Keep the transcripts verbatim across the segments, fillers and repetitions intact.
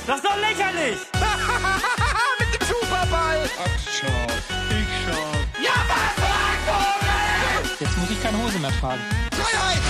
Das ist doch lächerlich! Mit dem Superball! Ach, schau, ich schau. Ja, was, Vogel! Jetzt muss ich keine Hose mehr tragen. Freiheit!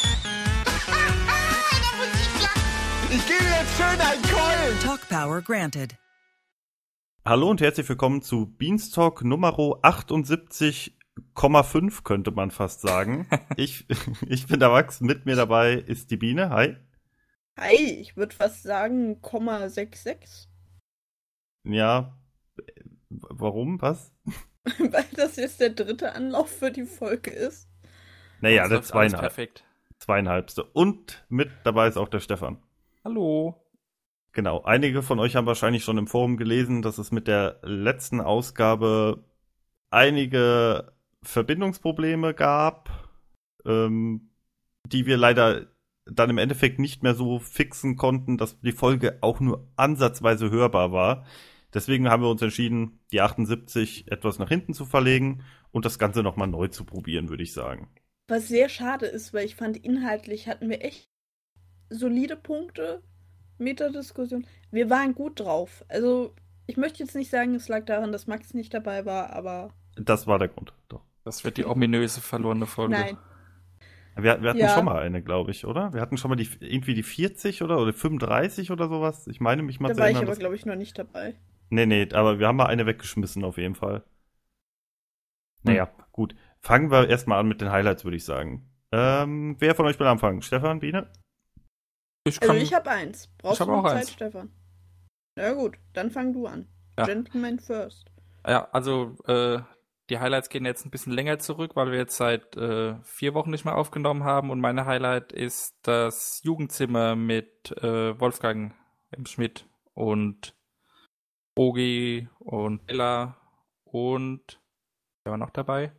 Ich gebe jetzt schön einen Keulen! Talk Power granted. Hallo und herzlich willkommen zu Beanstalk Nummer achtundsiebzig Komma fünf, könnte man fast sagen. ich, ich bin der Max, mit mir dabei ist die Biene. Hi. Hi, ich würde fast sagen Komma sechsundsiebzig. Ja, warum? Was? Weil das jetzt der dritte Anlauf für die Folge ist. Naja, Das der läuft alles zweieinhalb. perfekt. Zweieinhalbste. Und mit dabei ist auch der Stefan. Hallo. Genau, einige von euch haben wahrscheinlich schon im Forum gelesen, dass es mit der letzten Ausgabe einige Verbindungsprobleme gab, ähm, die wir leider dann im Endeffekt nicht mehr so fixen konnten, dass die Folge auch nur ansatzweise hörbar war. Deswegen haben wir uns entschieden, die achtundsiebzig etwas nach hinten zu verlegen und das Ganze nochmal neu zu probieren, würde ich sagen. Was sehr schade ist, weil ich fand, inhaltlich hatten wir echt solide Punkte. Metadiskussion. Wir waren gut drauf. Also, ich möchte jetzt nicht sagen, es lag daran, dass Max nicht dabei war, aber... Das war der Grund, doch. Das wird die ominöse verlorene Folge. Nein. Wir, wir hatten Ja. schon mal eine, glaube ich, oder? Wir hatten schon mal die irgendwie die vierzig oder, oder fünfunddreißig oder sowas. Ich meine mich mal Da zu war ich erinnern. aber, dass- glaube ich, noch nicht dabei. Nee, nee, aber wir haben mal eine weggeschmissen auf jeden Fall. Naja, gut. Fangen wir erstmal an mit den Highlights, würde ich sagen. Ähm, wer von euch will anfangen? Stefan, Biene? Ich Also, kann, ich habe eins. Brauchst ich hab du noch auch Zeit, eins. Stefan? Na gut, dann fang du an. Ja. Gentleman first. ja, also äh, die Highlights gehen jetzt ein bisschen länger zurück, weil wir jetzt seit äh, vier Wochen nicht mehr aufgenommen haben. Und meine Highlight ist das Jugendzimmer mit äh, Wolfgang M. Schmidt und Bogi und Ella und wer war noch dabei?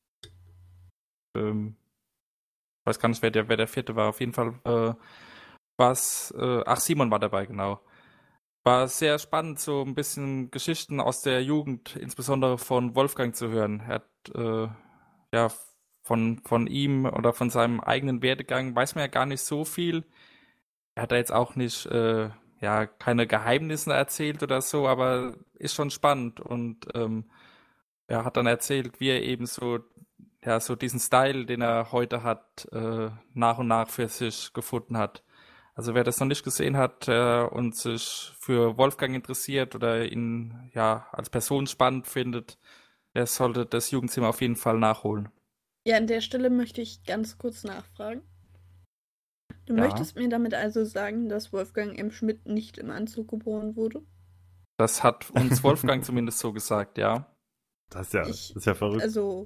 Ähm, ich weiß gar nicht, wer der, wer der vierte war. Auf jeden Fall äh, was, äh, ach, Simon war dabei, genau. War sehr spannend, so ein bisschen Geschichten aus der Jugend, insbesondere von Wolfgang zu hören. Er hat, äh, ja, von, von ihm oder von seinem eigenen Werdegang weiß man ja gar nicht so viel. Er hat da jetzt auch nicht, äh, ja, keine Geheimnisse erzählt oder so, aber ist schon spannend und ähm, er hat dann erzählt, wie er eben so, ja, so diesen Style, den er heute hat, äh, nach und nach für sich gefunden hat. Also wer das noch nicht gesehen hat äh, und sich für Wolfgang interessiert oder ihn ja als Person spannend findet, der sollte das Jugendzimmer auf jeden Fall nachholen. Ja, an der Stelle möchte ich ganz kurz nachfragen. Du Ja. möchtest mir damit also sagen, dass Wolfgang M. Schmidt nicht im Anzug geboren wurde? Das hat uns Wolfgang zumindest so gesagt, ja. Das ist ja, Ich- das ist ja verrückt. Also,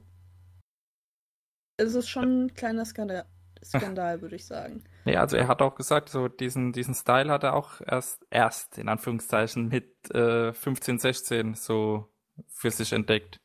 es ist schon ein kleiner Skandal, Skandal würde ich sagen. Nee, also er hat auch gesagt, so diesen, diesen Style hat er auch erst, erst in Anführungszeichen mit äh, fünfzehn, sechzehn so für sich entdeckt.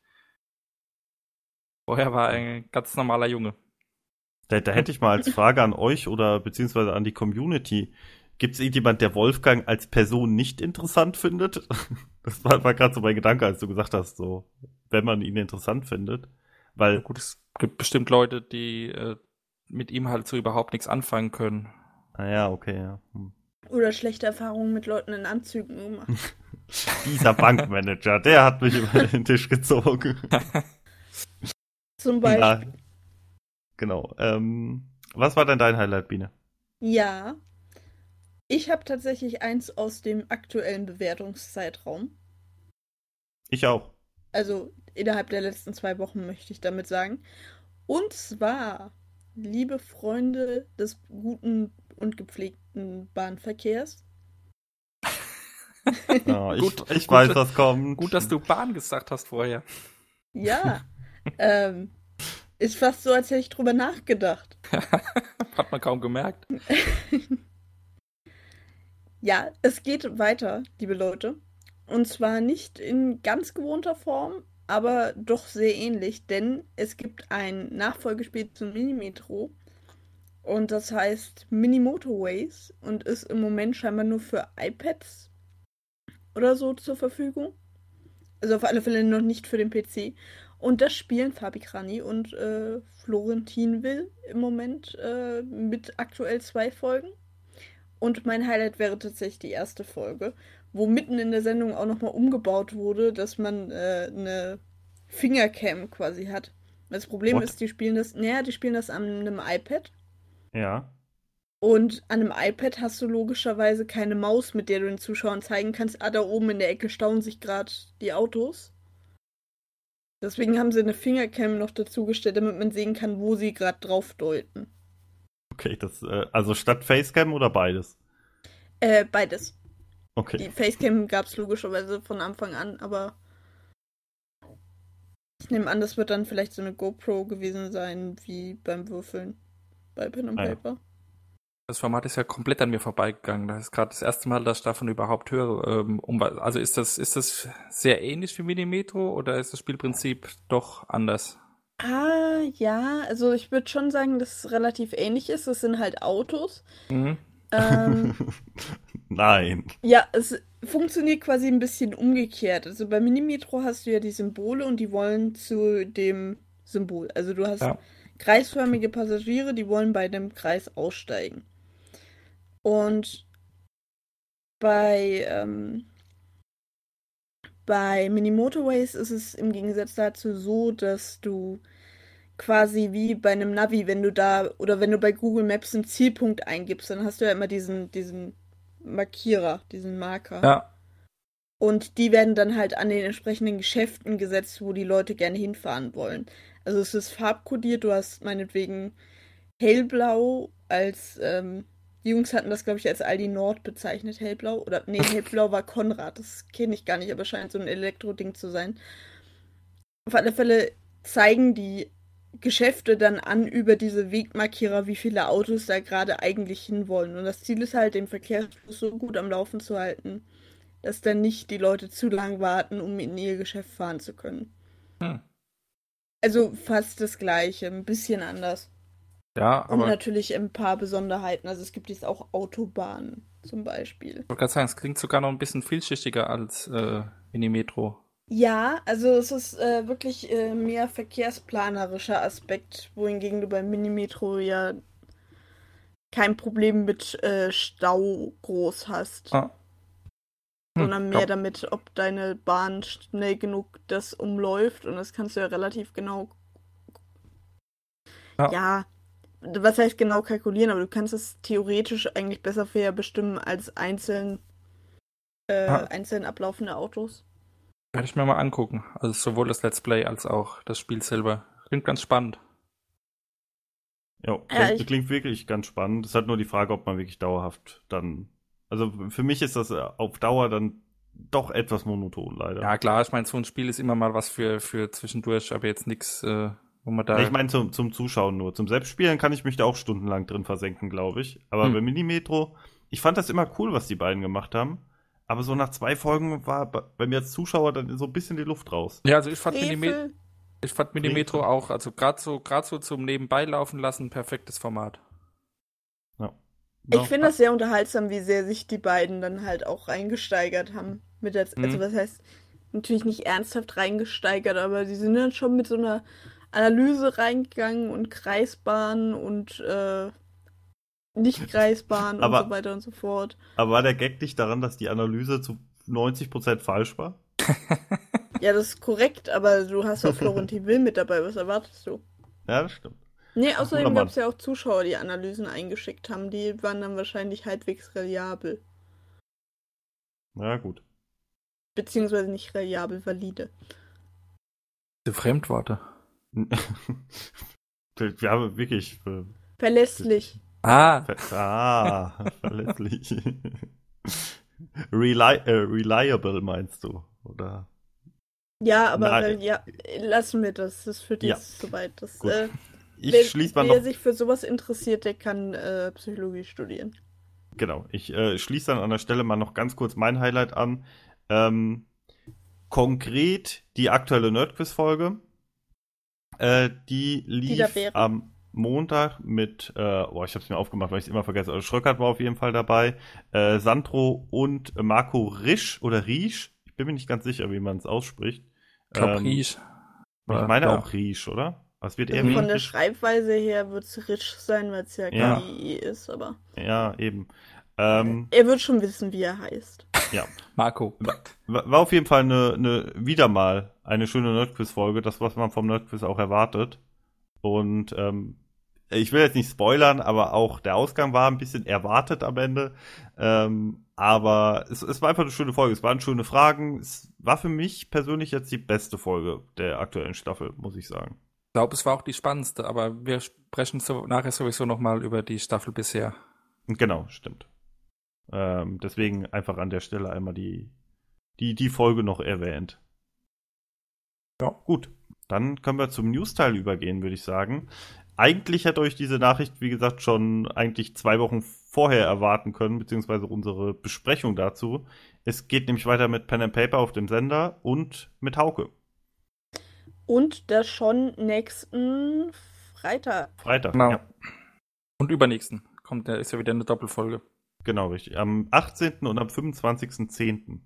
Vorher war er ein ganz normaler Junge. Da, da hätte ich mal als Frage an euch oder beziehungsweise an die Community. Gibt es irgendjemand, der Wolfgang als Person nicht interessant findet? Das war, war gerade so mein Gedanke, als du gesagt hast, so, wenn man ihn interessant findet. Weil, Gut, es gibt bestimmt Leute, die äh, mit ihm halt so überhaupt nichts anfangen können. naja, okay, ja. Hm. Oder schlechte Erfahrungen mit Leuten in Anzügen gemacht. Dieser Bankmanager, der hat mich über den Tisch gezogen. Zum Beispiel. Ja, genau. Ähm, was war denn dein Highlight, Biene? Ja. Ich habe tatsächlich eins aus dem aktuellen Bewertungszeitraum. Ich auch. Also innerhalb der letzten zwei Wochen möchte ich damit sagen. Und zwar, liebe Freunde des guten und gepflegten Bahnverkehrs. Ja, ich Gut, ich gut, weiß, was kommt. Gut, dass du Bahn gesagt hast vorher. Ja, ähm, ist fast so, als hätte ich drüber nachgedacht. Hat man kaum gemerkt. Ja, es geht weiter, liebe Leute. Und zwar nicht in ganz gewohnter Form, aber doch sehr ähnlich, denn es gibt ein Nachfolgespiel zum Mini-Metro. Und das heißt Mini Motorways und ist im Moment scheinbar nur für iPads oder so zur Verfügung. Also auf alle Fälle noch nicht für den P C. Und das spielen Fabi Krani und äh, Florentin Will im Moment äh, mit aktuell zwei Folgen. Und mein Highlight wäre tatsächlich die erste Folge, wo mitten in der Sendung auch nochmal umgebaut wurde, dass man äh, eine Fingercam quasi hat. Das Problem What? ist, die spielen das, naja, die spielen das an einem iPad. Ja. Und an einem iPad hast du logischerweise keine Maus, mit der du den Zuschauern zeigen kannst, ah, da oben in der Ecke stauen sich gerade die Autos. Deswegen haben sie eine Fingercam noch dazugestellt, damit man sehen kann, wo sie gerade drauf deuten. Okay, das, äh, also statt Facecam oder beides? Äh, beides. Okay. Die Facecam gab es logischerweise von Anfang an, aber ich nehme an, das wird dann vielleicht so eine GoPro gewesen sein, wie beim Würfeln bei Pen and Ah, ja. Paper. Das Format ist ja komplett an mir vorbeigegangen. Das ist gerade das erste Mal, dass ich davon überhaupt höre. Ähm, um, also ist das, ist das sehr ähnlich wie Minimetro oder ist das Spielprinzip doch anders? Ah, ja, also ich würde schon sagen, dass es relativ ähnlich ist. Es sind halt Autos. Mhm. Ähm, Nein. ja, es funktioniert quasi ein bisschen umgekehrt. Also bei Minimetro hast du ja die Symbole und die wollen zu dem Symbol. Also du hast Ja. kreisförmige Passagiere, die wollen bei dem Kreis aussteigen. Und bei, ähm, bei Mini-Motorways ist es im Gegensatz dazu so, dass du quasi wie bei einem Navi, wenn du da, oder wenn du bei Google Maps einen Zielpunkt eingibst, dann hast du ja immer diesen, diesen Markierer, diesen Marker. Ja. Und die werden dann halt an den entsprechenden Geschäften gesetzt, wo die Leute gerne hinfahren wollen. Also es ist farbkodiert, du hast meinetwegen hellblau als, ähm, die Jungs hatten das, glaube ich, als Aldi Nord bezeichnet, hellblau. Oder, nee, hellblau war Konrad, das kenne ich gar nicht, aber scheint so ein Elektroding zu sein. Auf alle Fälle zeigen die Geschäfte dann an über diese Wegmarkierer, wie viele Autos da gerade eigentlich hinwollen. Und das Ziel ist halt, den Verkehrsfluss so gut am Laufen zu halten, dass dann nicht die Leute zu lang warten, um in ihr Geschäft fahren zu können. Hm. Also fast das Gleiche, ein bisschen anders. Ja, Und aber ich natürlich ein paar Besonderheiten. Also es gibt jetzt auch Autobahnen zum Beispiel. wollte gerade sagen, es klingt sogar noch ein bisschen vielschichtiger als äh, Minimetro. Ja, also es ist äh, wirklich äh, mehr verkehrsplanerischer Aspekt, wohingegen du beim Minimetro ja kein Problem mit äh, Stau groß hast, Ah. Hm, sondern mehr ja. damit, ob deine Bahn schnell genug das umläuft und das kannst du ja relativ genau, Ja. ja, was heißt genau kalkulieren, aber du kannst es theoretisch eigentlich besser fair bestimmen als einzeln, äh, Ah. einzeln ablaufende Autos. Werde ich mir mal angucken. Also sowohl das Let's Play als auch das Spiel selber. Klingt ganz spannend. Ja, Ja, klingt, ich- klingt wirklich ganz spannend. Es ist halt nur die Frage, ob man wirklich dauerhaft dann. Also für mich ist das äh, auf Dauer dann doch etwas monoton, leider. Ja, klar, ich meine, so ein Spiel ist immer mal was für, für zwischendurch, aber jetzt nichts, äh, wo man da. Ich meine zum, zum Zuschauen nur. Zum Selbstspielen kann ich mich da auch stundenlang drin versenken, glaube ich. Aber Hm. bei Minimetro, ich fand das immer cool, was die beiden gemacht haben. Aber so nach zwei Folgen war bei bei mir als Zuschauer dann so ein bisschen die Luft raus. Ja, also ich fand, Minime Frevel, ich fand Minimetro Frevel. auch, also gerade so, gerade so zum Nebenbei laufen lassen, perfektes Format. Ja. ich finde das sehr unterhaltsam, wie sehr sich die beiden dann halt auch reingesteigert haben. Mit der, Mhm. also was heißt, natürlich nicht ernsthaft reingesteigert, aber die sind dann schon mit so einer Analyse reingegangen und Kreisbahn und äh, Nicht-Kreisbahn und Aber- so weiter und so fort. Aber war der Gag nicht daran, dass die Analyse zu neunzig Prozent falsch war? Ja, das ist korrekt, aber du hast auch Florentin Will mit dabei, was erwartest du? Ja, das stimmt. Nee, guter außerdem Mann. gab es ja auch Zuschauer, die Analysen eingeschickt haben. Die waren dann wahrscheinlich halbwegs reliabel. Ja, gut. Beziehungsweise nicht reliabel, valide. Diese Fremdworte. Ja, wirklich. äh, Verlässlich. Ah, ver- Ah, verlässlich. Reli äh, reliable meinst du, oder? Ja, aber Nein. weil, ja, lassen wir das. Das führt Ja. jetzt zu weit. Das, Gut. äh, Ich wer, schließe mal wer noch. sich für sowas interessiert, der kann äh, Psychologie studieren. Genau, ich äh, schließe dann an der Stelle mal noch ganz kurz mein Highlight an. Ähm, konkret die aktuelle Nerdquiz-Folge. Äh, die Die da lief wäre. am Montag mit, äh, boah, ich habe es mir aufgemacht, weil ich es immer vergesse. Also Schröckert war auf jeden Fall dabei. Äh, Sandro und Marco Risch oder Riesch. Ich bin mir nicht ganz sicher, wie man es ausspricht. ich glaube, Ähm, Riech. Ich meine Ja. auch Riesch, oder? Was wird er Also wie von der Riesch? Schreibweise her wird es Rich sein, weil es ja Ja. K I ist, aber. Ja, eben. Ähm, Er wird schon wissen, wie er heißt. ja. Marco. War, war auf jeden Fall eine, eine wieder mal eine schöne Nerdquiz-Folge, das, was man vom Nerdquiz auch erwartet. Und ähm, ich will jetzt nicht spoilern, aber auch der Ausgang war ein bisschen erwartet am Ende. Ähm, aber es, es war einfach eine schöne Folge. Es waren schöne Fragen. Es war für mich persönlich jetzt die beste Folge der aktuellen Staffel, muss ich sagen. Ich glaube, es war auch die spannendste, aber wir sprechen so nachher sowieso nochmal über die Staffel bisher. Genau, stimmt. Ähm, deswegen einfach an der Stelle einmal die, die, die Folge noch erwähnt. Ja, gut. Dann können wir zum News-Teil übergehen, würde ich sagen. Eigentlich hätte euch diese Nachricht, wie gesagt, schon eigentlich zwei Wochen vorher erwarten können, beziehungsweise unsere Besprechung dazu. Es geht nämlich weiter mit Pen and Paper auf dem Sender und mit Hauke. Und das schon nächsten Freitag. Freitag, Genau. ja. Und übernächsten kommt, da ist ja wieder eine Doppelfolge. Genau, richtig. Am achtzehnten und am fünfundzwanzigsten zehnten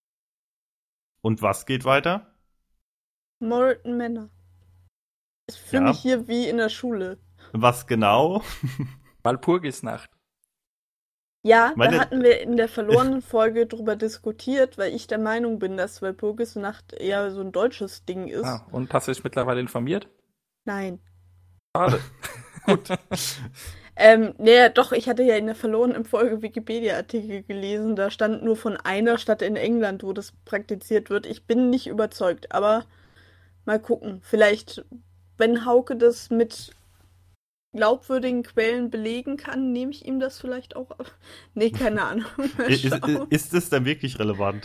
Und was geht weiter? Molten Männer. Ich fühle Ja. mich hier wie in der Schule. Was genau? Walpurgisnacht. Ja, Meine- da hatten wir in der verlorenen Folge drüber diskutiert, weil ich der Meinung bin, dass Walpurgisnacht eher so ein deutsches Ding ist. Ah, und hast du dich mittlerweile informiert? Nein. Schade. Gut. Ähm, naja, doch, ich hatte ja in der verlorenen Folge Wikipedia-Artikel gelesen, da stand nur von einer Stadt in England, wo das praktiziert wird. Ich bin nicht überzeugt, aber mal gucken. Vielleicht, wenn Hauke das mit glaubwürdigen Quellen belegen kann, nehme ich ihm das vielleicht auch ab. Nee, keine Ahnung. Mal Ist, ist, schauen. ist es denn wirklich relevant?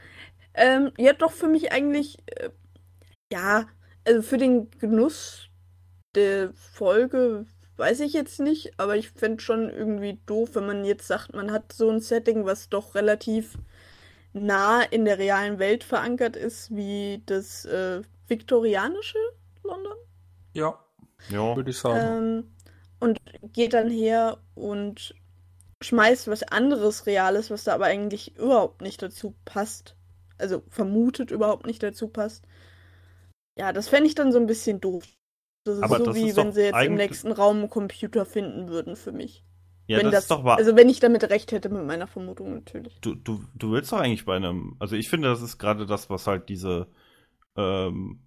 Ähm, ja, doch für mich eigentlich, äh, ja, also für den Genuss der Folge weiß ich jetzt nicht, aber ich fände schon irgendwie doof, wenn man jetzt sagt, man hat so ein Setting, was doch relativ nah in der realen Welt verankert ist, wie das äh, viktorianische London. Ja, Ja. würde ich sagen. Ähm, und geht dann her und schmeißt was anderes Reales, was da aber eigentlich überhaupt nicht dazu passt. Also vermutet überhaupt nicht dazu passt. Ja, das fände ich dann so ein bisschen doof. Das ist Aber so das wie ist wenn doch sie jetzt im eigentlich- nächsten Raum einen Computer finden würden für mich. Ja, wenn das, das, ist doch wahr. also wenn ich damit recht hätte mit meiner Vermutung natürlich. Du, du, du willst doch eigentlich bei einem, also ich finde, das ist gerade das, was halt diese, ähm,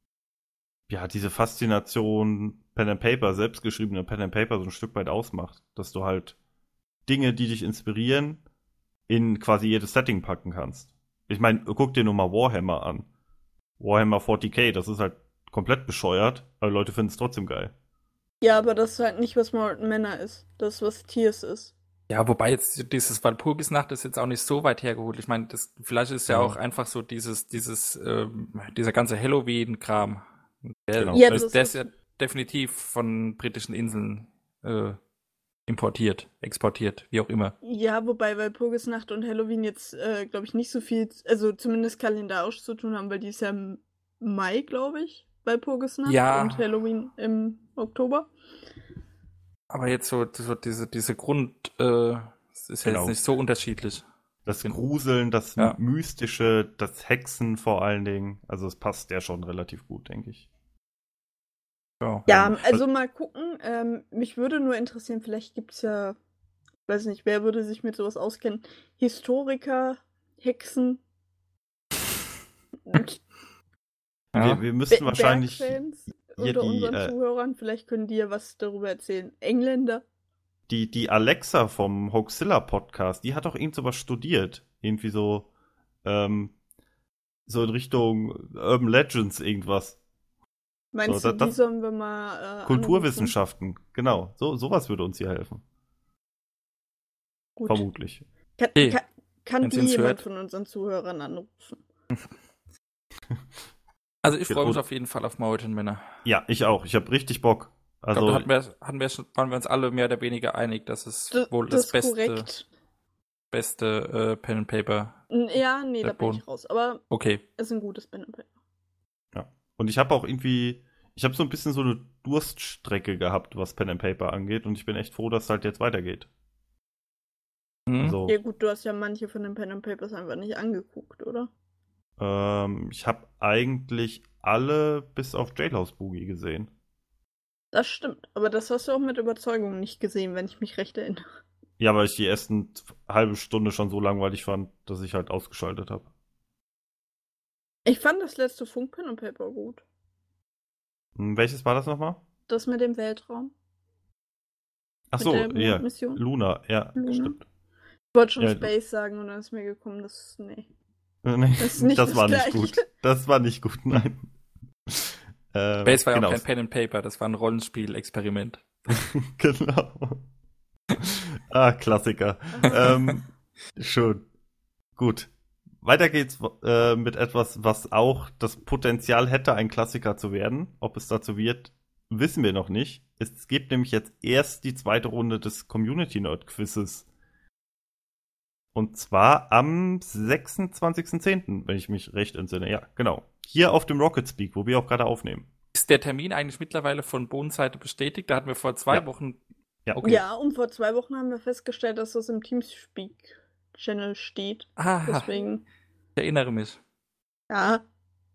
ja, diese Faszination Pen and Paper, selbstgeschriebene Pen and Paper so ein Stück weit ausmacht. Dass du halt Dinge, die dich inspirieren, in quasi jedes Setting packen kannst. Ich meine, guck dir nur mal Warhammer an. Warhammer vierzig K, das ist halt komplett bescheuert, aber Leute finden es trotzdem geil. Ja, aber das ist halt nicht, was Molten Männer ist. Das ist, was Tiers ist. Ja, wobei jetzt dieses Walpurgisnacht ist jetzt auch nicht so weit hergeholt. Ich meine, das vielleicht ist ja Ja. auch einfach so dieses, dieses, ähm, dieser ganze Halloween-Kram. Der, Genau. Ja, der, das der ist- ist ja definitiv von britischen Inseln äh, importiert, exportiert, wie auch immer. Ja, wobei Walpurgisnacht und Halloween jetzt, äh, glaube ich, nicht so viel, also zumindest kalendarisch zu tun haben, weil die ist ja im Mai, glaube ich, Walpurgisnacht Ja. und Halloween im Oktober. Aber jetzt so, so diese, diese Grund, äh, es ist ja Genau. jetzt nicht so unterschiedlich. Das Genau. Gruseln, das Ja. Mystische, das Hexen vor allen Dingen. Also es passt ja schon relativ gut, denke ich. Ja. Ja, Ähm, also mal gucken. Ähm, mich würde nur interessieren, vielleicht gibt es ja, weiß nicht, wer würde sich mit sowas auskennen? Historiker, Hexen, Ja. Wir, wir müssten Be- wahrscheinlich Bergfans hier unter die, unseren äh, Zuhörern, vielleicht können die ja was darüber erzählen. Engländer. die, die Alexa vom Hoaxilla Podcast, die hat auch irgend sowas studiert. Irgendwie so, ähm, so in Richtung Urban Legends irgendwas. Meinst So, du, das- die sollen wir mal äh, Kulturwissenschaften, genau. So, sowas würde uns hier helfen. anrufen? Gut. Vermutlich. Kann, Okay. kann, kann Wenn's die uns jemand hört. von unseren Zuhörern anrufen? Also ich freue mich Und- auf jeden Fall auf Mountain Männer. Ja, ich auch. Ich habe richtig Bock. Ich Also, glaube, da hatten wir, hatten wir schon, waren wir uns alle mehr oder weniger einig, dass es D wohl das, ist beste, korrekt. beste äh, Pen and Paper. N- Ja, nee, da Der bin Boden. ich raus. Aber Okay. es ist ein gutes Pen and Paper. ja. Und ich habe auch irgendwie, ich habe so ein bisschen so eine Durststrecke gehabt, was Pen and Paper angeht. Und ich bin echt froh, dass es halt jetzt weitergeht. Mhm. Also, Ja gut, du hast ja manche von den Pen and Papers einfach nicht angeguckt, oder? ähm, ich habe eigentlich alle bis auf Jailhouse Boogie gesehen. Das stimmt. Aber das hast du auch mit Überzeugung nicht gesehen, wenn ich mich recht erinnere. Ja, weil ich die ersten halbe Stunde schon so langweilig fand, dass ich halt ausgeschaltet habe. Ich fand das letzte Funk Pen and Paper gut. Hm, welches war das nochmal? Das mit dem Weltraum. Ach Mit so, der ja. Mondmission. Luna, ja, Luna. stimmt. Ich wollte schon Ja, Space sagen und dann ist mir gekommen, das. Nee. Nee, Das ist nicht das das war nicht Gleiche. gut. Das war nicht gut, nein. Ähm, Base war ja genau. auch kein Pen and Paper, das war ein Rollenspiel-Experiment. Genau. Ah, Klassiker. ähm, schön. Gut. Weiter geht's äh, mit etwas, was auch das Potenzial hätte, ein Klassiker zu werden. Ob es dazu wird, wissen wir noch nicht. Es gibt nämlich jetzt erst die zweite Runde des Community Nerd Quizzes. Und zwar am sechsundzwanzigsten zehnten, wenn ich mich recht entsinne. Ja, genau. Hier auf dem Rocket Speak, wo wir auch gerade aufnehmen. Ist der Termin eigentlich mittlerweile von Bohnenseite bestätigt? Da hatten wir vor zwei Ja. Wochen. Ja. Okay. Ja, und vor zwei Wochen haben wir festgestellt, dass das im Teamspeak-Channel steht. Ah, Deswegen, ich erinnere mich. ja.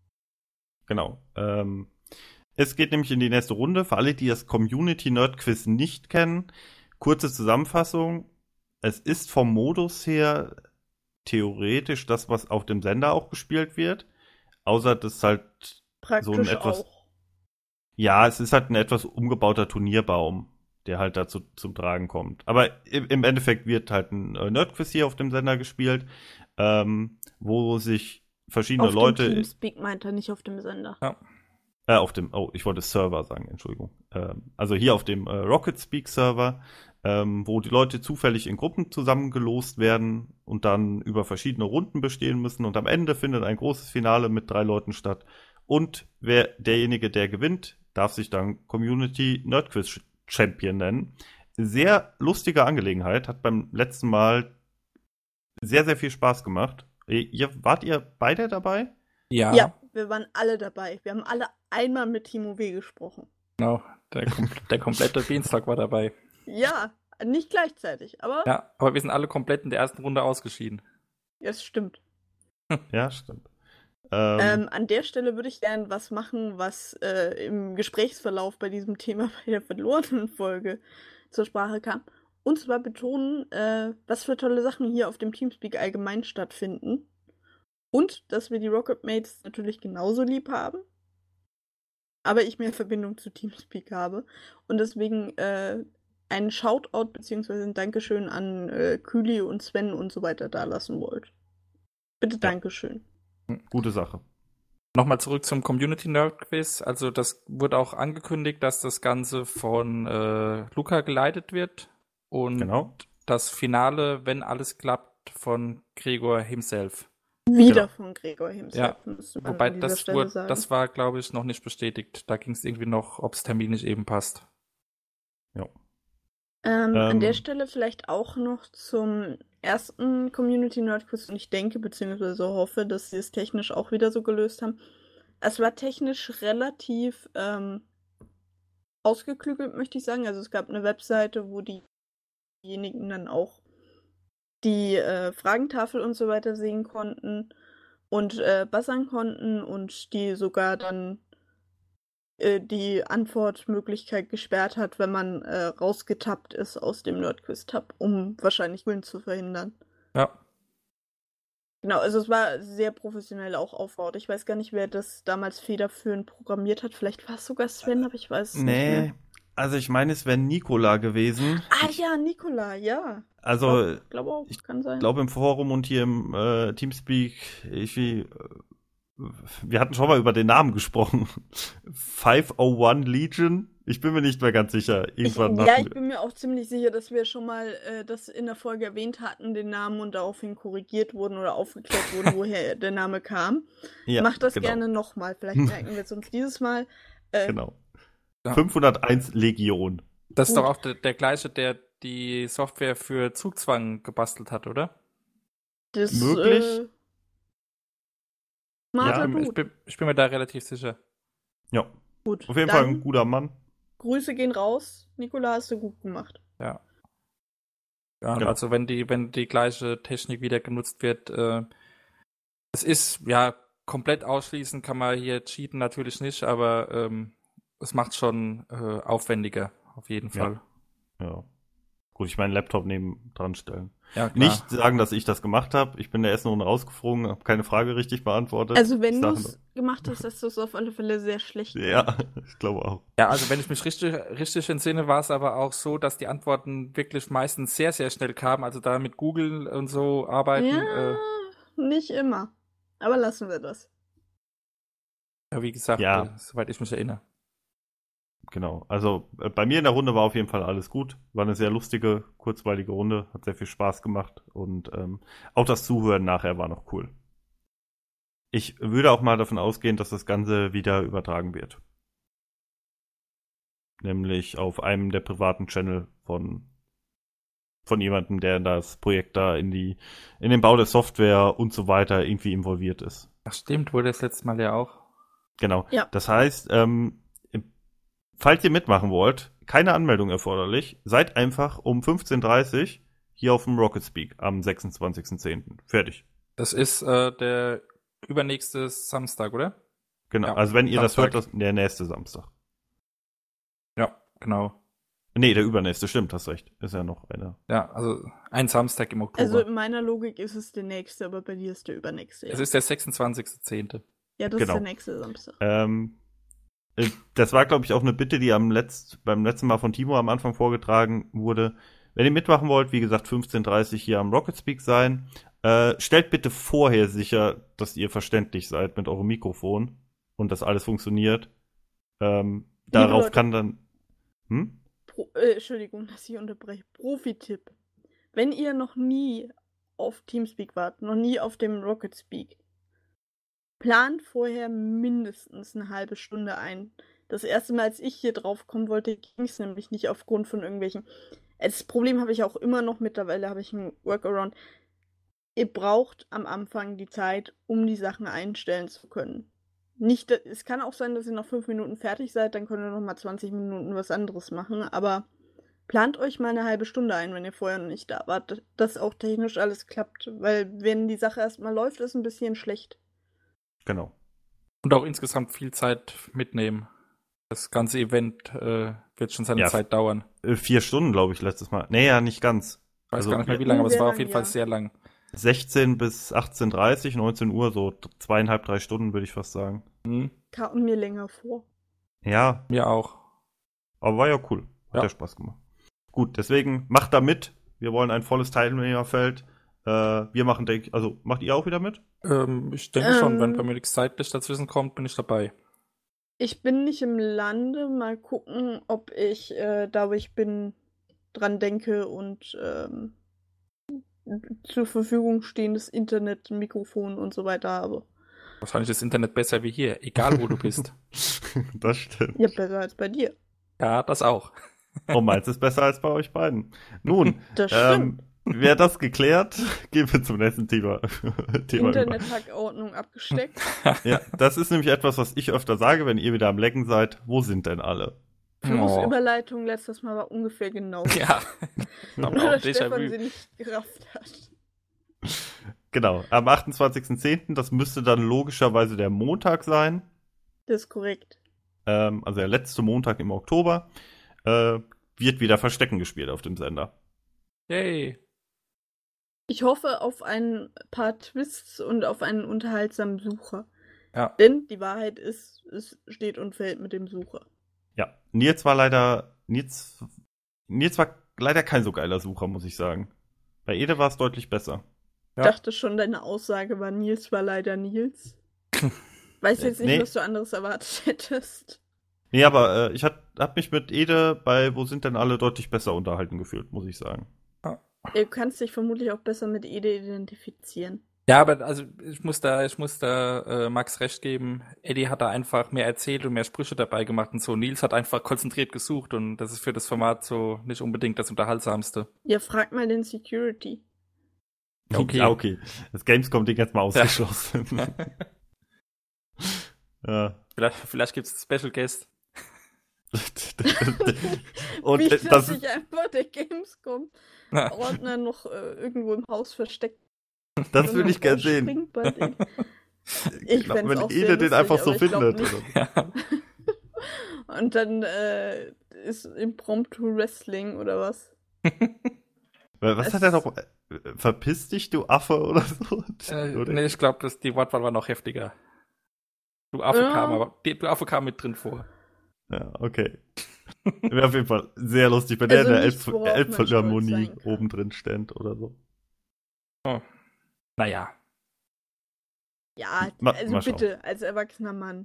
Genau. Ähm, es geht nämlich in die nächste Runde. Für alle, die das Community Nerd Quiz nicht kennen, kurze Zusammenfassung. Es ist vom Modus her theoretisch das, was auf dem Sender auch gespielt wird. Außer dass halt Praktisch so ein etwas. auch. Ja, es ist halt ein etwas umgebauter Turnierbaum, der halt dazu zum Tragen kommt. Aber im, im Endeffekt wird halt ein äh, Nerdquiz hier auf dem Sender gespielt, ähm, wo sich verschiedene Auf Leute. dem Teamspeak meint er, nicht auf dem Sender. Äh, auf dem, oh, ich wollte Server sagen, Entschuldigung. Ähm, also hier auf dem äh, Rocket Speak Server, ähm, wo die Leute zufällig in Gruppen zusammengelost werden und dann über verschiedene Runden bestehen müssen und am Ende findet ein großes Finale mit drei Leuten statt. Und wer derjenige, der gewinnt, darf sich dann Community Nerd Quiz Champion nennen. Sehr lustige Angelegenheit, hat beim letzten Mal sehr, sehr viel Spaß gemacht. Ihr, wart ihr beide dabei? Ja, Ja, wir waren alle dabei. Wir haben alle einmal mit Timo W. gesprochen. genau. Der, kom der komplette Beanstalk war dabei. Ja, nicht gleichzeitig, aber ja, Ja, aber wir sind alle komplett in der ersten Runde ausgeschieden. es stimmt. Ja, stimmt. Ähm, Ähm, an der Stelle würde ich gerne was machen, was äh, im Gesprächsverlauf bei diesem Thema bei der verlorenen Folge zur Sprache kam. Und zwar betonen, äh, was für tolle Sachen hier auf dem Teamspeak allgemein stattfinden. Und dass wir die Rocket Mates natürlich genauso lieb haben. Aber ich mehr Verbindung zu Teamspeak habe. Und deswegen äh, einen Shoutout bzw. ein Dankeschön an äh, Küli und Sven und so weiter dalassen wollt. Bitte Dankeschön. gute Sache. Nochmal zurück zum Community Nerd Quiz. Also das wurde auch angekündigt, dass das Ganze von äh, Luca geleitet wird. Und Genau. das Finale, wenn alles klappt, von Gregor himself. Wieder Genau. von Gregor himself, Ja, müsste man Wobei an dieser das, Stelle wurde, sagen. das war, glaube ich, noch nicht bestätigt. Da ging es irgendwie noch, ob es terminlich eben passt. Ja. Ähm, an Ähm. der Stelle vielleicht auch noch zum ersten Community Nerd Quiz und ich denke bzw. hoffe, dass sie es technisch auch wieder so gelöst haben. Es war technisch relativ ähm, ausgeklügelt, möchte ich sagen. Also es gab eine Webseite, wo diejenigen dann auch die äh, Fragentafel und so weiter sehen konnten und äh, buzzern konnten und die sogar dann äh, die Antwortmöglichkeit gesperrt hat, wenn man äh, rausgetappt ist aus dem Nerdquiz-Tab, um wahrscheinlich Win zu verhindern. Ja. Genau, also es war sehr professionell auch aufgebaut. Ich weiß gar nicht, wer das damals federführend programmiert hat. Vielleicht war es sogar Sven, aber ich weiß es nicht mehr. Nee, also ich meine, es wäre Nikola gewesen. Ah ja, Nikola, ja. Also Ich glaube auch, ich kann sein. Ich glaube im Forum und hier im äh, Teamspeak, ich, äh, wir hatten schon mal über den Namen gesprochen. fünfhunderteins Legion? Ich bin mir nicht mehr ganz sicher. Ich, Irgendwann ja, hatten ich bin mir auch ziemlich sicher, dass wir schon mal äh, das in der Folge erwähnt hatten, den Namen und daraufhin korrigiert wurden oder aufgeklärt wurden, woher der Name kam. ja, Macht das genau, gerne nochmal. Vielleicht merken wir es uns dieses Mal. Äh, Genau. Ja. fünfhunderteins Legion. Das ist Gut. doch auch der, der gleiche, der die Software für Zugzwang gebastelt hat, oder? Das, Möglich. Äh, smarter ich, bin, ich, Dude. bin, ich bin mir da relativ sicher. Ja, Gut. auf jeden Dann Fall ein guter Mann. Grüße gehen raus. Nikola, hast du gut gemacht. Ja. Ja, Genau. also wenn die, wenn die gleiche Technik wieder genutzt wird, äh, es ist, ja, komplett ausschließen kann man hier cheaten natürlich nicht, aber ähm, es macht schon äh, aufwendiger, auf jeden Ja. Fall. Ja. Gut, ich meinen Laptop neben dran stellen. Ja, klar. Nicht sagen, dass ich das gemacht habe. Ich bin in der ersten Runde rausgeflogen, habe keine Frage richtig beantwortet. Also wenn Ich du sag es gemacht hast, hast du es auf alle Fälle sehr schlecht nur- Ja, ich glaube auch. Ja, also wenn ich mich richtig, richtig entsinne, war es aber auch so, dass die Antworten wirklich meistens sehr, sehr schnell kamen. Also da mit Google und so arbeiten. Ja, Äh, nicht immer. Aber lassen wir das. ja, wie gesagt, Ja. äh, soweit ich mich erinnere. Genau. Also äh, bei mir in der Runde war auf jeden Fall alles gut. War eine sehr lustige, kurzweilige Runde. Hat sehr viel Spaß gemacht. Und ähm, auch das Zuhören nachher war noch cool. Ich würde auch mal davon ausgehen, dass das Ganze wieder übertragen wird. Nämlich auf einem der privaten Channel von, von jemandem, der in das Projekt da in die, in den Bau der Software und so weiter irgendwie involviert ist. Ach stimmt, wurde das letzte Mal ja auch. Genau. Ja. Das heißt, ähm, falls ihr mitmachen wollt, keine Anmeldung erforderlich. Seid einfach um fünfzehn Uhr dreißig hier auf dem Rocket Speak am sechsundzwanzigsten zehnten Fertig. Das ist äh, der übernächste Samstag, oder? Genau. Ja, Also wenn ihr das Samstag. hört, das, der nächste Samstag. Ja, genau. Nee, der übernächste, stimmt, hast recht. Ist ja noch einer. Ja, also ein Samstag im Oktober. Also in meiner Logik ist es der nächste, aber bei dir ist der übernächste. Ja, es ist der sechsundzwanzigste zehnte ja das genau. ist der nächste Samstag. Ähm, äh, das war, glaube ich, auch eine Bitte, die am letzt, beim letzten Mal von Timo am Anfang vorgetragen wurde. Wenn ihr mitmachen wollt, wie gesagt, fünfzehn Uhr dreißig hier am Rocket Speak sein. Äh, stellt bitte vorher sicher, dass ihr verständlich seid mit eurem Mikrofon und dass alles funktioniert. Ähm, darauf Leute. kann dann... Hm? Pro, äh, Entschuldigung, dass ich unterbreche. Profi-Tipp. Wenn ihr noch nie auf Teamspeak wart, noch nie auf dem Rocket Speak, plant vorher mindestens eine halbe Stunde ein. Das erste Mal, als ich hier drauf kommen wollte, ging es nämlich nicht aufgrund von irgendwelchen... Das Problem habe ich auch immer noch, mittlerweile habe ich einen Workaround. Ihr braucht am Anfang die Zeit, um die Sachen einstellen zu können. Nicht, es kann auch sein, dass ihr nach fünf Minuten fertig seid, dann könnt ihr noch mal zwanzig Minuten was anderes machen, aber plant euch mal eine halbe Stunde ein, wenn ihr vorher noch nicht da wart, dass auch technisch alles klappt, weil wenn die Sache erstmal läuft, ist ein bisschen schlecht. Genau. Und auch insgesamt viel Zeit mitnehmen. Das ganze Event äh, wird schon seine Ja. Zeit dauern. Äh, vier Stunden, glaube ich, letztes Mal. Nee, ja, nicht ganz. Ich weiß Also, gar nicht mehr, ja, wie lange, aber es sehr war lang, auf jeden ja. Fall sehr lang. sechzehn bis achtzehn Uhr dreißig, neunzehn Uhr, so zweieinhalb, drei Stunden, würde ich fast sagen. Hm, Kam mir länger vor. Ja, mir auch. aber war ja cool. Hat ja, Ja. Spaß gemacht. Gut, deswegen macht da mit. Wir wollen ein volles Teilnehmerfeld. Äh, wir machen, denk, also macht ihr auch wieder mit? Ähm, ich denke Ähm. schon, wenn bei mir nichts zeitlich dazwischen kommt, bin ich dabei. Ich bin nicht im Lande, mal gucken, ob ich, äh, da wo ich bin, dran denke und ähm, zur Verfügung stehendes Internet, Mikrofon und so weiter habe. Wahrscheinlich ist das Internet besser wie hier, egal wo du bist. Das stimmt. Ja, besser als bei dir. Ja, das auch. Oh, meins ist besser als bei euch beiden. Nun, Das stimmt. ähm, wäre das geklärt, gehen wir zum nächsten Thema. Thema über. Internet-Hackordnung abgesteckt. Ja, das ist nämlich etwas, was ich öfter sage, wenn ihr wieder am Lecken seid. Wo sind denn alle? Flussüberleitung letztes Mal war ungefähr genau. Ja. Nur, Auch dass Déjà-vu. Stefan sie nicht gerafft hat. Genau, am achtundzwanzigsten zehnten, das müsste dann logischerweise der Montag sein. Das ist korrekt. Ähm, also der letzte Montag im Oktober. Äh, wird wieder Verstecken gespielt auf dem Sender. Yay. Ich hoffe auf ein paar Twists und auf einen unterhaltsamen Sucher. Ja. Denn die Wahrheit ist, es steht und fällt mit dem Sucher. Ja, Nils war leider, Nils, Nils war leider kein so geiler Sucher, muss ich sagen. Bei Ede war es deutlich besser. Ich Ja. dachte schon, deine Aussage war Nils war leider Nils. Weiß jetzt nicht, Nee. was du anderes erwartet hättest. Nee, aber äh, ich hab, hab mich mit Ede bei Wo sind denn alle deutlich besser unterhalten gefühlt, muss ich sagen. Du kannst dich vermutlich auch besser mit Ede identifizieren. Ja, aber also ich muss da, ich muss da äh, Max recht geben. Eddie hat da einfach mehr erzählt und mehr Sprüche dabei gemacht und so. Nils hat einfach konzentriert gesucht und das ist für das Format so nicht unbedingt das Unterhaltsamste. Ja, frag mal den Security. Okay. Ja, okay. Das Gamescom-Ding jetzt mal ausgeschlossen. Ja. Vielleicht, vielleicht gibt es Special Guest. Und Wie äh, dass das sich einfach der Gamescom-Ordner noch äh, irgendwo im Haus versteckt. Das würde ich gerne sehen. Springt bei denen. Ich Genau, fänd's wenn auch Ede sehr den lustig, einfach so aber ich glaub findet. nicht. Oder? Ja. Und dann äh, ist Impromptu Wrestling oder was? Was Es- hat er noch? Äh, Verpiss dich, du Affe oder so? Äh, Oder? nee, ich glaube, die Wortwahl war noch heftiger. Du Affe Ja. kam, aber die, du Affe kam mit drin vor. Ja, okay. Wäre auf jeden Fall sehr lustig, wenn der Also in der nichts, Elb- worauf man Elbphilharmonie stolz sein kann. oben drin stand oder so. Naja. Ja, Ma- also mal schauen. bitte, als erwachsener Mann.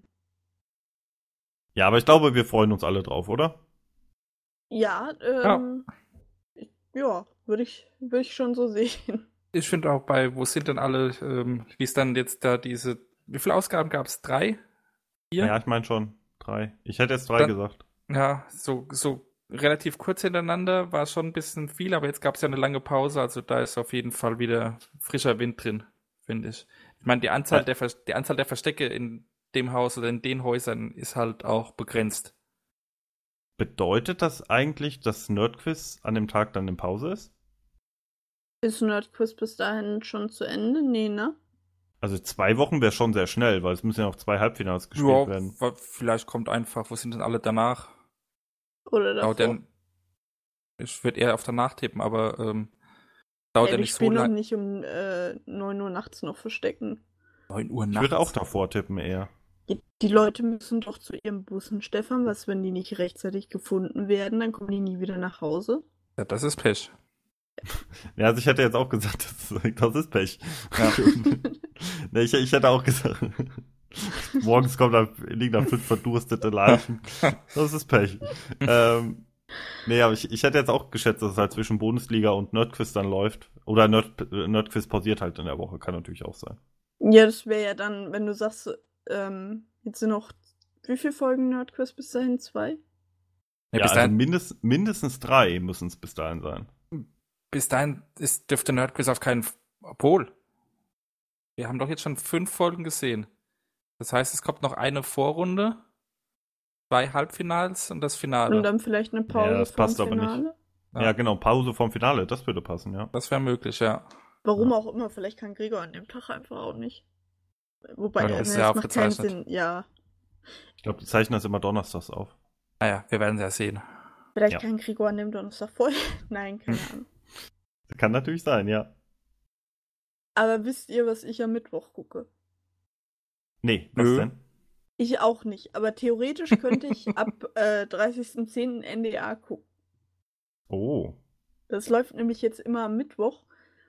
Ja, aber ich glaube, wir freuen uns alle drauf, oder? Ja, ähm, ja, würde ich, würde ich schon so sehen. Ich finde auch bei, wo sind denn alle, ähm, wie ist dann jetzt da diese, wie viele Ausgaben gab es? Drei? Vier? Ja, ich meine schon. Drei. Ich hätte jetzt drei Dann- gesagt. Ja, so, so relativ kurz hintereinander war schon ein bisschen viel, aber jetzt gab es ja eine lange Pause, also da ist auf jeden Fall wieder frischer Wind drin, finde ich. Ich meine, die Anzahl, Ja. der Ver- die Anzahl der Verstecke in dem Haus oder in den Häusern ist halt auch begrenzt. Bedeutet das eigentlich, dass Nerdquiz an dem Tag dann in Pause ist? Ist Nerdquiz bis dahin schon zu Ende? Nee, ne? Also zwei Wochen wäre schon sehr schnell, weil es müssen ja noch zwei Halbfinals gespielt Ja, werden. wa- vielleicht kommt einfach, wo sind denn alle danach? Oder Dauert davor? ja, ich würde eher auf danach tippen, aber ähm, dauert Ja, ja wir nicht so spielen noch lange. nicht um äh, neun Uhr nachts noch verstecken. neun Uhr Ich nachts. würde auch davor tippen eher. Die, die Leute müssen doch zu ihrem Bussen, Stefan. Was, wenn die nicht rechtzeitig gefunden werden? Dann kommen die nie wieder nach Hause. Ja, das ist Pech. Ja, also ich hätte jetzt auch gesagt, das, das ist Pech. nee, ich, ich hätte auch gesagt, morgens kommt da, liegen da fünf verdurstete Leichen. Das ist Pech. ähm, nee, aber ich, ich hätte jetzt auch geschätzt, dass es halt zwischen Bundesliga und Nerdquiz dann läuft. Oder Nerd, Nerdquiz pausiert halt in der Woche, kann natürlich auch sein. Ja, das wäre ja dann, wenn du sagst, ähm, jetzt sind noch, wie viele Folgen Nerdquiz bis dahin? Zwei? Ja, Ja, bis, also dahin, mindest, mindestens drei müssen es bis dahin sein. bis dahin ist, dürfte Nerdquiz auf keinen F- Obwohl. Wir haben doch jetzt schon fünf Folgen gesehen. Das heißt, es kommt noch eine Vorrunde, zwei Halbfinals und das Finale. Und dann vielleicht eine Pause Ja, das vorm passt aber nicht. Finale? Ja. Ja, genau, Pause vom Finale, das würde passen, ja. Das wäre möglich, ja. Warum auch immer, vielleicht kann Gregor an dem Tag einfach auch nicht. Wobei, Ja, äh, das ist nee, ja das macht keinen aufgezeichnet. Sinn. Ja, Ich glaube, die zeichnen das immer donnerstags auf. Naja, wir werden es ja sehen. vielleicht Ja. kann Gregor an dem Donnerstag vorher. Nein, keine Ahnung. Kann natürlich sein, ja. Aber wisst ihr, was ich am Mittwoch gucke? Nee, was Nö. denn? Ich auch nicht, aber theoretisch könnte ich ab äh, dreißigsten zehnten N D A gucken. Oh. Das läuft nämlich jetzt immer am Mittwoch.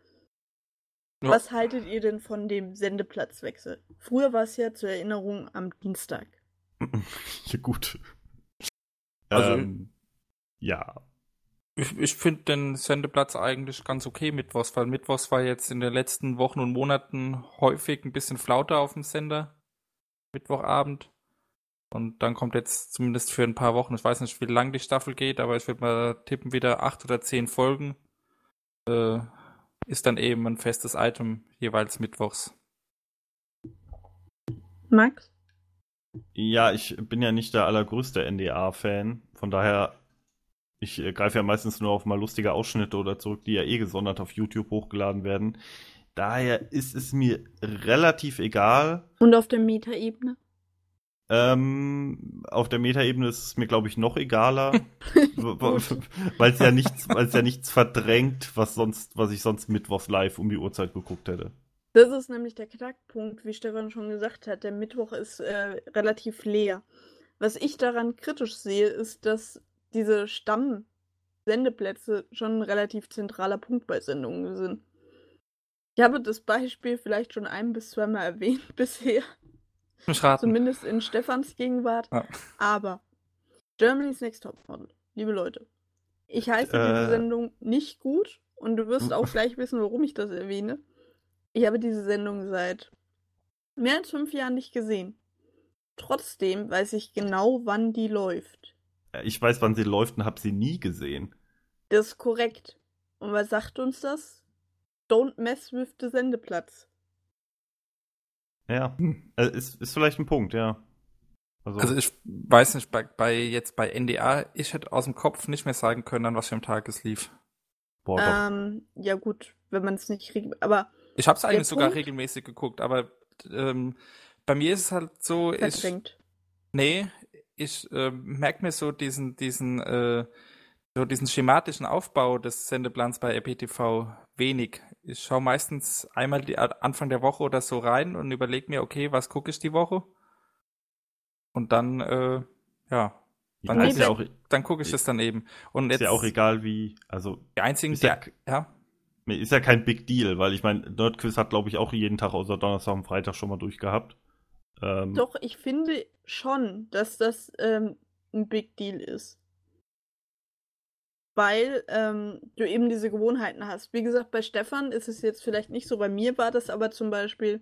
Ja. Was haltet ihr denn von dem Sendeplatzwechsel? Früher war es ja zur Erinnerung am Dienstag. Ja, gut. Also- ähm, ja. Ich, ich finde den Sendeplatz eigentlich ganz okay mittwochs, weil mittwochs war jetzt in den letzten Wochen und Monaten häufig ein bisschen flauter auf dem Sender. Mittwochabend. Und dann kommt jetzt zumindest für ein paar Wochen, ich weiß nicht, wie lang die Staffel geht, aber ich würde mal tippen, wieder acht oder zehn Folgen. Äh, ist dann eben ein festes Item jeweils mittwochs. Max? Ja, ich bin ja nicht der allergrößte N D A-Fan. Von daher, ich äh, greife ja meistens nur auf mal lustige Ausschnitte oder zurück, die ja eh gesondert auf YouTube hochgeladen werden. Daher ist es mir relativ egal. Und auf der Metaebene? Ähm, auf der Metaebene ist es mir, glaube ich, noch egaler, weil es ja nichts, weil es ja nichts verdrängt, was sonst, was ich sonst mittwochs live um die Uhrzeit geguckt hätte. Das ist nämlich der Knackpunkt, wie Stefan schon gesagt hat. Der Mittwoch ist äh, relativ leer. Was ich daran kritisch sehe, ist, dass diese Stamm-Sendeplätze schon ein relativ zentraler Punkt bei Sendungen sind. Ich habe das Beispiel vielleicht schon ein- bis zweimal erwähnt bisher. Mich raten. Zumindest in Stefans Gegenwart. Ja. Aber Germany's Next Topmodel, liebe Leute, ich heiße diese Äh. Sendung nicht gut und du wirst auch gleich wissen, warum ich das erwähne. Ich habe diese Sendung seit mehr als fünf Jahren nicht gesehen. Trotzdem weiß ich genau, wann die läuft. Ich weiß, wann sie läuft und habe sie nie gesehen. Das ist korrekt. Und was sagt uns das? Don't mess with the Sendeplatz. Ja, äh, ist, ist vielleicht ein Punkt, ja. Also, Also ich weiß nicht, bei, bei jetzt bei N D A, ich hätte aus dem Kopf nicht mehr sagen können, an was für einem Tag es lief. boah, doch. Ähm, ja gut, wenn man es nicht kriegt. Aber Ich habe es eigentlich sogar Punkt- regelmäßig geguckt, aber ähm, bei mir ist es halt so, ich, verdrängt. nee, ich äh, merke mir so diesen, diesen, äh, so diesen schematischen Aufbau des Sendeplans bei R P T V wenig. Ich schaue meistens einmal die, Anfang der Woche oder so rein und überlege mir, okay, was gucke ich die Woche? Und dann, äh, ja, dann, Ja, guck ist ja ich, auch, dann gucke ich das dann eben. Und ist jetzt ja auch egal wie, also die einzigen, ist ja, die, ja, ist ja kein Big Deal, weil ich meine, Nerdquiz hat, glaube ich, auch jeden Tag außer Donnerstag und Freitag schon mal durchgehabt. Ähm, Doch, ich finde schon, dass das ähm, ein Big Deal ist. Weil ähm, du eben diese Gewohnheiten hast. Wie gesagt, bei Stefan ist es jetzt vielleicht nicht so, bei mir war das aber zum Beispiel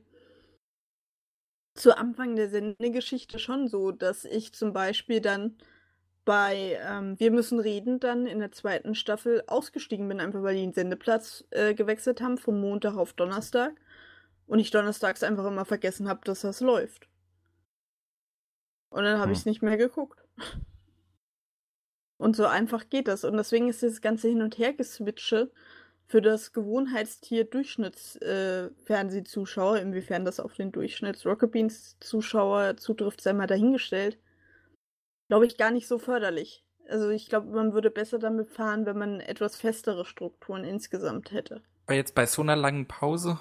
zu Anfang der Sendegeschichte schon so, dass ich zum Beispiel dann bei ähm, Wir müssen reden dann in der zweiten Staffel ausgestiegen bin, einfach weil die den Sendeplatz äh, gewechselt haben, vom Montag auf Donnerstag. Und ich donnerstags einfach immer vergessen habe, dass das läuft. Und dann habe Hm. ich es nicht mehr geguckt. Und so einfach geht das. Und deswegen ist das ganze Hin- und Her-Geswitche für das Gewohnheitstier Durchschnitts-Fernsehzuschauer, äh, inwiefern das auf den Durchschnitts-Rocket-Beans-Zuschauer zutrifft, sei mal dahingestellt, glaube ich, gar nicht so förderlich. Also ich glaube, man würde besser damit fahren, wenn man etwas festere Strukturen insgesamt hätte. aber jetzt bei so einer langen Pause,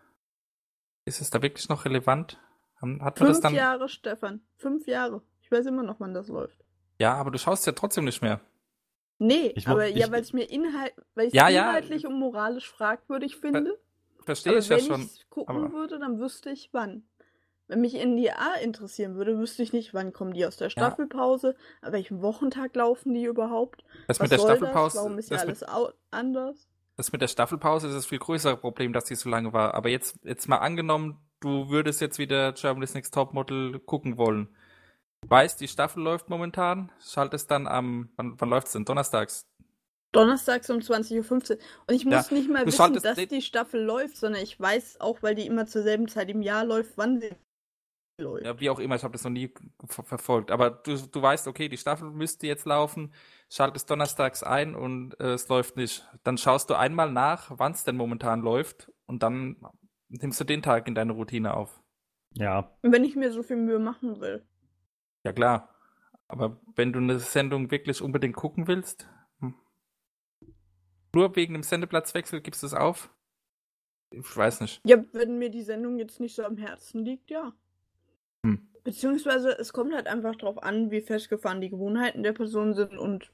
ist es da wirklich noch relevant? Haben- Hat man das Fünf dann? Jahre, Stefan. Fünf Jahre. Ich weiß immer noch, wann das läuft. Ja, aber du schaust ja trotzdem nicht mehr. Nee, Ich mo- aber ja, ich- weil es mir inhalt, weil ich Ja, ja. inhaltlich und moralisch fragwürdig finde. Verstehe Aber ich ja wenn schon. ich gucken aber- würde, dann wüsste ich wann. Wenn mich N D A interessieren würde, wüsste ich nicht, wann kommen die aus der Staffelpause, an welchem Wochentag laufen die überhaupt, Das was mit der soll Staffelpause, das, warum ist ja das, alles mit, au- anders. das mit der Staffelpause ist das viel größere Problem, dass die so lange war. Aber jetzt, jetzt mal angenommen, du würdest jetzt wieder Germany's Next Topmodel gucken wollen. Weißt, die Staffel läuft momentan, schaltest dann am, wann, wann läuft's denn? Donnerstags. Donnerstags um zwanzig Uhr fünfzehn. Und ich muss Ja, nicht mal du wissen, schaltest dass nicht- die Staffel läuft, sondern ich weiß auch, weil die immer zur selben Zeit im Jahr läuft, wann sie läuft. Ja, wie auch immer, ich habe das noch nie ver verfolgt. Aber du, du weißt, okay, die Staffel müsste jetzt laufen, schaltest donnerstags ein und äh, es läuft nicht. Dann schaust du einmal nach, wann es denn momentan läuft und dann nimmst du den Tag in deine Routine auf. ja, Und wenn ich mir so viel Mühe machen will. Ja, klar. Aber wenn du eine Sendung wirklich unbedingt gucken willst, hm. nur wegen dem Sendeplatzwechsel gibst du es auf? Ich weiß nicht. Ja, wenn mir die Sendung jetzt nicht so am Herzen liegt, ja. Hm. Beziehungsweise es kommt halt einfach drauf an, wie festgefahren die Gewohnheiten der Person sind und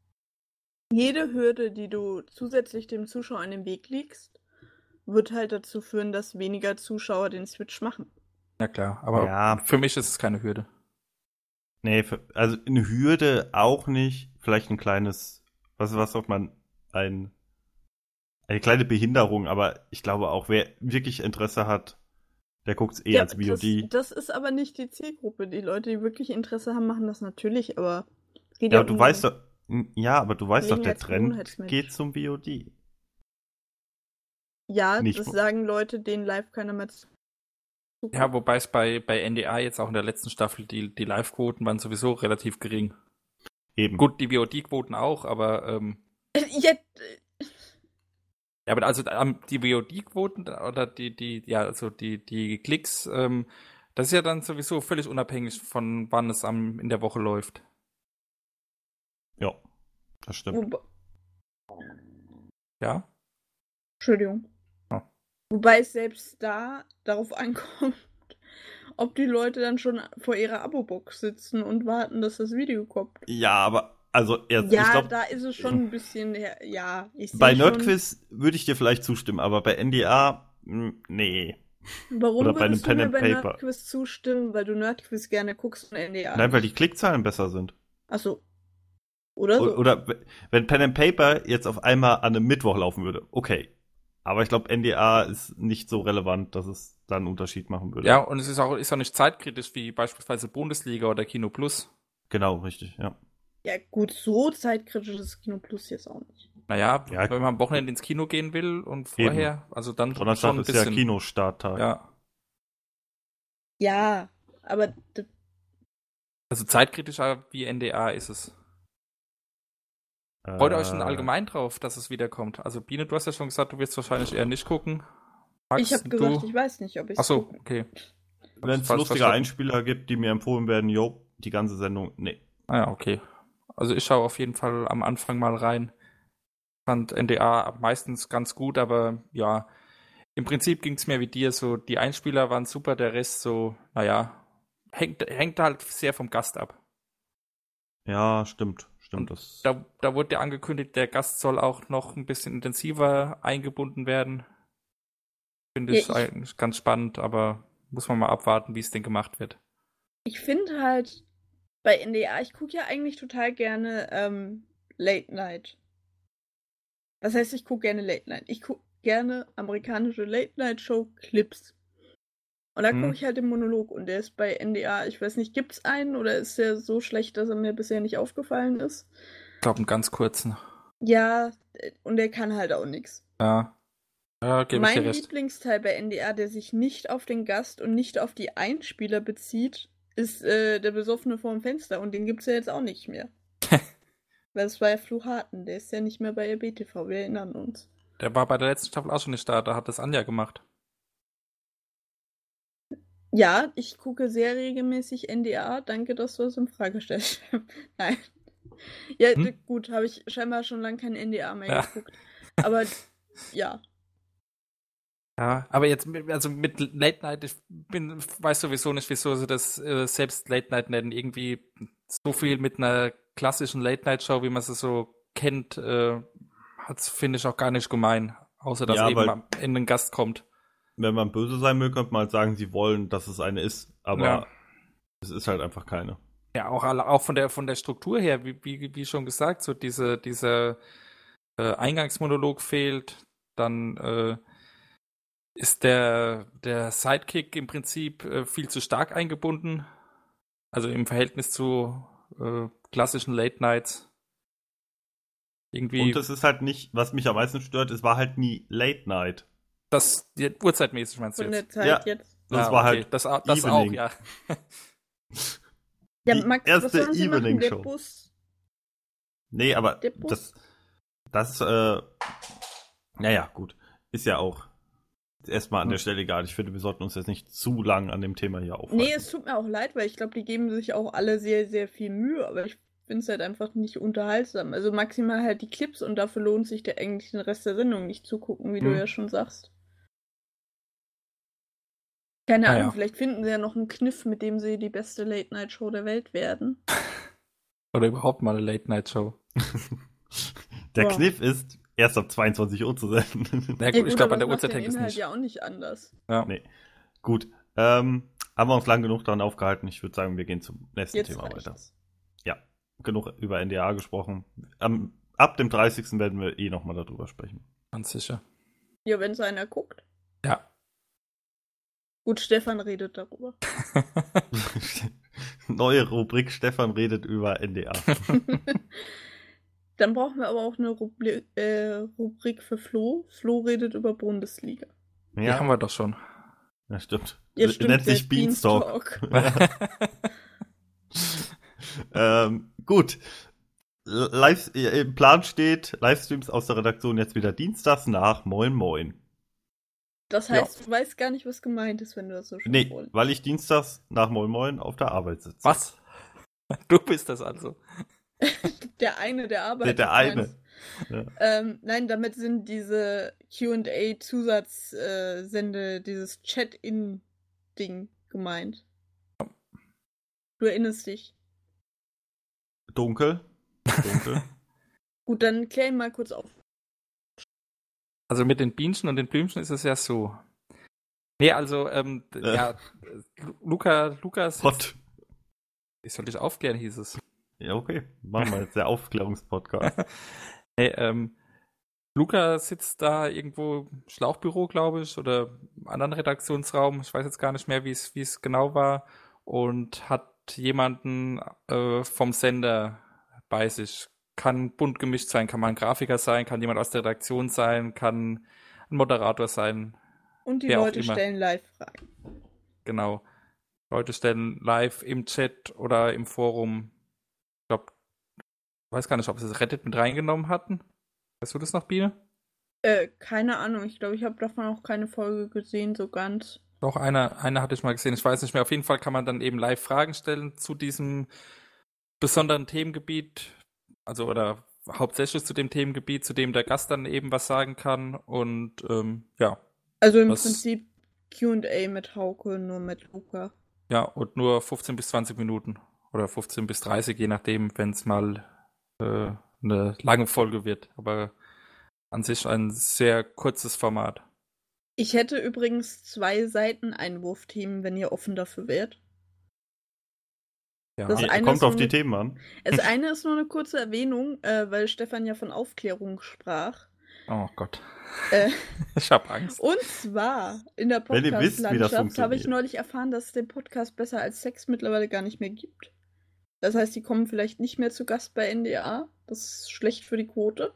jede Hürde, die du zusätzlich dem Zuschauer in den Weg legst, wird halt dazu führen, dass weniger Zuschauer den Switch machen. Ja, klar. Aber Ja. für mich ist es keine Hürde. nee, für, also eine Hürde auch nicht, vielleicht ein kleines, was, was sagt man, ein, eine kleine Behinderung, aber ich glaube auch, wer wirklich Interesse hat, der guckt es eh Ja, als V O D. Das, das ist aber nicht die Zielgruppe. Die Leute, die wirklich Interesse haben, machen das natürlich, aber es geht Ja, ja aber du um weißt doch, ja, aber du weißt doch, der Gelegenheits- Trend Gewohnheitsmensch. geht zum V O D. Ja, nicht- das sagen Leute, denen live keiner mehr zu. Ja, wobei es bei, bei N D A jetzt auch in der letzten Staffel, die, die Live-Quoten waren sowieso relativ gering. Eben. Gut, die V O D-Quoten auch, aber ähm, Jetzt, ja, aber also ähm, die V O D-Quoten oder die, die, ja, also die, die Klicks, ähm, das ist ja dann sowieso völlig unabhängig von wann es am, in der Woche läuft. Ja, das stimmt. wobei, Ja? Entschuldigung. Ja. Wobei es selbst da darauf ankommt, ob die Leute dann schon vor ihrer Abo-Box sitzen und warten, dass das Video kommt. Ja, aber also jetzt, Ja, ich glaube, da ist es schon ein bisschen, her- ja, ich sehe bei schon, Nerdquiz würde ich dir vielleicht zustimmen, aber bei N D A, mh, nee. warum oder bei einem würdest du Pen mir and bei Paper. Nerdquiz zustimmen, weil du Nerdquiz gerne guckst und N D A Nein, weil die nicht? Klickzahlen besser sind. Achso. Oder so. O- Oder w- wenn Pen and Paper jetzt auf einmal an einem Mittwoch laufen würde, okay. Aber ich glaube, N D A ist nicht so relevant, dass es da einen Unterschied machen würde. Ja, und es ist auch, ist auch nicht zeitkritisch wie beispielsweise Bundesliga oder Kino Plus. Genau, richtig, ja. Ja, gut, so zeitkritisch ist Kino Plus jetzt auch nicht. Naja, Ja. wenn man am Wochenende ins Kino gehen will und vorher, also dann Donnerstag schon ein ist ja bisschen. Kinostarttag. Ja. Ja, aber d- Also zeitkritischer wie N D A ist es. Freut ihr euch denn Äh, allgemein drauf, dass es wiederkommt? Also Biene, du hast ja schon gesagt, du wirst wahrscheinlich eher nicht gucken. Max, ich habe du? gesagt, ich weiß nicht, ob ich Achso, okay. Wenn es Falsch lustige verstanden. Einspieler gibt, die mir empfohlen werden, jo, die ganze Sendung, nee. Ah ja, okay. also ich schaue auf jeden Fall am Anfang mal rein. Fand N D A meistens ganz gut, aber ja, im Prinzip ging es mir wie dir, so die Einspieler waren super, der Rest so, naja, hängt, hängt halt sehr vom Gast ab. Ja, stimmt. Stimmt. Und Das, Da, da wurde ja angekündigt, der Gast soll auch noch ein bisschen intensiver eingebunden werden. Finde Ja, ich ich- eigentlich ganz spannend, aber muss man mal abwarten, wie es denn gemacht wird. Ich finde halt bei N D A, ich gucke ja eigentlich total gerne ähm, Late Night. Das heißt, ich gucke gerne Late Night. Ich gucke gerne amerikanische Late Night Show Clips. Und da Hm. gucke ich halt den Monolog und der ist bei N D A, ich weiß nicht, gibt's einen oder ist der so schlecht, dass er mir bisher nicht aufgefallen ist? Ich glaube, einen ganz kurzen. Ja, äh, und der kann halt auch nichts. Ja, ja gebe ich dir Mein recht. Lieblingsteil bei N D A, der sich nicht auf den Gast und nicht auf die Einspieler bezieht, ist äh, der Besoffene vorm Fenster und den gibt's ja jetzt auch nicht mehr. Weil es war ja Flo Harten, der ist ja nicht mehr bei R B T V, wir erinnern uns. Der war bei der letzten Staffel auch schon nicht da, da hat das Anja gemacht. Ja, ich gucke sehr regelmäßig N D A, danke, dass du das in Frage stellst. Nein. Ja, Hm? d- gut, habe ich scheinbar schon lange kein N D A mehr Ja. geguckt. Aber ja. Ja, aber jetzt, mit- also mit Late Night, ich bin, weiß sowieso nicht, wieso sie das äh, selbst Late Night nennen. Irgendwie so viel mit einer klassischen Late Night Show, wie man sie so kennt, äh, hat's, finde ich, auch gar nicht gemein. Außer, dass Ja, eben weil- am Ende ein Gast kommt. wenn man böse sein will, könnte man halt sagen, sie wollen, dass es eine ist. Aber Ja. es ist halt einfach keine. Ja, auch, alle, auch von der von der Struktur her, wie, wie, wie schon gesagt, so diese, dieser äh, Eingangsmonolog fehlt, dann äh, ist der, der Sidekick im Prinzip äh, viel zu stark eingebunden. Also im Verhältnis zu äh, klassischen Late Nights. Irgendwie, Und es ist halt nicht, was mich am meisten stört, es war halt nie Late Night. das, die, uhrzeitmäßig meinst du Von jetzt? der Zeit Ja. jetzt. Das Ah, war okay, halt das, au- das auch, Evening. ja. Ja, die Max, erste was sollen sie machen? Der Evening-Show. Bus. Nee, aber Der Bus? das, das, äh, naja, gut. Ist ja auch erstmal an der Stelle egal. Ich finde, wir sollten uns jetzt nicht zu lang an dem Thema hier aufhalten. Nee, es tut mir auch leid, weil ich glaube, die geben sich auch alle sehr, sehr viel Mühe, aber ich finde es halt einfach nicht unterhaltsam. Also maximal halt die Clips und dafür lohnt sich der eigentlich den Rest der Sendung nicht zu gucken, wie du Hm. ja schon sagst. Keine Ah, Ahnung, ja. vielleicht finden sie ja noch einen Kniff, mit dem sie die beste Late-Night-Show der Welt werden. Oder überhaupt mal eine Late Night Show. Der Ja. Kniff ist, erst ab zweiundzwanzig Uhr zu senden. Ja, Ja, gut, ich glaube, aber an der es macht Uhrzeit den hängt es Inhalt nicht. ja auch nicht anders. Ja. Nee. Gut. Ähm, haben wir uns lang genug daran aufgehalten. Ich würde sagen, wir gehen zum nächsten Jetzt Thema reicht weiter. es. Ja, genug über N D A gesprochen. Am, ab dem dreißigsten werden wir eh nochmal darüber sprechen. Ganz sicher. Ja, wenn es einer guckt. Ja. Gut, Stefan redet darüber. Neue Rubrik, Stefan redet über N D A. Dann brauchen wir aber auch eine Rubri äh, Rubrik für Flo. Flo redet über Bundesliga. Die haben wir doch schon. Ja, stimmt. Ja, N- stimmt, Nennt der sich Beanstalk. Beanstalk. ähm, gut. L- Live, äh, im Plan steht, Livestreams aus der Redaktion jetzt wieder dienstags nach Moin Moin. Das heißt, du weißt gar nicht, was gemeint ist, wenn du das so schön Nee, vorliest. weil ich dienstags nach Moin Moin auf der Arbeit sitze. Was? Du bist das also. Der eine, der arbeitet. Der eine. meinst du? Ähm, nein, damit sind diese Q und A-Zusatzsende, dieses Chat-In-Ding gemeint. Du erinnerst dich. Dunkel. Dunkel. Gut, dann klär ihn mal kurz auf. Also mit den Bienchen und den Blümchen ist es ja so. Nee, also, ähm, d- Äh. ja, Lu- Luca, Lukas, Hot. ich soll dich aufklären, hieß es. Ja, okay. Machen wir jetzt der Aufklärungspodcast. Nee, ähm, Luca sitzt da irgendwo im Schlauchbüro, glaube ich, oder im anderen Redaktionsraum. Ich weiß jetzt gar nicht mehr, wie es wie es genau war. Und hat jemanden äh, vom Sender bei sich. Kann bunt gemischt sein, kann mal ein Grafiker sein, kann jemand aus der Redaktion sein, kann ein Moderator sein. Und die Wer auch Leute immer. stellen Live-Fragen. Genau. Leute stellen live im Chat oder im Forum. Ich glaube, ich weiß gar nicht, ob sie das Reddit mit reingenommen hatten. Weißt du das noch, Biene? Äh, keine Ahnung. Ich glaube, ich habe davon auch keine Folge gesehen, so ganz. Doch, eine, eine hatte ich mal gesehen. Ich weiß nicht mehr. Auf jeden Fall kann man dann eben live Fragen stellen zu diesem besonderen Themengebiet. also oder hauptsächlich zu dem Themengebiet, zu dem der Gast dann eben was sagen kann. Und ähm, ja. Also im das, Prinzip Q und A mit Hauke, nur mit Luca. Ja, und nur fünfzehn bis zwanzig Minuten. Oder fünfzehn bis dreißig, je nachdem, wenn es mal äh, eine lange Folge wird. Aber an sich ein sehr kurzes Format. Ich hätte übrigens zwei Seiten Einwurfthemen, wenn ihr offen dafür wärt. Ja. Das Ja, eine kommt ist auf nur die eine- Themen an. Das eine ist nur eine kurze Erwähnung, äh, weil Stefan ja von Aufklärung sprach. Oh Gott. Äh, Ich hab Angst. und zwar in der Wenn ihr wisst, wie das Podcast-Landschaft habe funktioniert. ich neulich erfahren, dass es den Podcast besser als Sex mittlerweile gar nicht mehr gibt. Das heißt, die kommen vielleicht nicht mehr zu Gast bei N D A. Das ist schlecht für die Quote.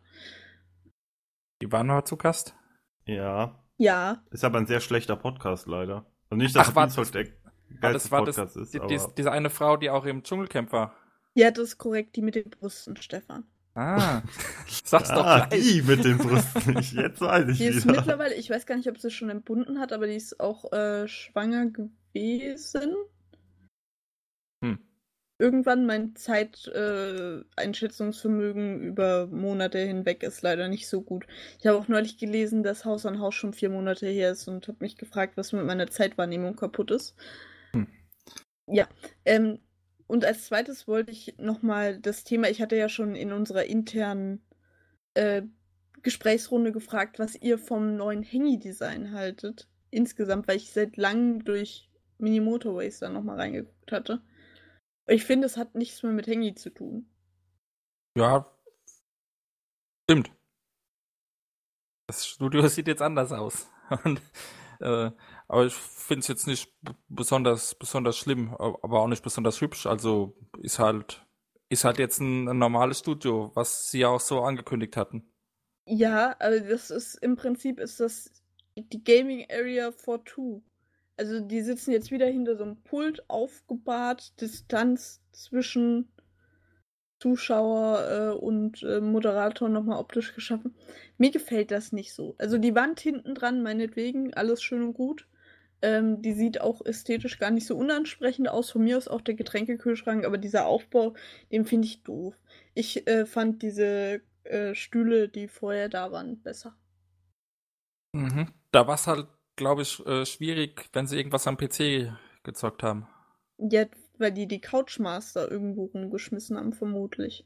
Die waren noch zu Gast? Ja. Ja, Ist aber ein sehr schlechter Podcast, leider. Also nicht, dass Ach, war Beansport der Aber geilste das war das, Podcast ist, die, aber... die, diese eine Frau, die auch im Dschungelcamp war. ja, das ist korrekt, die mit den Brüsten, Stefan. Ah, sag's doch ah, gleich. die mit den Brüsten nicht. Jetzt weiß ich Die ist wieder. mittlerweile, ich weiß gar nicht, ob sie schon entbunden hat, aber die ist auch äh, schwanger gewesen. Hm. Irgendwann mein Zeiteinschätzungsvermögen äh, über Monate hinweg ist leider nicht so gut. Ich habe auch neulich gelesen, dass Haus an Haus schon vier Monate her ist und habe mich gefragt, was mit meiner Zeitwahrnehmung kaputt ist. Hm. Ja, ähm, und als zweites wollte ich nochmal das Thema, ich hatte ja schon in unserer internen äh, Gesprächsrunde gefragt, was ihr vom neuen Hengi-Design haltet. Insgesamt, weil ich seit langem durch Mini Motorways da nochmal reingeguckt hatte. Ich finde, es hat nichts mehr mit Hengi zu tun. Ja, stimmt. Das Studio sieht jetzt anders aus. Und, äh, aber ich finde es jetzt nicht b- besonders, besonders schlimm, aber auch nicht besonders hübsch. Also ist halt, ist halt jetzt ein, ein normales Studio, was sie ja auch so angekündigt hatten. Ja, also das ist im Prinzip ist das die Gaming Area for Two. Also die sitzen jetzt wieder hinter so einem Pult aufgebahrt, Distanz zwischen Zuschauer äh, und äh, Moderator nochmal optisch geschaffen. Mir gefällt das nicht so. Also die Wand hinten dran, meinetwegen, alles schön und gut. Ähm, die sieht auch ästhetisch gar nicht so unansprechend aus. Von mir aus auch der Getränkekühlschrank, aber dieser Aufbau, den finde ich doof. Ich äh, fand diese äh, Stühle, die vorher da waren, besser. Mhm. Da war es halt, glaube ich, äh, schwierig, wenn sie irgendwas am P C gezockt haben. Ja, weil die die Couchmaster irgendwo rumgeschmissen haben, vermutlich.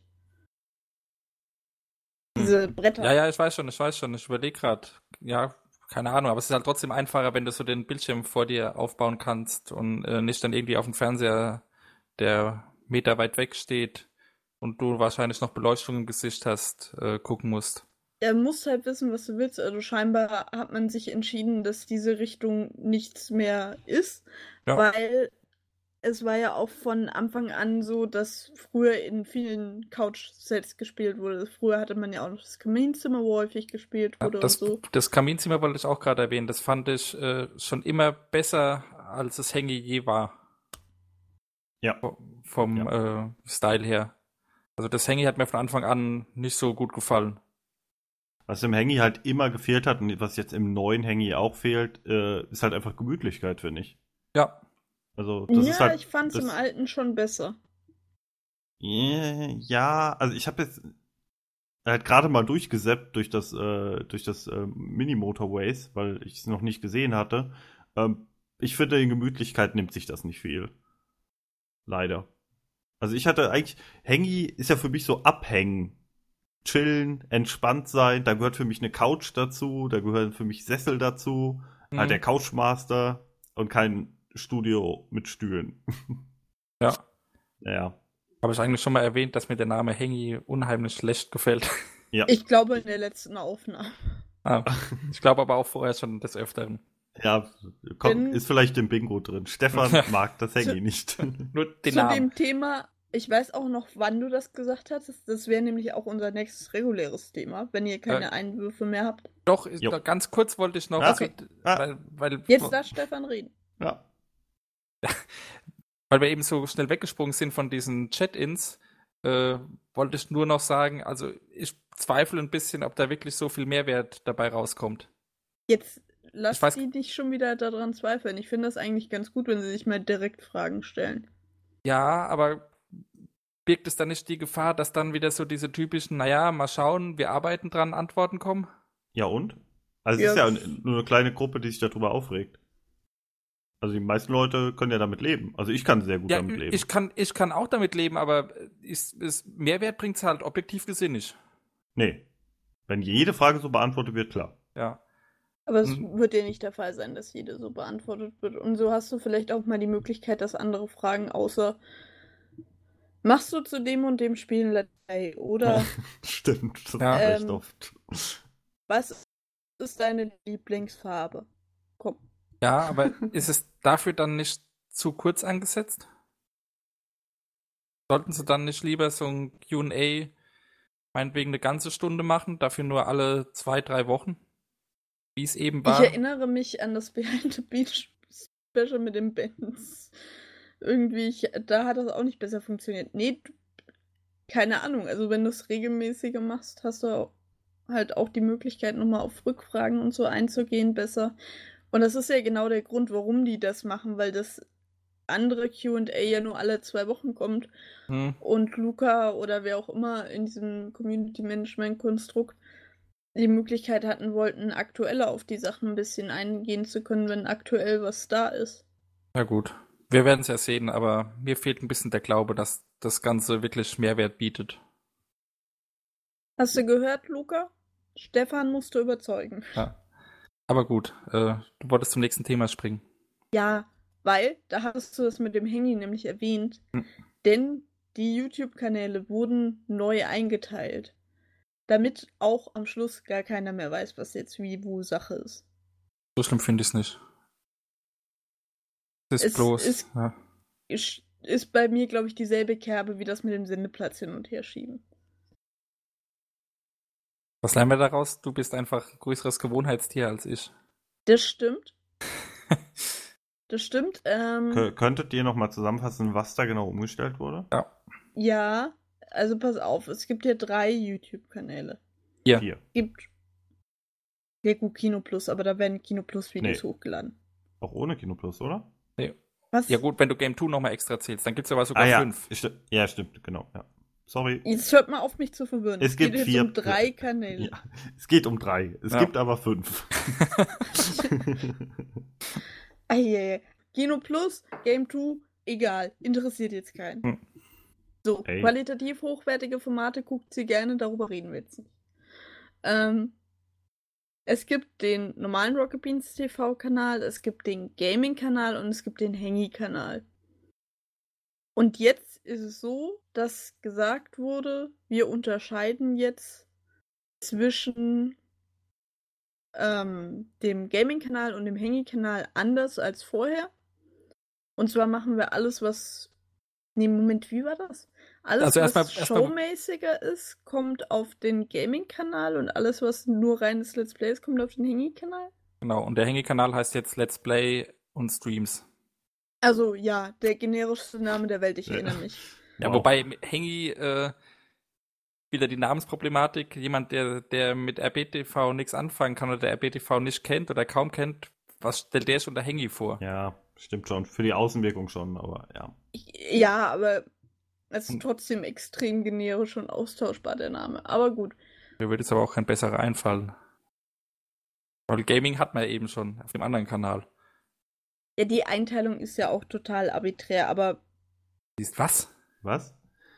Diese Bretter. Ja, ja, ich weiß schon, ich weiß schon. Ich überlege gerade, ja, keine Ahnung, aber es ist halt trotzdem einfacher, wenn du so den Bildschirm vor dir aufbauen kannst und äh, nicht dann irgendwie auf dem Fernseher, der Meter weit weg steht und du wahrscheinlich noch Beleuchtung im Gesicht hast, äh, gucken musst. Er muss halt wissen, was du willst. Also scheinbar hat man sich entschieden, dass diese Richtung nichts mehr ist, Ja. weil es war ja auch von Anfang an so, dass früher in vielen Couch-Sets gespielt wurde. Früher hatte man ja auch noch das Kaminzimmer, wo häufig gespielt Ja, wurde das, und so. das Kaminzimmer wollte ich auch gerade erwähnen. Das fand ich äh, schon immer besser, als es Hengi je war. Ja. Vom äh, Style her. Also das Hengi hat mir von Anfang an nicht so gut gefallen. Was im Hengi halt immer gefehlt hat und was jetzt im neuen Hengi auch fehlt, äh, ist halt einfach Gemütlichkeit, finde ich. Ja. Also, das Ja, ist halt, ich fand es das, im Alten schon besser. Äh, Ja, also ich habe jetzt halt gerade mal durchgesappt durch das, äh, durch das äh, Mini-Motorways, weil ich es noch nicht gesehen hatte. Ähm, ich finde, in Gemütlichkeit nimmt sich das nicht viel. Leider. Also ich hatte eigentlich, Hengi ist ja für mich so abhängen. Chillen, entspannt sein, da gehört für mich eine Couch dazu, da gehören für mich Sessel dazu, Mhm. halt der Couchmaster und kein Studio mit Stühlen. Ja. Naja. Habe ich eigentlich schon mal erwähnt, dass mir der Name Hengi unheimlich schlecht gefällt. Ja. Ich glaube in der letzten Aufnahme. ah, ich glaube aber auch vorher schon des Öfteren. Ja, komm, Denn- ist vielleicht im Bingo drin. Stefan mag das Hengi nicht. Nur den Zu Namen. dem Thema, ich weiß auch noch, wann du das gesagt hattest. Das wäre nämlich auch unser nächstes reguläres Thema, wenn ihr keine Äh. Einwürfe mehr habt. Doch, Jo. noch ganz kurz wollte ich noch, Ah, also, ah. weil, weil, Jetzt darf Stefan reden. Ja. weil wir eben so schnell weggesprungen sind von diesen Chat-Ins, äh, wollte ich nur noch sagen, also ich zweifle ein bisschen, ob da wirklich so viel Mehrwert dabei rauskommt. Jetzt lass Ich weiß- die nicht schon wieder daran zweifeln. Ich finde das eigentlich ganz gut, wenn sie sich mal direkt Fragen stellen. Ja, aber birgt es dann nicht die Gefahr, dass dann wieder so diese typischen, naja, mal schauen, wir arbeiten dran, Antworten kommen? Ja und? Also Ja. es ist ja nur eine kleine Gruppe, die sich darüber aufregt. Also die meisten Leute können ja damit leben. Also ich kann sehr gut Ja, damit leben. ich kann, ich kann auch damit leben, aber ist, ist, Mehrwert bringt es halt objektiv gesehen nicht. Nee. Wenn jede Frage so beantwortet wird, klar. Ja. Aber es Mhm. wird ja nicht der Fall sein, dass jede so beantwortet wird. Und so hast du vielleicht auch mal die Möglichkeit, dass andere Fragen außer machst du zu dem und dem Spiel ein Let's Play? Oder Stimmt, das Ja. ist echt Ähm, oft. was ist deine Lieblingsfarbe? Komm. Ja, aber ist es dafür dann nicht zu kurz angesetzt? Sollten sie dann nicht lieber so ein Q und A meinetwegen eine ganze Stunde machen, dafür nur alle zwei, drei Wochen? Wie es eben Ich war. erinnere mich an das Behind the Beach Special mit den Bands. Irgendwie, ich, da hat das auch nicht besser funktioniert. Nee, du- keine Ahnung. Also wenn du es regelmäßiger machst, hast du auch- halt auch die Möglichkeit, nochmal auf Rückfragen und so einzugehen besser. Und das ist ja genau der Grund, warum die das machen, weil das andere Q und A ja nur alle zwei Wochen kommt Hm. und Luca oder wer auch immer in diesem Community-Management-Konstrukt die Möglichkeit hatten wollten, aktueller auf die Sachen ein bisschen eingehen zu können, wenn aktuell was da ist. Na gut. Wir werden es ja sehen, aber mir fehlt ein bisschen der Glaube, dass das Ganze wirklich Mehrwert bietet. Hast du gehört, Luca? Stefan musst du überzeugen. Ja. Aber gut, äh, du wolltest zum nächsten Thema springen. Ja, weil, da hast du das mit dem Handy nämlich erwähnt, Hm. denn die YouTube-Kanäle wurden neu eingeteilt, damit auch am Schluss gar keiner mehr weiß, was jetzt wie wo Sache ist. So schlimm finde ich es nicht. Es ist Es bloß. ist- ja. Ist, ist bei mir, glaube ich, dieselbe Kerbe wie das mit dem Sendeplatz hin und her schieben. Was lernen wir daraus? Du bist einfach ein größeres Gewohnheitstier als ich. Das stimmt. Das stimmt. Ähm, Kö- könntet ihr noch mal zusammenfassen, was da genau umgestellt wurde? ja, also pass auf, es gibt ja drei YouTube-Kanäle. Ja. Vier. Gibt. Ja, gut, Kino Plus, aber da werden Kino Plus-Videos Nee. hochgeladen. Auch ohne Kino Plus, oder? Was? Ja gut, wenn du Game zwei nochmal extra zählst, dann gibt es aber sogar ah ja, fünf. sti- ja, stimmt, genau. Ja. Sorry. Jetzt hört mal auf, mich zu verwirren. Es gibt geht jetzt vier- um drei Kanäle. Ja, es geht um drei. Es Ja. gibt aber fünf. Eieiei. Kino Plus, Game zwei, egal. Interessiert jetzt keinen. Hm. So, Ey. qualitativ hochwertige Formate guckt sie gerne, darüber reden wir jetzt nicht. Ähm, es gibt den normalen Rocket Beans T V-Kanal, es gibt den Gaming-Kanal und es gibt den Hangy-Kanal. Und jetzt ist es so, dass gesagt wurde, wir unterscheiden jetzt zwischen ähm, dem Gaming-Kanal und dem Hangy-Kanal anders als vorher. Und zwar machen wir alles, was. Nee, Moment, wie war das? Alles, Also erstmal- was erstmal- showmäßiger ist, kommt auf den Gaming-Kanal und alles, was nur reines Let's Play ist, kommt auf den Hangy-Kanal. Genau, und der Hangy-Kanal heißt jetzt Let's Play und Streams. Also ja, der generischste Name der Welt, ich Ja. erinnere mich. Ja, Wow. wobei Hangy äh, wieder die Namensproblematik, jemand, der, der mit R B T V nichts anfangen kann oder der R B T V nicht kennt oder kaum kennt, was stellt der sich unter Hangy vor? Ja, stimmt schon. Für die Außenwirkung schon, aber ja. Ja, aber es ist Und- trotzdem extrem generisch und austauschbar, der Name. Aber gut. Mir würde jetzt aber auch kein besserer einfallen. Weil Gaming hat man eben schon auf dem anderen Kanal. Ja, die Einteilung ist ja auch total arbiträr, aber Siehst was? Was?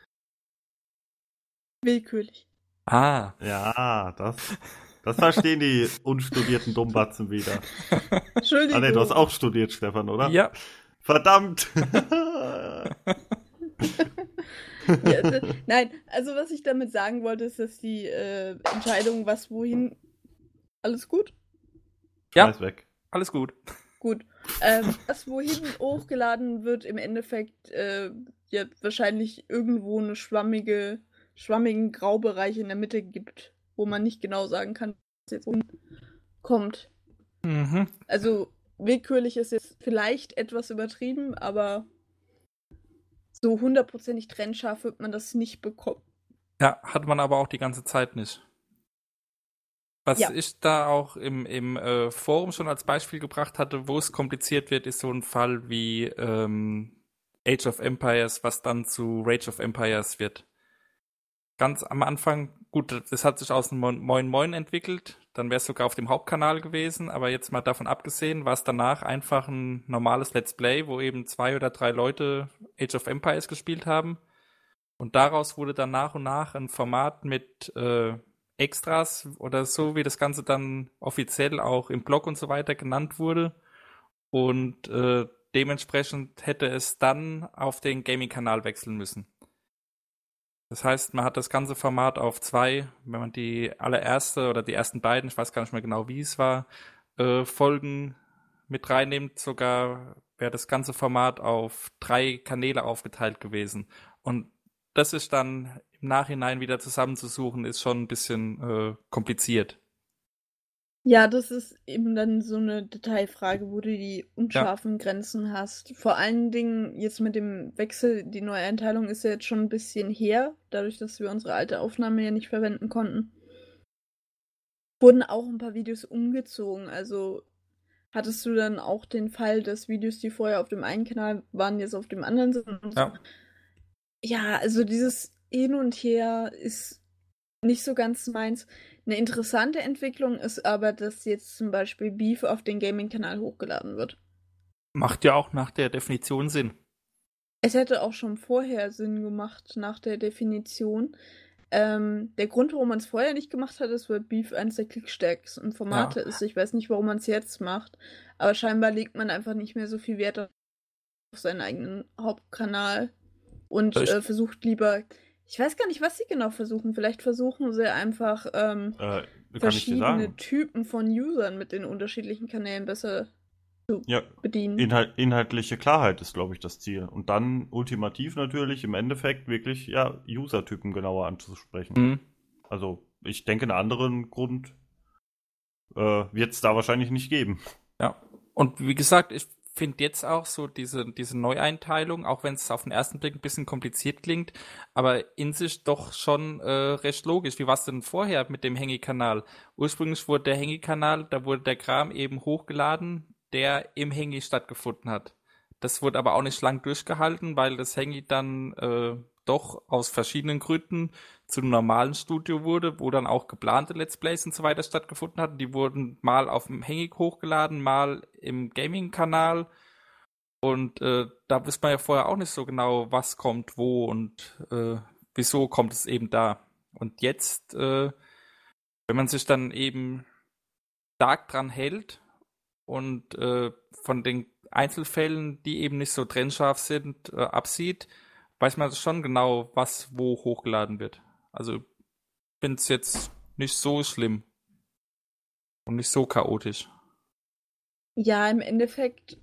willkürlich. Ah. Ja, das, das verstehen die unstudierten Dummbatzen wieder. Entschuldigung. Ah ne, du hast auch studiert, Stefan, oder? Ja. Verdammt! Ja, d- nein, also was ich damit sagen wollte, ist, dass die äh, Entscheidung, was wohin. Alles gut? Ja. Schmeiß weg. Alles gut. Gut. Ähm, was wohin hochgeladen wird, im Endeffekt äh, ja wahrscheinlich irgendwo eine schwammige, schwammigen Graubereich in der Mitte gibt, wo man nicht genau sagen kann, was jetzt wohin kommt. Mhm. Also willkürlich ist jetzt vielleicht etwas übertrieben, aber so hundertprozentig trennscharf wird man das nicht bekommen. Ja, hat man aber auch die ganze Zeit nicht. Was Ja. ich da auch im, im äh, Forum schon als Beispiel gebracht hatte, wo es kompliziert wird, ist so ein Fall wie ähm, Age of Empires, was dann zu Rage of Empires wird. Ganz am Anfang, gut, das hat sich aus dem Moin Moin entwickelt, dann wäre es sogar auf dem Hauptkanal gewesen, aber jetzt mal davon abgesehen, war es danach einfach ein normales Let's Play, wo eben zwei oder drei Leute Age of Empires gespielt haben. Und daraus wurde dann nach und nach ein Format mit äh, Extras oder so, wie das Ganze dann offiziell auch im Blog und so weiter genannt wurde. Und äh, dementsprechend hätte es dann auf den Gaming-Kanal wechseln müssen. Das heißt, man hat das ganze Format auf zwei, wenn man die allererste oder die ersten beiden, ich weiß gar nicht mehr genau, wie es war, äh, Folgen mit reinnimmt, sogar wäre das ganze Format auf drei Kanäle aufgeteilt gewesen. Und das ist dann im Nachhinein wieder zusammenzusuchen, ist schon ein bisschen äh, kompliziert. Ja, das ist eben dann so eine Detailfrage, wo du die unscharfen Grenzen hast. Vor allen Dingen jetzt mit dem Wechsel, die Neueinteilung ist ja jetzt schon ein bisschen her, dadurch, dass wir unsere alte Aufnahme ja nicht verwenden konnten. Wurden auch ein paar Videos umgezogen. Also hattest du dann auch den Fall, dass Videos, die vorher auf dem einen Kanal waren, jetzt auf dem anderen sind? Und so? Ja. Ja, also dieses Hin und Her ist nicht so ganz meins. Eine interessante Entwicklung ist aber, dass jetzt zum Beispiel Beef auf den Gaming-Kanal hochgeladen wird. Macht ja auch nach der Definition Sinn. Es hätte auch schon vorher Sinn gemacht nach der Definition. Ähm, der Grund, warum man es vorher nicht gemacht hat, ist, weil Beef eines der klickstärksten Formate Ja. ist. Ich weiß nicht, warum man es jetzt macht, aber scheinbar legt man einfach nicht mehr so viel Wert auf seinen eigenen Hauptkanal und Ich- äh, versucht lieber. Ich weiß gar nicht, was sie genau versuchen. Vielleicht versuchen sie einfach ähm, Äh, kann ich dir verschiedene sagen? Typen von Usern mit den unterschiedlichen Kanälen besser zu Ja, bedienen. Inhalt, inhaltliche Klarheit ist, glaube ich, das Ziel. Und dann ultimativ natürlich im Endeffekt wirklich, ja, User-Typen genauer anzusprechen. Mhm. Also, ich denke, einen anderen Grund äh, wird es da wahrscheinlich nicht geben. Ja. Und wie gesagt, ich finde jetzt auch so diese, diese Neueinteilung, auch wenn es auf den ersten Blick ein bisschen kompliziert klingt, aber in sich doch schon äh, recht logisch. Wie war es denn vorher mit dem Hängi-Kanal? Ursprünglich wurde der Hängi-Kanal, da wurde der Kram eben hochgeladen, der im Hängi stattgefunden hat. Das wurde aber auch nicht lang durchgehalten, weil das Hängi dann äh, doch aus verschiedenen Gründen zu einem normalen Studio wurde, wo dann auch geplante Let's Plays und so weiter stattgefunden hatten. Die wurden mal auf dem Hängi hochgeladen, mal im Gaming-Kanal. Und äh, da wusste man ja vorher auch nicht so genau, was kommt wo und äh, wieso kommt es eben da. Und jetzt, äh, wenn man sich dann eben stark dran hält und äh, von den Einzelfällen, die eben nicht so trennscharf sind, äh, absieht, weiß man schon genau, was wo hochgeladen wird. Also ich finde es jetzt nicht so schlimm und nicht so chaotisch. Ja, im Endeffekt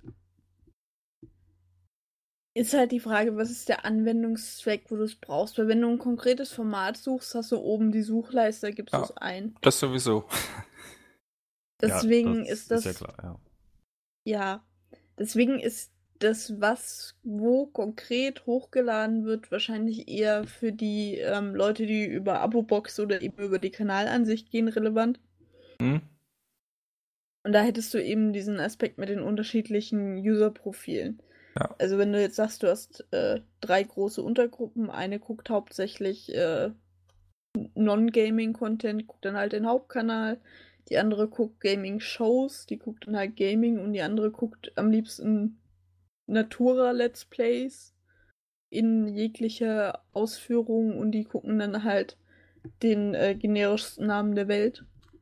ist halt die Frage, was ist der Anwendungszweck, wo du es brauchst. Weil wenn du ein konkretes Format suchst, hast du oben die Suchleiste, da gibst du Ja. es ein. Das sowieso. Deswegen ja, ist das, Ist ja klar, ja. ja, deswegen ist das, was wo konkret hochgeladen wird, wahrscheinlich eher für die ähm, Leute, die über Abo-Box oder eben über die Kanalansicht gehen, relevant. Hm? Und da hättest du eben diesen Aspekt mit den unterschiedlichen User-Profilen. Ja. Also wenn du jetzt sagst, du hast äh, drei große Untergruppen, eine guckt hauptsächlich äh, Non-Gaming-Content, guckt dann halt den Hauptkanal, die andere guckt Gaming-Shows, die guckt dann halt Gaming und die andere guckt am liebsten Natura-Let's Plays in jeglicher Ausführung und die gucken dann halt den äh, generischsten Namen der Welt.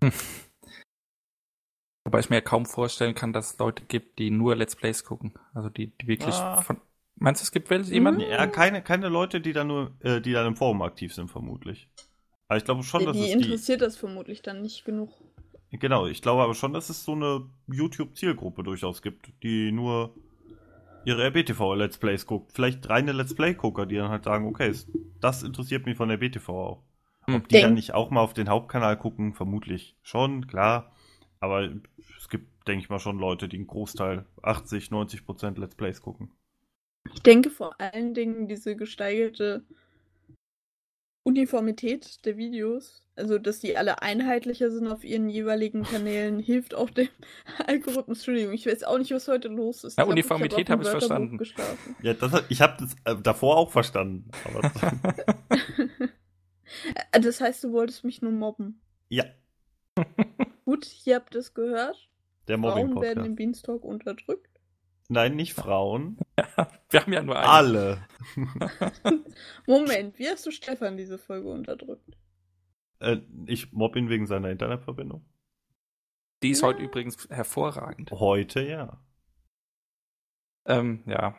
Wobei ich mir kaum vorstellen kann, dass es Leute gibt, die nur Let's Plays gucken. Also die, die wirklich Ah. von. Meinst du, es gibt welche, jemanden? Ja, keine, keine Leute, die da nur, äh, die dann im Forum aktiv sind, vermutlich. Aber ich glaube schon, Die, dass die es die. interessiert das vermutlich dann nicht genug. Genau, ich glaube aber schon, dass es so eine YouTube-Zielgruppe durchaus gibt, die nur ihre R B T V-Let's Plays guckt. Vielleicht reine Let's Play-Gucker, die dann halt sagen, okay, das interessiert mich von der B T V auch. Hm. Ob die Denk- dann nicht auch mal auf den Hauptkanal gucken, vermutlich schon, klar. Aber es gibt, denke ich mal, schon Leute, die einen Großteil, achtzig, neunzig Prozent Let's Plays gucken. Ich denke vor allen Dingen diese gesteigerte Uniformität der Videos, also dass die alle einheitlicher sind auf ihren jeweiligen Kanälen, hilft auch dem Algorithmus. Entschuldigung, ich weiß auch nicht, was heute los ist. Ja, Ich glaub, Uniformität hab habe auf ich dem verstanden. Wörterbuch geschlafen. Ja, das, hat- ich habe das äh, davor auch verstanden. Aber Äh, Das heißt, du wolltest mich nur mobben. ja, Gut, ihr habt es gehört. der Frauen werden Mobbing-Podcast. im Beanstalk unterdrückt. Nein, nicht Frauen. Wir haben ja nur eine. Alle. Moment, wie hast du Stefan diese Folge unterdrückt? Äh, ich mobb ihn wegen seiner Internetverbindung. Die ist Ja. heute übrigens hervorragend. Heute ja. Ähm, ja.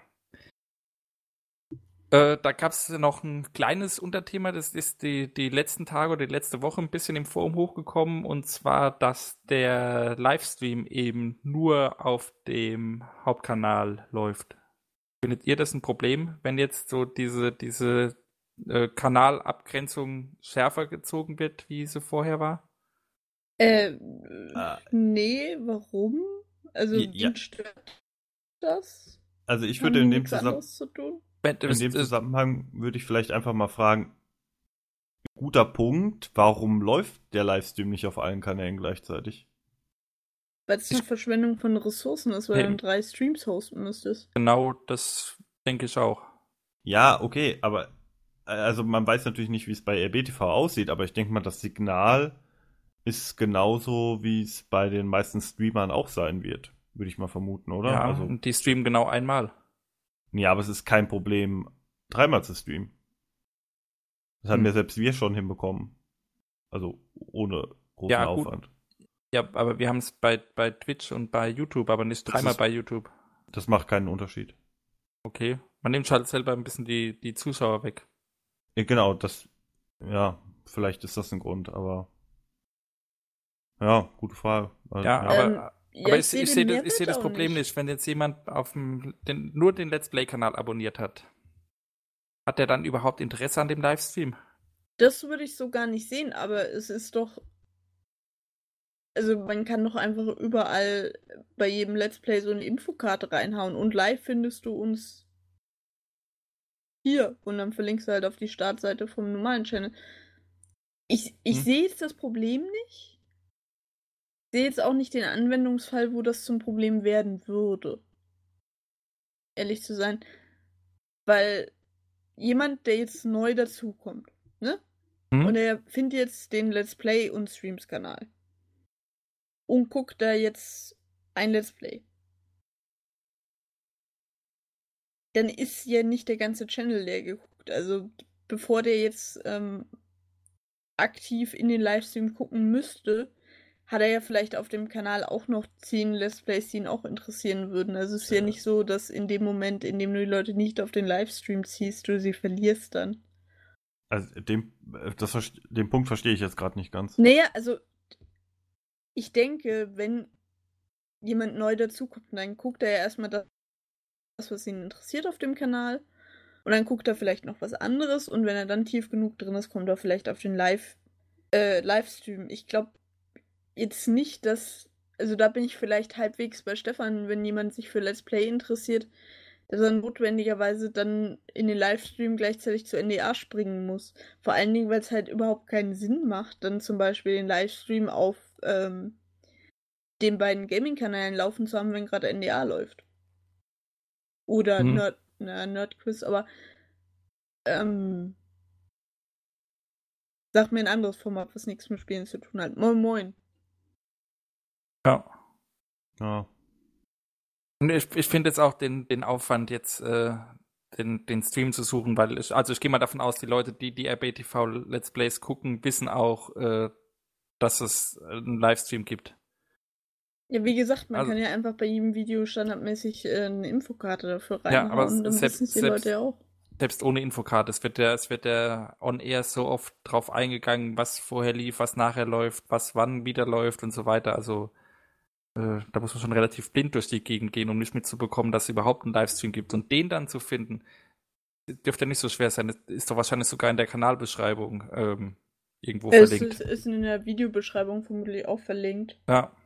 Äh, da gab es noch ein kleines Unterthema, das ist die, die letzten Tage oder die letzte Woche ein bisschen im Forum hochgekommen, und zwar, dass der Livestream eben nur auf dem Hauptkanal läuft. Findet ihr das ein Problem, wenn jetzt so diese, diese äh, Kanalabgrenzung schärfer gezogen wird, wie sie vorher war? Äh, Ah. nee, warum? Also, Ja. wen stört das? Also ich Haben würde die in dem, nichts Zusammen anderes zu tun? Wenn, in das, dem das, Zusammenhang würde ich vielleicht einfach mal fragen, guter Punkt, warum läuft der Livestream nicht auf allen Kanälen gleichzeitig? Weil es eine Verschwendung von Ressourcen ist, weil du Eben. dann drei Streams hosten müsstest. genau, das denke ich auch. Ja, okay, aber äh, also man weiß natürlich nicht, wie es bei R B T V aussieht, aber ich denke mal, das Signal ist genauso, wie es bei den meisten Streamern auch sein wird, würde ich mal vermuten, oder? Ja, Also, und die streamen genau einmal. ja, aber es ist kein Problem, dreimal zu streamen. Das haben Hm. ja selbst wir schon hinbekommen. Also ohne großen Ja, gut. Aufwand. Ja, aber wir haben es bei, bei Twitch und bei YouTube, aber nicht Das dreimal ist- bei YouTube. Das macht keinen Unterschied. Okay. Man nimmt halt selber ein bisschen die, die Zuschauer weg. Ja, genau, das, ja, vielleicht ist das ein Grund, aber ja, gute Frage. Also, Ja, aber, Ähm, ja, aber ich ich, seh ich den sehe das, ich Mehrwert seh das auch Problem nicht. nicht. Wenn jetzt jemand auf dem, den, nur den Let's Play-Kanal abonniert hat, hat der dann überhaupt Interesse an dem Livestream? Das würde ich so gar nicht sehen, aber es ist doch. Also man kann doch einfach überall bei jedem Let's Play so eine Infokarte reinhauen und live findest du uns hier und dann verlinkst du halt auf die Startseite vom normalen Channel. Ich, ich Hm. sehe jetzt das Problem nicht. Ich sehe jetzt auch nicht den Anwendungsfall, wo das zum Problem werden würde. Ehrlich zu sein. Weil jemand, der jetzt neu dazukommt, ne? Hm? Und er findet jetzt den Let's Play und Streams-Kanal. Und guckt da jetzt ein Let's Play. Dann ist ja nicht der ganze Channel leer geguckt. Also bevor der jetzt ähm, aktiv in den Livestream gucken müsste, hat er ja vielleicht auf dem Kanal auch noch zehn Let's Plays, die ihn auch interessieren würden. Also es ist ja. Ja. nicht so, dass in dem Moment, in dem du die Leute nicht auf den Livestream ziehst, du sie verlierst dann. Also dem, das, verste- den Punkt verstehe ich jetzt gerade nicht ganz. Naja, also ich denke, wenn jemand neu dazukommt, dann guckt er ja erstmal das, was ihn interessiert auf dem Kanal. Und dann guckt er vielleicht noch was anderes. Und wenn er dann tief genug drin ist, kommt er vielleicht auf den Live, äh, Livestream. Ich glaube jetzt nicht, dass. Also da bin ich vielleicht halbwegs bei Stefan, wenn jemand sich für Let's Play interessiert, dass er notwendigerweise dann in den Livestream gleichzeitig zu N D A springen muss. Vor allen Dingen, weil es halt überhaupt keinen Sinn macht, dann zum Beispiel den Livestream auf ähm, den beiden Gaming-Kanälen laufen zu haben, wenn gerade N D A läuft. Oder Mhm. Nerd, na, Nerdquiz, aber ähm, sag mir ein anderes Format, was nichts mit Spielen zu tun hat. Moin Moin. Ja. Ja. Und ich, ich finde jetzt auch den, den Aufwand, jetzt äh, den, den Stream zu suchen, weil ich, also ich gehe mal davon aus, die Leute, die die R B T V Let's Plays gucken, wissen auch, äh, dass es einen Livestream gibt. Ja, wie gesagt, man Also- kann ja einfach bei jedem Video standardmäßig äh, eine Infokarte dafür Ja, reinhauen. aber dann selbst- wissen es die selbst- Leute ja auch. Selbst ohne Infokarte. Es wird der, es wird der On-Air so oft drauf eingegangen, was vorher lief, was nachher läuft, was wann wieder läuft und so weiter. Also äh, da muss man schon relativ blind durch die Gegend gehen, um nicht mitzubekommen, dass es überhaupt einen Livestream gibt. Und den dann zu finden, dürfte nicht so schwer sein. Das ist doch wahrscheinlich sogar in der Kanalbeschreibung ähm, irgendwo Es verlinkt. ist, ist in der Videobeschreibung vermutlich auch verlinkt. Ja.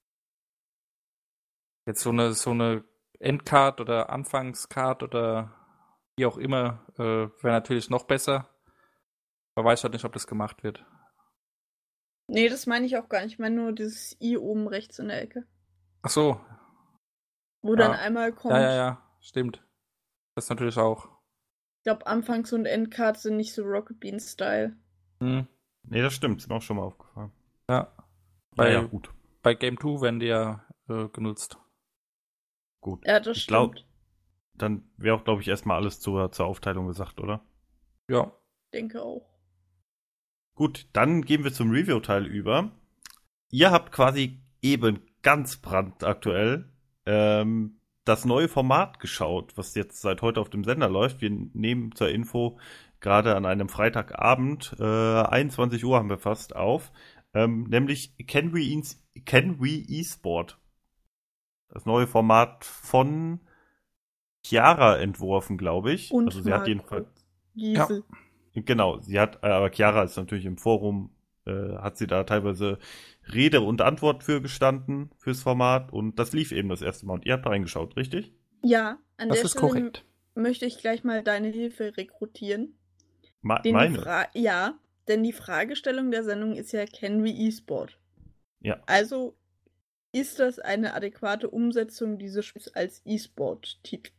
Jetzt so eine, so eine Endcard oder Anfangscard oder wie auch immer, äh, wäre natürlich noch besser. Man weiß halt nicht, ob das gemacht wird. Nee, das meine ich auch gar nicht. Ich meine nur dieses I oben rechts in der Ecke. Ach so. Wo Ja. dann einmal kommt. Ja, ja, ja, stimmt. Das natürlich auch. Ich glaube, Anfangs- und Endcards sind nicht so Rocket Beans-Style. Hm. Nee, das stimmt. Ist mir auch schon mal aufgefallen. Ja. Ja, Bei, ja, gut. bei Game zwei werden die ja äh, genutzt. Gut. Ja, das Ich stimmt. glaub, dann wäre auch, glaube ich, erstmal alles zur, zur Aufteilung gesagt, oder? Ja. Denke auch. Gut, dann gehen wir zum Review-Teil über. Ihr habt quasi eben ganz brandaktuell ähm, das neue Format geschaut, was jetzt seit heute auf dem Sender läuft. Wir nehmen zur Info gerade an einem Freitagabend, äh, einundzwanzig Uhr haben wir fast auf, ähm, nämlich Can We, Ins- Can We eSport. Das neue Format von Chiara entworfen, glaube ich. Und also sie hat Marco jedenfalls Giesel. Genau, sie hat, äh, aber Chiara ist natürlich im Forum, äh, hat sie da teilweise Rede und Antwort für gestanden, fürs Format, und das lief eben das erste Mal und ihr habt da reingeschaut, richtig? Ja, an Das der ist Stelle korrekt. möchte ich gleich mal deine Hilfe rekrutieren. Ma Denn meine? Die Fra- ja, denn die Fragestellung der Sendung ist ja, Can we eSport? Ja. Also ist das eine adäquate Umsetzung dieses Spiels als eSport-Titel?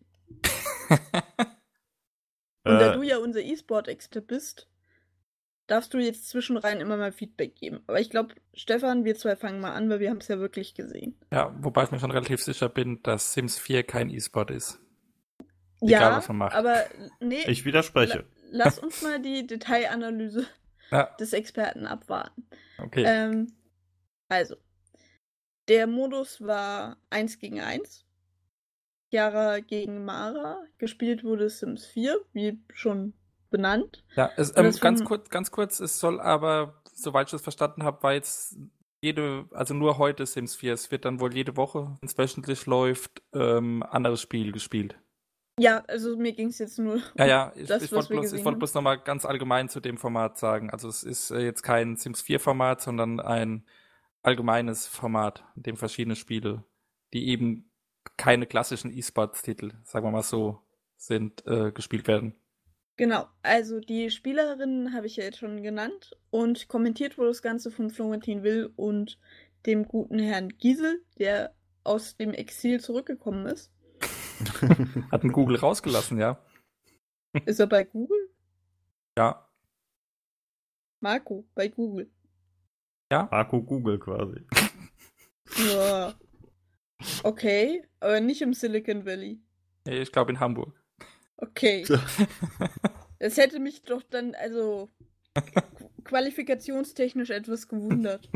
Und da Äh, du ja unser E-Sport-Experte bist, darfst du jetzt zwischenrein immer mal Feedback geben. Aber ich glaube, Stefan, wir zwei fangen mal an, weil wir haben es ja wirklich gesehen. Ja, wobei ich mir schon relativ sicher bin, dass Sims vier kein E-Sport ist. Egal, ja, was man macht. aber nee, ich widerspreche. la- lass uns mal die Detailanalyse Ja, des Experten abwarten. okay. Ähm, also, der Modus war eins gegen eins. Chiara gegen Mara. Gespielt wurde Sims vier, wie schon benannt. Ja, es, Und ähm, das ganz vom- kurz, ganz kurz, es soll aber, soweit ich das verstanden habe, war jetzt jede, also nur heute Sims vier. Es wird dann wohl jede Woche, wenn es wöchentlich läuft, ähm, anderes Spiel gespielt. Ja, also mir ging es jetzt nur Ja, ja, ich, das, ich was wollte wir bloß, ich gesehen wollt haben. bloß nochmal ganz allgemein zu dem Format sagen. Also es ist äh, jetzt kein Sims vier Format, sondern ein allgemeines Format, in dem verschiedene Spiele, die eben keine klassischen E-Sports-Titel, sagen wir mal so, sind, äh, gespielt werden. Genau, also die Spielerinnen habe ich ja jetzt schon genannt und kommentiert wurde das Ganze von Florentin Will und dem guten Herrn Giesel, der aus dem Exil zurückgekommen ist. Hat ein Google rausgelassen, ja. Ist er bei Google? Ja, Marco, bei Google. ja. Marco Google quasi. Ja. Okay, aber nicht im Silicon Valley. Ich glaube in Hamburg. Okay. Das hätte mich doch dann, also qualifikationstechnisch etwas gewundert.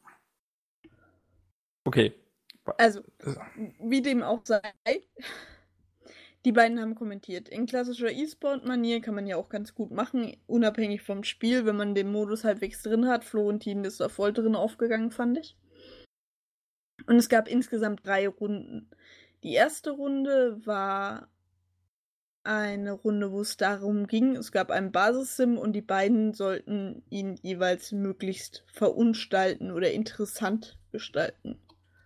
Okay. Also, wie dem auch sei, die beiden haben kommentiert. In klassischer E-Sport-Manier kann man ja auch ganz gut machen, unabhängig vom Spiel, wenn man den Modus halbwegs drin hat. Florentin ist da voll drin aufgegangen, fand ich. Und es gab insgesamt drei Runden. Die erste Runde war eine Runde, wo es darum ging, es gab einen Basis-Sim und die beiden sollten ihn jeweils möglichst verunstalten oder interessant gestalten.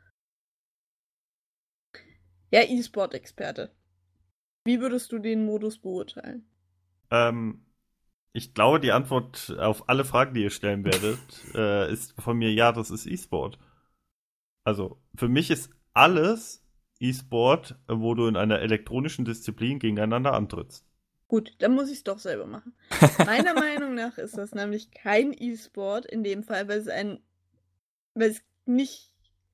Ja, E-Sport-Experte. Wie würdest du den Modus beurteilen? ähm, ich glaube, die Antwort auf alle Fragen, die ihr stellen werdet, äh, ist von mir, ja, das ist E-Sport. Also, für mich ist alles E-Sport, wo du in einer elektronischen Disziplin gegeneinander antrittst. Gut, dann muss ich es doch selber machen. Meiner Meinung nach ist das nämlich kein E-Sport in dem Fall, weil es ein, weil es nicht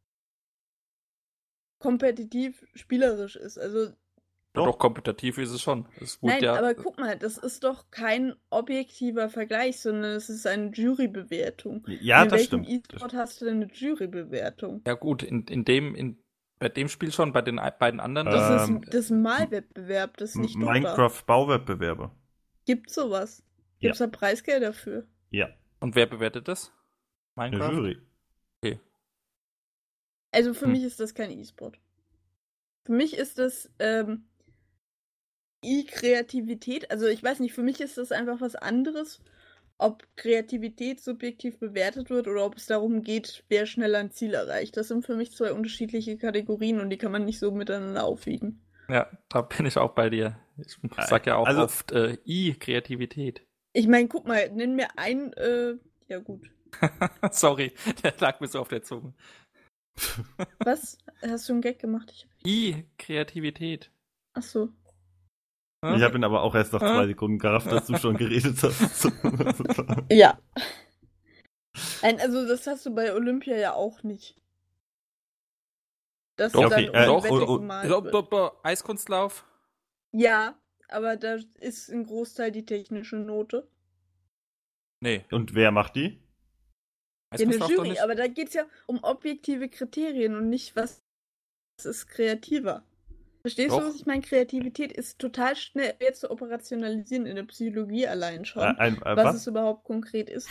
kompetitiv spielerisch ist. Also Doch. Doch, kompetitiv ist es schon. Es wurde nein, ja, aber guck mal, das ist doch kein objektiver Vergleich, sondern es ist eine Jurybewertung. Ja, in das welchem stimmt. E-Sport hast du denn eine Jurybewertung? ja gut, in, in dem, in, bei dem Spiel schon, bei den beiden anderen. Das, Ähm, ist, das ist ein Malwettbewerb, das ist nicht Dota. Minecraft-Bauwettbewerbe. Gibt's sowas? Ja. Gibt's da Preisgeld dafür? Ja, Und wer bewertet das? eine Minecraft? Jury. Also für Hm. mich ist das kein E-Sport. Für mich ist das ähm, E-Kreativität. Also ich weiß nicht, für mich ist das einfach was anderes, ob Kreativität subjektiv bewertet wird oder ob es darum geht, wer schneller ein Ziel erreicht. Das sind für mich zwei unterschiedliche Kategorien und die kann man nicht so miteinander aufwiegen. Ja, da bin ich auch bei dir. Ich sag ja auch Also- oft äh, I-Kreativität. Ich meine, guck mal, nenn mir ein, äh, ja gut. Sorry, der lag mir so auf der Zunge. Was? Hast du einen Gag gemacht? Ich... I, Kreativität. Ach so. Ich habe ihn aber auch erst nach zwei Sekunden gerafft, dass du schon geredet hast. Ja. Nein, also das hast du bei Olympia ja auch nicht. Dass Doch, dann okay, äh, um Wette oh, oh, gemalt So, wird. bo- bo- Eiskunstlauf? Ja, aber da ist ein Großteil die technische Note. Nee. Und wer macht die? Ja, eine Eiskunstlauf doch Jury, nicht? aber da geht es ja um objektive Kriterien und nicht, was ist kreativer. Verstehst Doch. du, was ich meine? Kreativität ist total schnell jetzt zu operationalisieren in der Psychologie allein schon, Äh, ein, äh, was, was? es überhaupt konkret ist.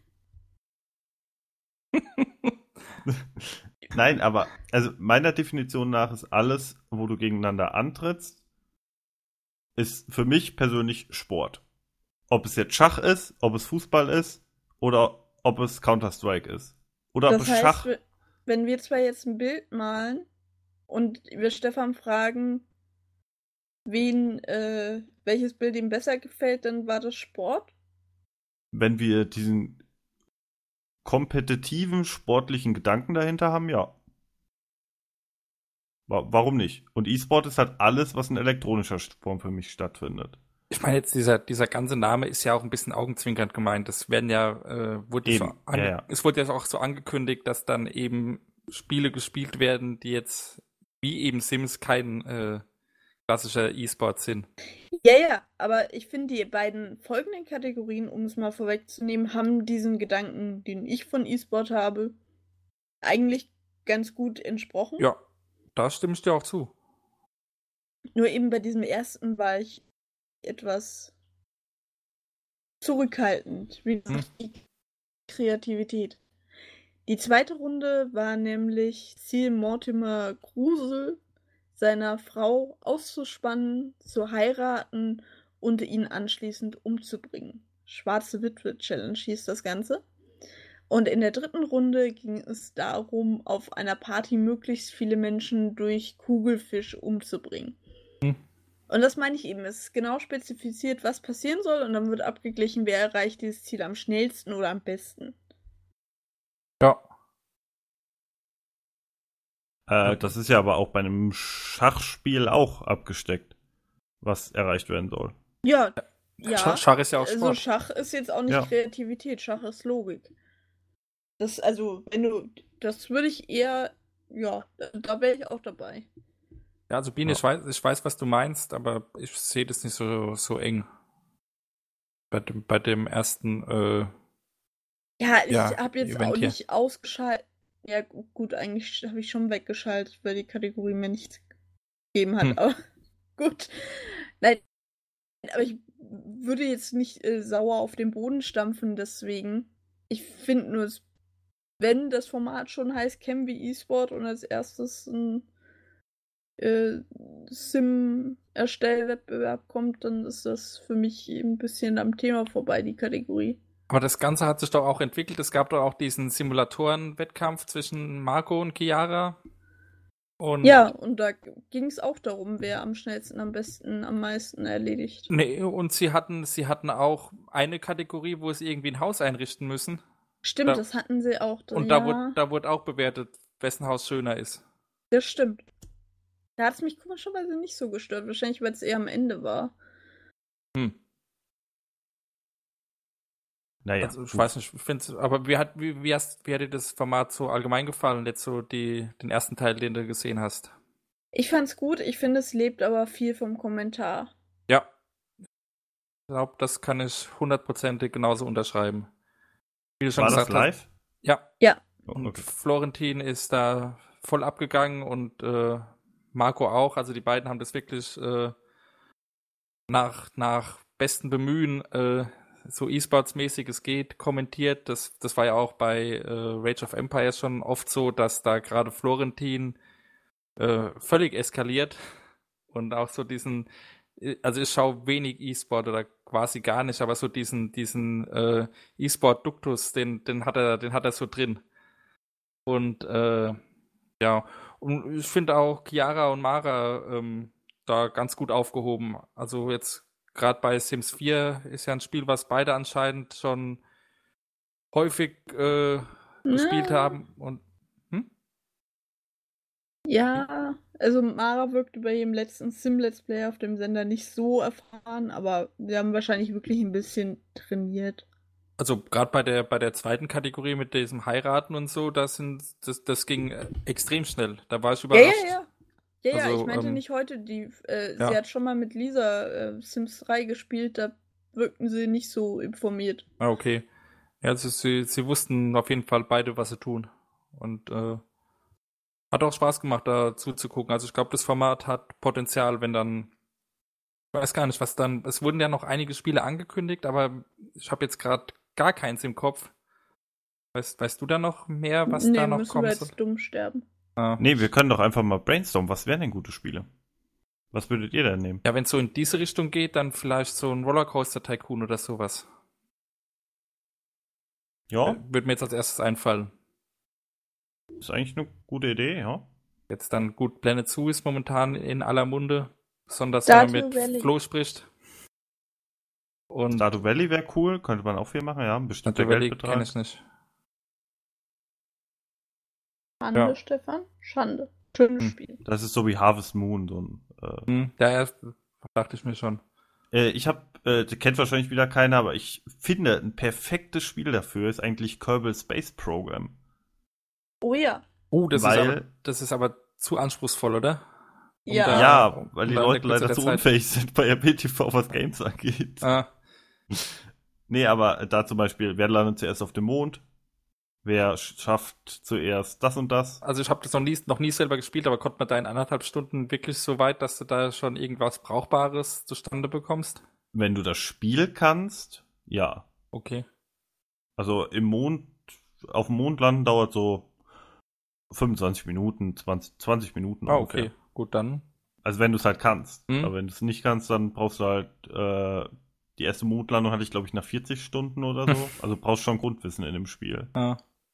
Nein, aber also meiner Definition nach ist alles, wo du gegeneinander antrittst, ist für mich persönlich Sport. Ob es jetzt Schach ist, ob es Fußball ist oder ob es Counter-Strike ist. Oder ob Das es heißt, Schach... we- wenn wir zwar jetzt ein Bild malen und wir Stefan fragen, wen, äh, welches Bild ihm besser gefällt, dann war das Sport. Wenn wir diesen kompetitiven, sportlichen Gedanken dahinter haben, ja. Wa- Warum nicht? Und E-Sport ist halt alles, was in elektronischer Form für mich stattfindet. Ich meine jetzt, dieser, dieser ganze Name ist ja auch ein bisschen augenzwinkernd gemeint. Das werden ja, äh, wurde so Eben, ange- ja, ja. es wurde ja auch so angekündigt, dass dann eben Spiele gespielt werden, die jetzt wie eben Sims kein äh, klassischer E-Sport sind. Ja, ja, aber ich finde, die beiden folgenden Kategorien, um es mal vorwegzunehmen, haben diesen Gedanken, den ich von E-Sport habe, eigentlich ganz gut entsprochen. Ja, da stimme ich dir auch zu. Nur eben bei diesem ersten war ich etwas zurückhaltend, wie Hm. die Kreativität. Die zweite Runde war nämlich Ziel Mortimer Grusel, seiner Frau auszuspannen, zu heiraten und ihn anschließend umzubringen. Schwarze Witwe Challenge hieß das Ganze. Und in der dritten Runde ging es darum, auf einer Party möglichst viele Menschen durch Kugelfisch umzubringen. Hm. Und das meine ich eben, es ist genau spezifiziert, was passieren soll, und dann wird abgeglichen, wer erreicht dieses Ziel am schnellsten oder am besten. Ja. Äh, das ist ja aber auch bei einem Schachspiel auch abgesteckt, was erreicht werden soll. Ja, ja. Schach, Schach ist ja auch Also Sport. Schach ist jetzt auch nicht Ja. Kreativität, Schach ist Logik. Das, also, wenn du, das würde ich eher, ja, da, da wäre ich auch dabei. Ja, also Biene, Ja. ich weiß, ich weiß, was du meinst, aber ich sehe das nicht so, so eng. Bei dem, bei dem ersten, äh, Ja, ich Ja, habe jetzt Event auch hier. nicht ausgeschaltet. Ja, gu- gut, eigentlich habe ich schon weggeschaltet, weil die Kategorie mir nichts gegeben hat. Hm. Aber gut. Nein, aber ich würde jetzt nicht äh, sauer auf den Boden stampfen, deswegen. Ich finde nur, es- wenn das Format schon heißt Chem wie E-Sport und als erstes ein äh, Sim-Erstellwettbewerb kommt, dann ist das für mich ein bisschen am Thema vorbei, die Kategorie. aber das Ganze hat sich doch auch entwickelt. Es gab doch auch diesen Simulatoren-Wettkampf zwischen Marco und Chiara. Und Ja, und da ging es auch darum, wer am schnellsten, am besten, am meisten erledigt. Nee, und sie hatten, sie hatten auch eine Kategorie, wo sie irgendwie ein Haus einrichten müssen. Stimmt, Da- das hatten sie auch. Und ja, da wurde, da wurde auch bewertet, wessen Haus schöner ist. das stimmt. Da hat es mich komischerweise nicht so gestört. Wahrscheinlich, weil es eher am Ende war. Hm. Naja, Also ich gut. weiß nicht, ich find's, aber wie hat, wie, wie hast, wie hat dir das Format so allgemein gefallen, jetzt so die, den ersten Teil, den du gesehen hast? Ich fand's gut. Ich finde, es lebt aber viel vom Kommentar. Ja. Ich glaube, das kann ich hundertprozentig genauso unterschreiben. Wie du schon War das gesagt hast. live? Ja. Ja. Oh, Und okay. Florentin ist da voll abgegangen und äh, Marco auch. Also die beiden haben das wirklich äh, nach, nach bestem Bemühen, äh, so E-Sports-mäßig es geht, kommentiert. Das, das war ja auch bei äh, Rage of Empires schon oft so, dass da gerade Florentin äh, völlig eskaliert und auch so diesen, äh, also ich schaue wenig E-Sport oder quasi gar nicht, aber so diesen, diesen äh, E-Sport-Duktus, den, den hat er, den hat er so drin. Und äh, ja, und ich finde auch Chiara und Mara ähm, da ganz gut aufgehoben. Also jetzt gerade bei Sims vier ist ja ein Spiel, was beide anscheinend schon häufig äh, gespielt Na. haben. Und hm? Ja, also Mara wirkte bei ihrem letzten Sim-Let's Play auf dem Sender nicht so erfahren, aber wir haben wahrscheinlich wirklich ein bisschen trainiert. Also gerade bei der bei der zweiten Kategorie mit diesem Heiraten und so, das sind das, das ging äh, extrem schnell. Da war ich Ja, überrascht. ja, ja. Ja, ja, Also, ich meinte ähm, nicht heute, die, äh, ja. sie hat schon mal mit Lisa äh, Sims drei gespielt, da wirkten sie nicht so informiert. Ah, okay. Ja, also sie, sie wussten auf jeden Fall beide, was sie tun. Und äh, hat auch Spaß gemacht, da zuzugucken. Also ich glaube, das Format hat Potenzial, wenn dann, ich weiß gar nicht, was dann, es wurden ja noch einige Spiele angekündigt, aber ich habe jetzt gerade gar keins im Kopf. Weißt, weißt du da noch mehr, was nee, da noch müssen kommen wir soll? jetzt dumm sterben. Ah. Nee, wir können doch einfach mal brainstormen. Was wären denn gute Spiele? Was würdet ihr denn nehmen? Ja, wenn es so in diese Richtung geht, dann vielleicht so ein Rollercoaster Tycoon oder sowas. Ja, Äh, Würde mir jetzt als erstes einfallen. ist eigentlich eine gute Idee, ja. Jetzt dann gut, Planet Zoo ist momentan in aller Munde, besonders Stardew wenn man mit Valley. Flo spricht. Und Stardew Valley wäre cool, könnte man auch viel machen, ja. Ein bestimmter Stardew Valley Geldbetrag. kenne ich nicht. Schande, Ja. Stefan, Schande. Schönes Hm. Spiel. Das ist so wie Harvest Moon, so ein äh, Hm, ja, ja, dachte ich mir schon. Äh, ich habe, äh, kennt wahrscheinlich wieder keiner, aber ich finde, ein perfektes Spiel dafür ist eigentlich Kerbal Space Program. Oh ja. Oh, das, Weil- ist aber, das ist aber zu anspruchsvoll, oder? Um Ja. da- ja, um weil die da in Leute der Kürze leider der zu Zeit- unfähig sind bei R P T V, was Games angeht. Ah, Nee, aber da zum Beispiel, wer landet zuerst auf dem Mond? Wer schafft zuerst das und das? also ich habe das noch nie, noch nie selber gespielt, aber konnte man da in anderthalb Stunden wirklich so weit, dass du da schon irgendwas Brauchbares zustande bekommst? Wenn du das Spiel kannst, ja. Okay. Also im Mond, auf dem Mond landen dauert so fünfundzwanzig Minuten, zwanzig, zwanzig Minuten Ah, ungefähr. okay. Gut, dann. Also wenn du es halt kannst. Mhm. Aber wenn du es nicht kannst, dann brauchst du halt, äh, die erste Mondlandung hatte ich, glaube ich, nach vierzig Stunden oder so. Also brauchst schon Grundwissen in dem Spiel. Ah.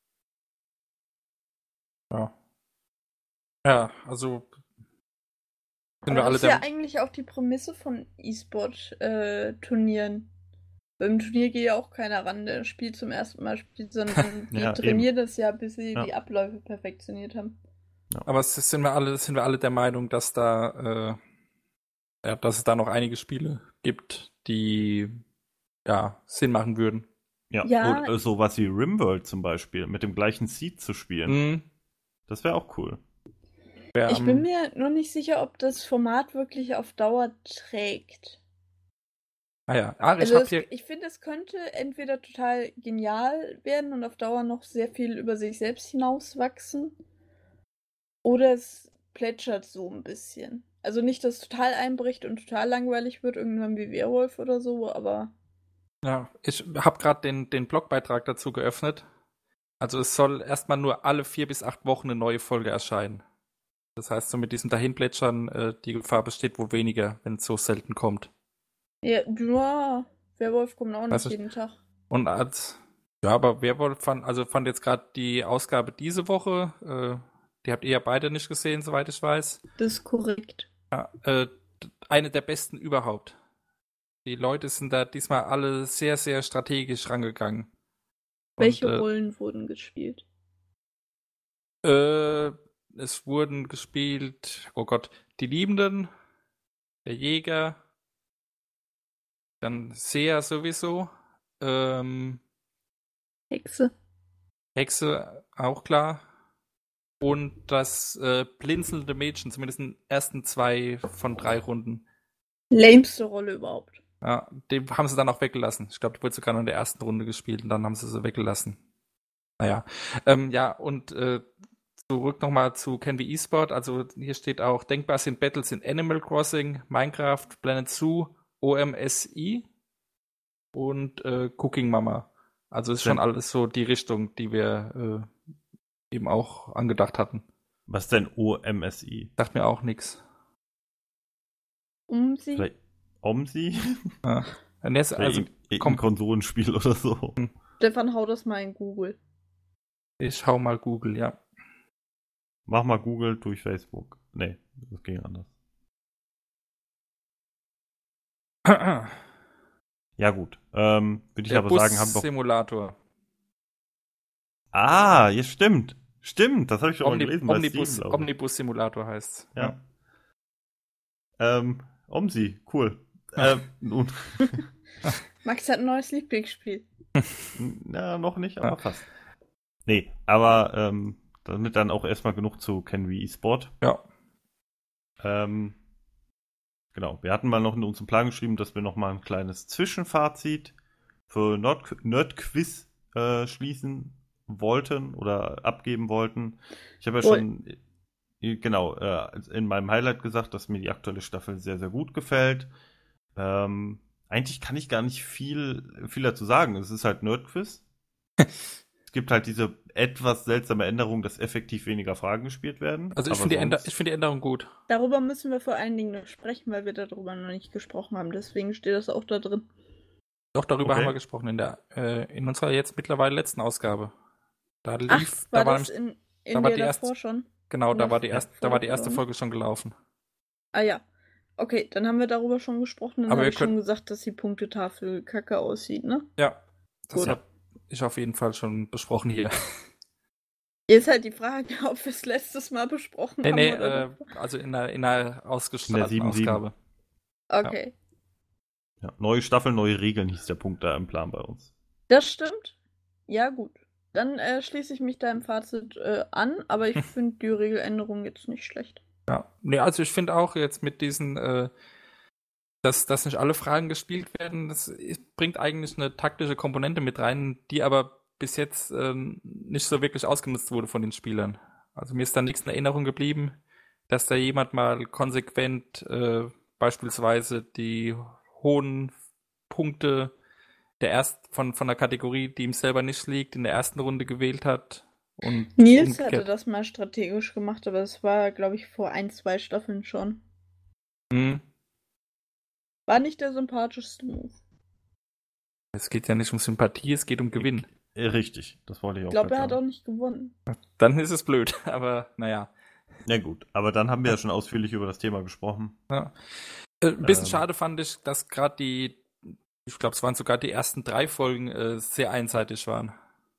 Ja. Ja, also sind wir Aber alle das ist ja der. eigentlich auch die Prämisse von E-Sport-Turnieren. Beim Turnier geht ja auch keiner ran, der Spiel zum ersten Mal spielt, sondern die Ja, trainieren das ja, bis sie Ja. die Abläufe perfektioniert haben. Aber es sind wir alle, sind wir alle der Meinung, dass da, äh, ja, dass es da noch einige Spiele gibt, die ja Sinn machen würden. Ja, Ja. oder sowas wie Rimworld zum Beispiel, mit dem gleichen Seed zu spielen. Mhm. Das wäre auch cool. Wer Ich am- bin mir nur nicht sicher, ob das Format wirklich auf Dauer trägt. Ah ja, ah, ich Also habe es, hier. ich finde, es könnte entweder total genial werden und auf Dauer noch sehr viel über sich selbst hinauswachsen. Oder es plätschert so ein bisschen. Also nicht, dass es total einbricht und total langweilig wird, irgendwann wie Werwolf oder so, aber Ja, ich habe gerade den, den Blogbeitrag dazu geöffnet. Also es soll erstmal nur alle vier bis acht Wochen eine neue Folge erscheinen. Das heißt, so mit diesem Dahinplätschern, äh, die Gefahr besteht wohl weniger, wenn es so selten kommt. ja, ja Werwolf kommt auch Weiß nicht ich- jeden Tag. Und als, ja, aber Werwolf fand, also fand jetzt gerade die Ausgabe diese Woche, äh, die habt ihr ja beide nicht gesehen, soweit ich weiß. Das ist korrekt. Ja, äh, d- eine der besten überhaupt. Die Leute sind da diesmal alle sehr, sehr strategisch rangegangen. Welche Und, äh, Rollen wurden gespielt? Äh, es wurden gespielt, oh Gott, die Liebenden, der Jäger, dann Seher sowieso, ähm, Hexe. Hexe auch klar. Und das äh, blinzelnde Mädchen, zumindest in den ersten zwei von drei Runden. Lämste Rolle überhaupt. Ja, den haben sie dann auch weggelassen. Ich glaube, die wurde sogar noch in der ersten Runde gespielt und dann haben sie sie weggelassen. Naja. Ähm, ja, und äh, zurück nochmal zu Can We eSport. Also hier steht auch, denkbar sind Battles in Animal Crossing, Minecraft, Planet Zoo, O M S I und äh, Cooking Mama. Also ist schon Ja. alles so die Richtung, die wir äh, eben auch angedacht hatten. Was ist denn O M S I? Sagt mir auch nichts. Um sie. Vielleicht OMSI? Ja. Also, Also, ein komm. Konsolenspiel oder so. Stefan, hau das mal in Google. ich schau mal Google, ja. Mach mal Google durch Facebook. Nee, das ging anders. Ja, gut. Ähm, würde ich Der aber sagen, haben wir. Bus-Simulator. Ah, jetzt stimmt. Stimmt, das habe ich schon Omni mal gelesen. bei Omnibus, Steam, glaube ich. Omnibus-Simulator heißt's. Ja. Ähm, Omsi, cool. ähm, nun. Max hat ein neues Lieblingsspiel. Na, noch nicht, aber fast. Nee, aber ähm, damit dann auch erstmal genug zu kennen wie E-Sport. Ja. Ähm, genau, wir hatten mal noch in unserem Plan geschrieben, dass wir noch mal ein kleines Zwischenfazit für Nerd Nerdquiz äh, schließen wollten oder abgeben wollten. Ich habe ja Wohl. schon äh, genau äh, in meinem Highlight gesagt, dass mir die aktuelle Staffel sehr, sehr gut gefällt. Ähm, eigentlich kann ich gar nicht viel, viel dazu sagen. Es ist halt Nerdquiz. Es gibt halt diese etwas seltsame Änderung, dass effektiv weniger Fragen gespielt werden. Also ich Aber finde die, Änder sonst- ich find die Änderung gut. Darüber müssen wir vor allen Dingen noch sprechen, weil wir darüber noch nicht gesprochen haben. Deswegen steht das auch da drin. Doch, darüber Okay. haben wir gesprochen in der äh, in unserer jetzt mittlerweile letzten Ausgabe. Da lief, Ach, war da war das nämlich, in, in da war der die erste- davor schon? genau, in da der war die erste, da war die erste Folge, Folge schon gelaufen. Ah ja. Okay, dann haben wir darüber schon gesprochen. Dann Aber habe wir ich schon können- gesagt, dass die Punktetafel kacke aussieht, ne? Ja, das Gut. habe ich auf jeden Fall schon besprochen hier. Jetzt halt die Frage, ob wir es letztes Mal besprochen Nee, haben. nee, oder äh, also in einer, in einer ausgestrahlten sieben sieben. Ausgabe. Okay, Ja, neue Staffel, neue Regeln hieß der Punkt da im Plan bei uns. das stimmt. Ja, gut. Dann äh, schließe ich mich deinem Fazit äh, an, aber ich finde die Regeländerung jetzt nicht schlecht. Ja, nee, also ich finde auch jetzt mit diesen, äh, dass, dass nicht alle Fragen gespielt werden, das ist, bringt eigentlich eine taktische Komponente mit rein, die aber bis jetzt ähm, nicht so wirklich ausgenutzt wurde von den Spielern. Also mir ist da nichts in Erinnerung geblieben, dass da jemand mal konsequent äh, beispielsweise die hohen Punkte der erst von, von der Kategorie, die ihm selber nicht liegt, in der ersten Runde gewählt hat. Und Nils umgekehrt. hatte das mal strategisch gemacht, aber das war, glaube ich, vor ein, zwei Staffeln schon. Hm. War nicht der sympathischste Move. Es geht ja nicht um Sympathie, es geht um Gewinn. Äh, richtig, das wollte ich auch Ich glaube, grad er hat sagen. auch nicht gewonnen. Dann ist es blöd, aber naja. Ja gut, aber dann haben wir ja schon ausführlich über das Thema gesprochen. Ja. Äh, ein bisschen Ähm. schade fand ich, dass gerade die, ich glaube, es waren sogar die ersten drei Folgen äh, sehr einseitig waren.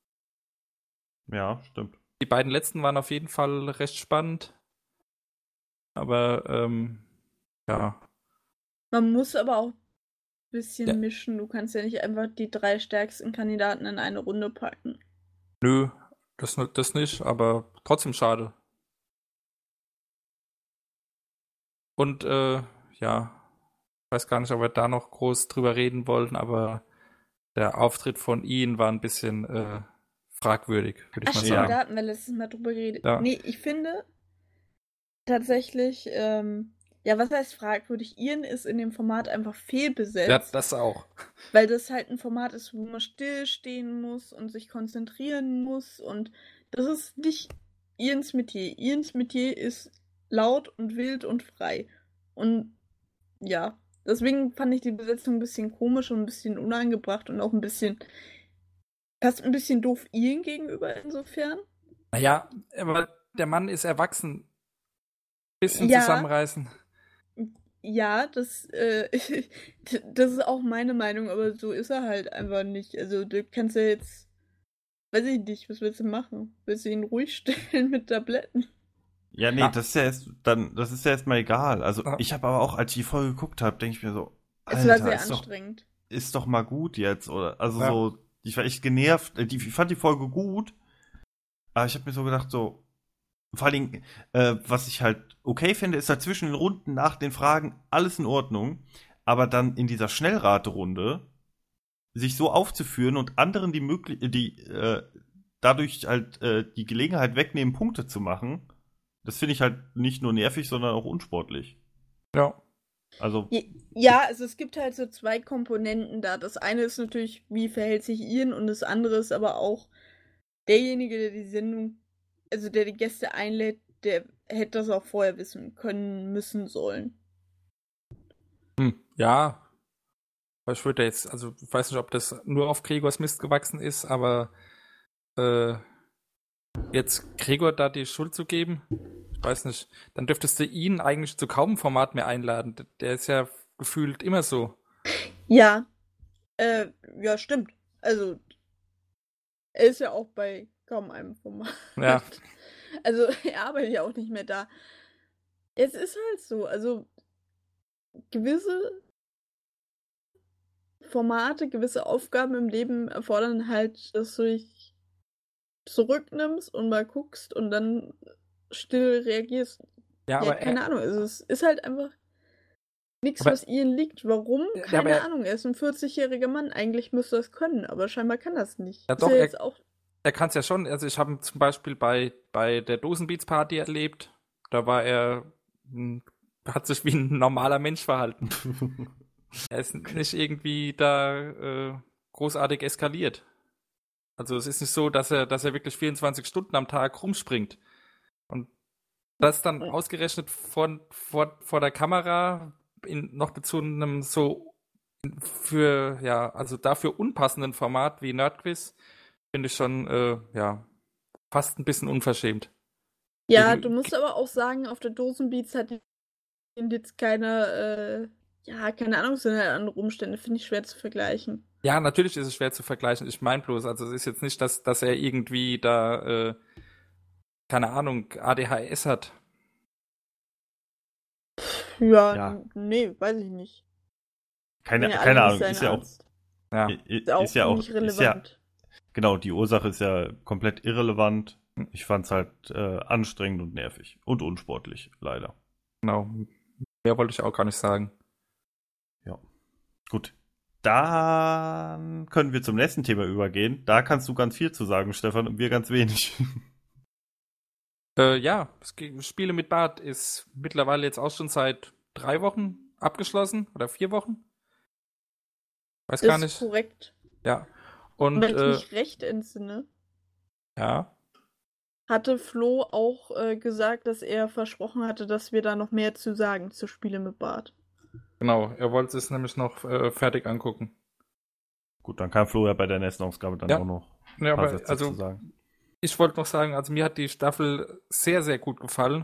Ja, stimmt. Die beiden letzten waren auf jeden Fall recht spannend. Aber, ähm, ja. Man muss aber auch ein bisschen Ja. mischen. Du kannst ja nicht einfach die drei stärksten Kandidaten in eine Runde packen. Nö, das, das nicht, aber trotzdem schade. Und, äh, ja, ich weiß gar nicht, ob wir da noch groß drüber reden wollten, aber der Auftritt von Ian war ein bisschen äh, fragwürdig, würde ich Ach mal stimmt, sagen. da hatten wir letztes Mal drüber geredet. Ja. Nee, ich finde tatsächlich, ähm, ja, was heißt fragwürdig? Ian ist in dem Format einfach fehlbesetzt. Ja, das auch. Weil das halt ein Format ist, wo man stillstehen muss und sich konzentrieren muss. Und das ist nicht Ians Metier. Ians Metier ist laut und wild und frei. Und ja, deswegen fand ich die Besetzung ein bisschen komisch und ein bisschen unangebracht und auch ein bisschen, fast ein bisschen doof Ian gegenüber insofern. Naja, aber der Mann ist erwachsen. Bisschen Ja. zusammenreißen. Ja, das, äh, das ist auch meine Meinung, aber so ist er halt einfach nicht. Also du kannst ja jetzt, weiß ich nicht, was willst du machen? Willst du ihn ruhig stellen mit Tabletten? Ja, nee, Ja. das ist ja erst, dann, das ist ja erstmal egal. Also Ja. ich habe aber auch, als ich die Folge geguckt habe, denke ich mir so, Es war Alter, sehr ist doch, anstrengend. ist doch mal gut jetzt, oder? Also Ja. so, ich war echt genervt. Die, ich fand die Folge gut, aber ich habe mir so gedacht, so, vor allen Dingen, äh, was ich halt okay finde, ist halt zwischen den Runden nach den Fragen alles in Ordnung, aber dann in dieser Schnellraterunde sich so aufzuführen und anderen die möglich, die äh, dadurch halt äh, die Gelegenheit wegnehmen, Punkte zu machen, das finde ich halt nicht nur nervig, sondern auch unsportlich. Ja. Also, Ja, also es gibt halt so zwei Komponenten da. Das eine ist natürlich, wie verhält sich Ian, und das andere ist aber auch derjenige, der die Sendung, also der die Gäste einlädt, der hätte das auch vorher wissen können, müssen, sollen. Hm, ja. Aber ich würde jetzt, also ich weiß nicht, ob das nur auf Gregors Mist gewachsen ist, aber äh, jetzt Gregor da die Schuld zu geben, ich weiß nicht, dann dürftest du ihn eigentlich zu kaum Format mehr einladen. Der ist ja gefühlt immer so. Ja, äh, ja, stimmt. Also, er ist ja auch bei kaum einem Format. Ja. Also, er arbeitet ja auch nicht mehr da. Es ist halt so, also gewisse Formate, gewisse Aufgaben im Leben erfordern halt, dass du dich zurücknimmst und mal guckst und dann still reagierst. Ja, Ja, aber keine er, Ahnung, also es ist halt einfach nichts, Aber- was ihnen liegt. Warum? Ja, Keine aber er- Ahnung. Er ist ein vierzigjähriger Mann. Eigentlich müsste er es können, aber scheinbar kann er es nicht. Ja, Ist doch, ja er- jetzt auch. er kann es ja schon. Also ich habe ihn zum Beispiel bei, bei der Dosenbeats Party erlebt. Da war er, hm, hat sich wie ein normaler Mensch verhalten. Er ist nicht irgendwie da äh, großartig eskaliert. Also es ist nicht so, dass er, dass er wirklich vierundzwanzig Stunden am Tag rumspringt. Und das dann ausgerechnet vor, vor, vor der Kamera in, noch zu einem so für, ja, also dafür unpassenden Format wie Nerdquiz, finde ich schon, äh, ja, fast ein bisschen unverschämt. Ja, Gegen- du musst aber auch sagen, auf der Dosenbeats hat ihn jetzt keine, äh, ja, keine Ahnung, sind halt andere Umstände, finde ich schwer zu vergleichen. Ja, natürlich ist es schwer zu vergleichen. Ich meine bloß, also es ist jetzt nicht, dass, dass er irgendwie da, äh, keine Ahnung, A D H S hat. Ja, Ja. n- nee, weiß ich nicht. Keine, Sind ja alle keine nicht Ahnung, sein ist ja auch, Arzt. Ja, i- Ist auch ist ja auch, nicht ist ja, relevant. genau, die Ursache ist ja komplett irrelevant. Ich fand's halt äh, anstrengend und nervig und unsportlich, leider. genau. Mehr wollte ich auch gar nicht sagen. Gut. Dann können wir zum nächsten Thema übergehen. Da kannst du ganz viel zu sagen, Stefan, und wir ganz wenig. Äh, ja, das Ge- Spiele mit Bart ist mittlerweile jetzt auch schon seit drei Wochen abgeschlossen oder vier Wochen. Weiß gar Ist nicht. korrekt. Ja. Und Wenn ich äh, mich recht entsinne, ja, hatte Flo auch äh, gesagt, dass er versprochen hatte, dass wir da noch mehr zu sagen zu Spiele mit Bart. genau. Er wollte es nämlich noch äh, fertig angucken. Gut, dann kann Flo ja bei der nächsten Ausgabe dann Ja. auch noch Ja, ein paar aber Sätze also zu sagen. ich wollte noch sagen, also mir hat die Staffel sehr, sehr gut gefallen.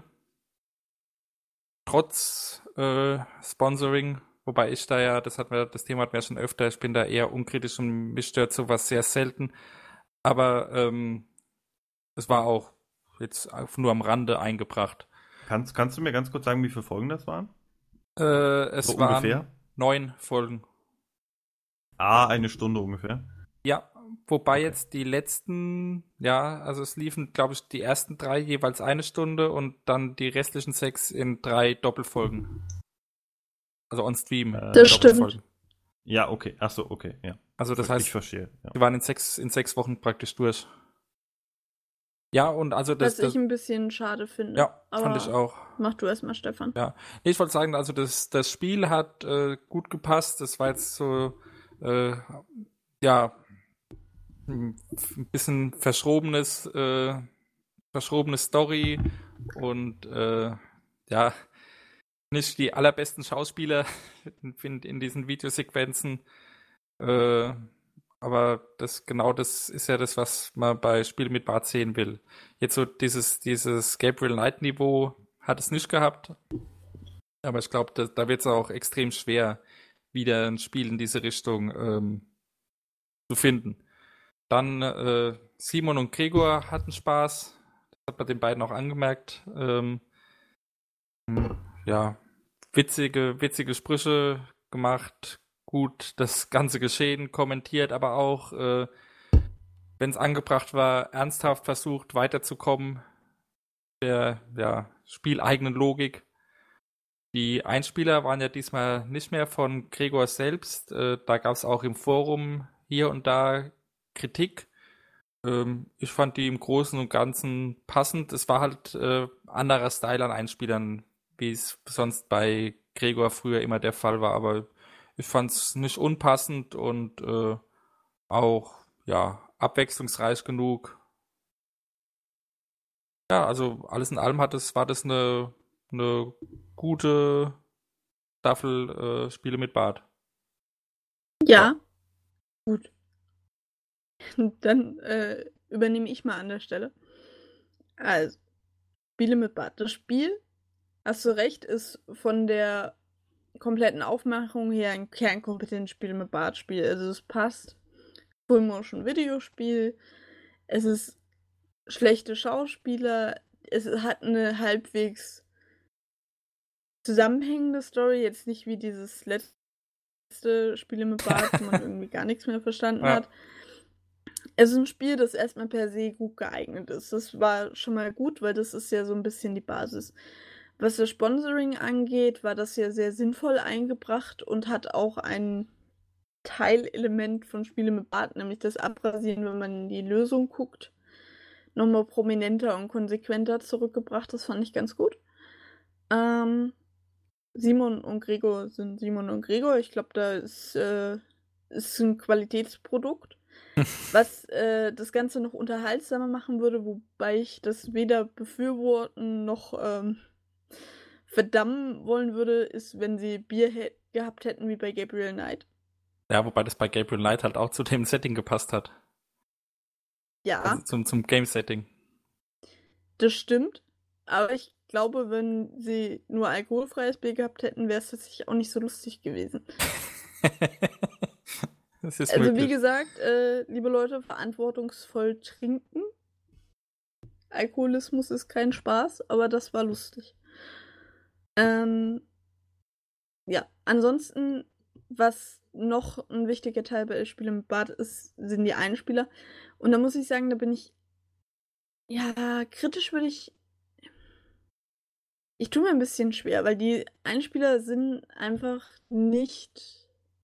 Trotz äh, Sponsoring, wobei ich da ja, das hat wir, das Thema hatten wir ja schon öfter, ich bin da eher unkritisch und mich stört sowas sehr selten. Aber ähm, es war auch jetzt nur am Rande eingebracht. Kannst, kannst du mir ganz kurz sagen, wie viele Folgen das waren? Äh, es So waren ungefähr? neun Folgen. Ah, eine Stunde ungefähr. Ja, wobei Okay. jetzt die letzten, ja, also es liefen, glaube ich, die ersten drei jeweils eine Stunde und dann die restlichen sechs in drei Doppelfolgen. Also on Stream. Äh, Das Doppelfolgen. Ja, okay. Ach so, okay. Ja. Also das ich heißt, verstehe. Ja. wir waren in sechs, in sechs Wochen praktisch durch. Ja, und also das, Was das ich ein bisschen schade finde. ja, aber fand ich auch. Mach du erstmal, Stefan. Ja, nee, ich wollte sagen, also das, das Spiel hat äh, gut gepasst. Das war jetzt so, äh, ja, ein bisschen verschrobenes, äh, verschrobene Story und äh, ja, nicht die allerbesten Schauspieler in, in diesen Videosequenzen. Äh, aber das genau das ist ja das, was man bei Spielen mit Bart sehen will. Jetzt so dieses, dieses Gabriel Knight Niveau hat es nicht gehabt. Aber ich glaube, da, da wird es auch extrem schwer, wieder ein Spiel in diese Richtung ähm, zu finden. Dann äh, Simon und Gregor hatten Spaß. Das hat man den beiden auch angemerkt. Ähm, ja, witzige, witzige Sprüche gemacht. Gut das ganze Geschehen kommentiert, aber auch, äh, wenn es angebracht war, ernsthaft versucht weiterzukommen. Der ja, spieleigenen Logik. Die Einspieler waren ja diesmal nicht mehr von Gregor selbst. Äh, da gab es auch im Forum hier und da Kritik. Ähm, ich fand die im Großen und Ganzen passend. Es war halt äh, anderer Style an Einspielern, wie es sonst bei Gregor früher immer der Fall war. Aber ich fand es nicht unpassend und äh, auch ja abwechslungsreich genug. Ja, also alles in allem hat es, war das eine, eine gute Staffel äh, Spiele mit Bart. Ja. Gut. Dann äh, übernehme ich mal an der Stelle. Also, Spiele mit Bart. Das Spiel, hast du recht, ist von der kompletten Aufmachung her ein kernkompetentes Spiel mit Bart-Spiel. Also es passt. Full-Motion-Videospiel. Es ist schlechte Schauspieler. Es hat eine halbwegs zusammenhängende Story. Jetzt nicht wie dieses letzte Spiel mit Bart, wo man irgendwie gar nichts mehr verstanden Ja. hat. Es ist ein Spiel, das erstmal per se gut geeignet ist. Das war schon mal gut, weil das ist ja so ein bisschen die Basis. Was das Sponsoring angeht, war das ja sehr sinnvoll eingebracht und hat auch ein Teilelement von Spiele mit Bart, nämlich das Abrasieren, wenn man in die Lösung guckt, nochmal prominenter und konsequenter zurückgebracht. Das fand ich ganz gut. Ähm, Simon und Gregor sind Simon und Gregor. Ich glaube, da ist, äh, ist ein Qualitätsprodukt. Was äh, das Ganze noch unterhaltsamer machen würde, wobei ich das weder befürworten noch ähm, verdammen wollen würde, ist, wenn sie Bier hä- gehabt hätten wie bei Gabriel Knight. Ja, wobei das bei Gabriel Knight halt auch zu dem Setting gepasst hat. Ja, Also zum, zum Game-Setting. das stimmt. Aber ich glaube, wenn sie nur alkoholfreies Bier gehabt hätten, wäre es tatsächlich auch nicht so lustig gewesen. Das ist Also möglich. wie gesagt, äh, liebe Leute, verantwortungsvoll trinken. Alkoholismus ist kein Spaß, aber das war lustig. Ähm, ja, ansonsten, was noch ein wichtiger Teil bei Spielen mit Bart ist, sind die Einspieler. Und da muss ich sagen, da bin ich, ja, kritisch würde ich, ich tue mir ein bisschen schwer, weil die Einspieler sind einfach nicht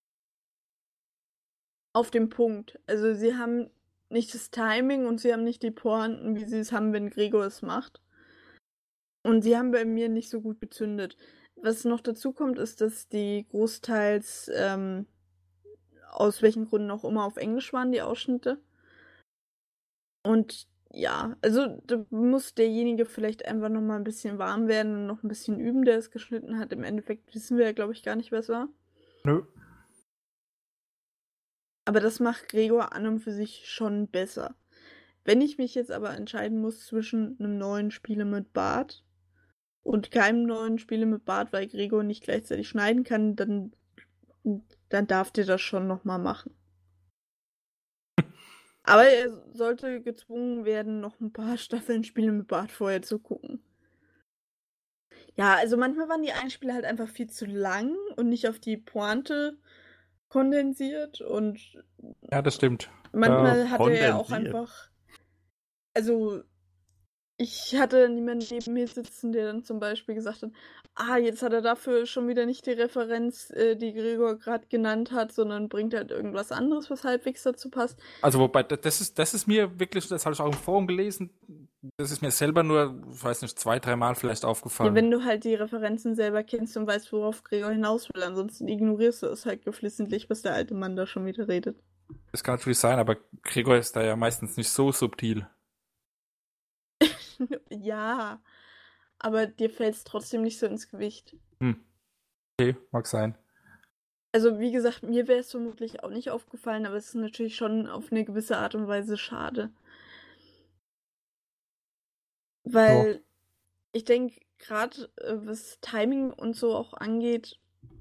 auf dem Punkt. Also sie haben nicht das Timing und sie haben nicht die Pointen, wie sie es haben, wenn Gregor es macht. Und sie haben bei mir nicht so gut gezündet. Was noch dazu kommt, ist, dass die großteils, ähm, aus welchen Gründen auch immer, auf Englisch waren, die Ausschnitte. Und ja, also da muss derjenige vielleicht einfach noch mal ein bisschen warm werden und noch ein bisschen üben, der es geschnitten hat. Im Endeffekt wissen wir ja, glaube ich, gar nicht, wer es war. Nö. Aber das macht Gregor an und für sich schon besser. Wenn ich mich jetzt aber entscheiden muss zwischen einem neuen Spiele mit Bart und keinem neuen Spiele mit Bart, weil Gregor nicht gleichzeitig schneiden kann, dann, dann darf der das schon nochmal machen. Aber er sollte gezwungen werden, noch ein paar Staffeln Spiele mit Bart vorher zu gucken. Ja, also manchmal waren die Einspiele halt einfach viel zu lang und nicht auf die Pointe kondensiert und Ja, das stimmt. manchmal Äh, hatte er auch kondensiert. einfach. Also, ich hatte niemanden neben mir sitzen, der dann zum Beispiel gesagt hat, ah, jetzt hat er dafür schon wieder nicht die Referenz, äh, die Gregor gerade genannt hat, sondern bringt halt irgendwas anderes, was halbwegs dazu passt. Also wobei, da- das ist, das ist mir wirklich, das habe ich auch im Forum gelesen, das ist mir selber nur, ich weiß nicht, zwei, dreimal vielleicht Ja, aufgefallen. wenn du halt die Referenzen selber kennst und weißt, worauf Gregor hinaus will, ansonsten ignorierst du es halt geflissentlich, was der alte Mann da schon wieder redet. Das kann natürlich sein, aber Gregor ist da ja meistens nicht so subtil. Ja, aber dir fällt es trotzdem nicht so ins Gewicht. Hm. Okay, mag sein. Also, wie gesagt, mir wäre es vermutlich auch nicht aufgefallen, aber es ist natürlich schon auf eine gewisse Art und Weise schade. Weil ich denke, gerade äh, was Timing und so auch angeht,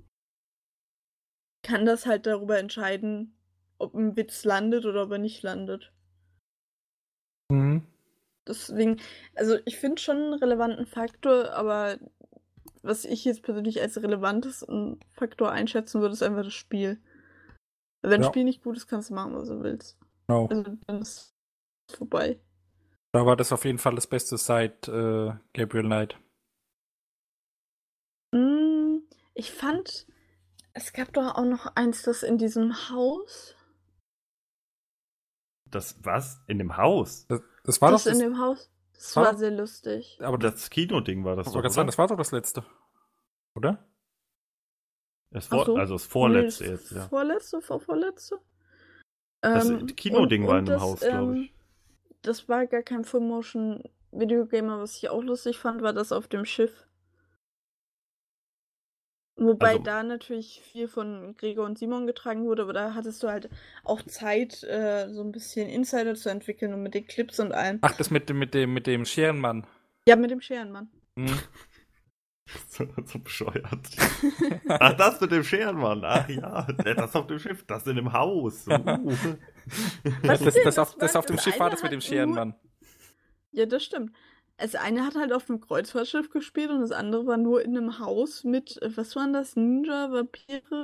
kann das halt darüber entscheiden, ob ein Witz landet oder ob er nicht landet. Mhm. Deswegen, also ich finde schon einen relevanten Faktor, aber was ich jetzt persönlich als relevantesten Faktor einschätzen würde, ist einfach das Spiel. Wenn Ja. ein Spiel nicht gut ist, kannst du machen, was du willst. Genau. Also dann ist es vorbei. Da war das auf jeden Fall das Beste seit äh, Gabriel Knight. Mm, ich fand, es gab doch auch noch eins, das in diesem Haus. Das was? In dem Haus? Das, das war das doch in das, dem Haus. Das war war doch- sehr lustig. aber das, Das Kinoding war das ich doch, wollte gerade oder? sagen, das war doch das letzte. Oder? Das Ach vor, so. Also das vorletzte Nee, jetzt, ja. Vorletzte, vor vorletzte. Das Ähm, Kinoding und- war und in dem das, Haus, glaube ähm, ich. Das war gar kein Full-Motion-Videogamer, was ich auch lustig fand, war das auf dem Schiff. Wobei Also- da natürlich viel von Gregor und Simon getragen wurde, aber da hattest du halt auch Zeit, äh, so ein bisschen Insider zu entwickeln und mit den Clips und allem. Ach, das mit dem, mit dem, mit dem Scherenmann. Ja, mit dem Scherenmann. Hm. So, so bescheuert. Ach, das mit dem Scherenmann. Ach ja, das auf dem Schiff, das in dem Haus. Uh. Was Das, denn? das, auf, das war- auf dem das Schiff war eine das mit dem hat Scherenmann. Ja, das stimmt. Das eine hat halt auf einem Kreuzfahrtschiff gespielt und das andere war nur in einem Haus mit, äh, was waren das? Ninja, Vampire?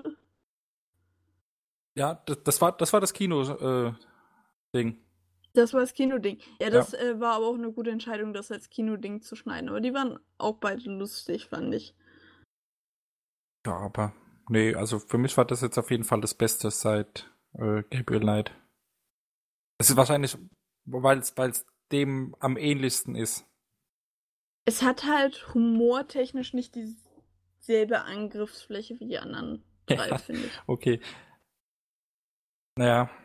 Ja, das, das war das war das Kino-Ding. Das war das Kinoding. Ja, das Äh, war aber auch eine gute Entscheidung, das als Kinoding zu schneiden. Aber die waren auch beide lustig, fand ich. Ja, aber nee, also für mich war das jetzt auf jeden Fall das Beste seit äh, Gabriel Knight. Es ist wahrscheinlich, weil es dem am ähnlichsten ist. Es hat halt humortechnisch nicht dieselbe Angriffsfläche wie die anderen drei, Ja. finde ich. Okay. Naja,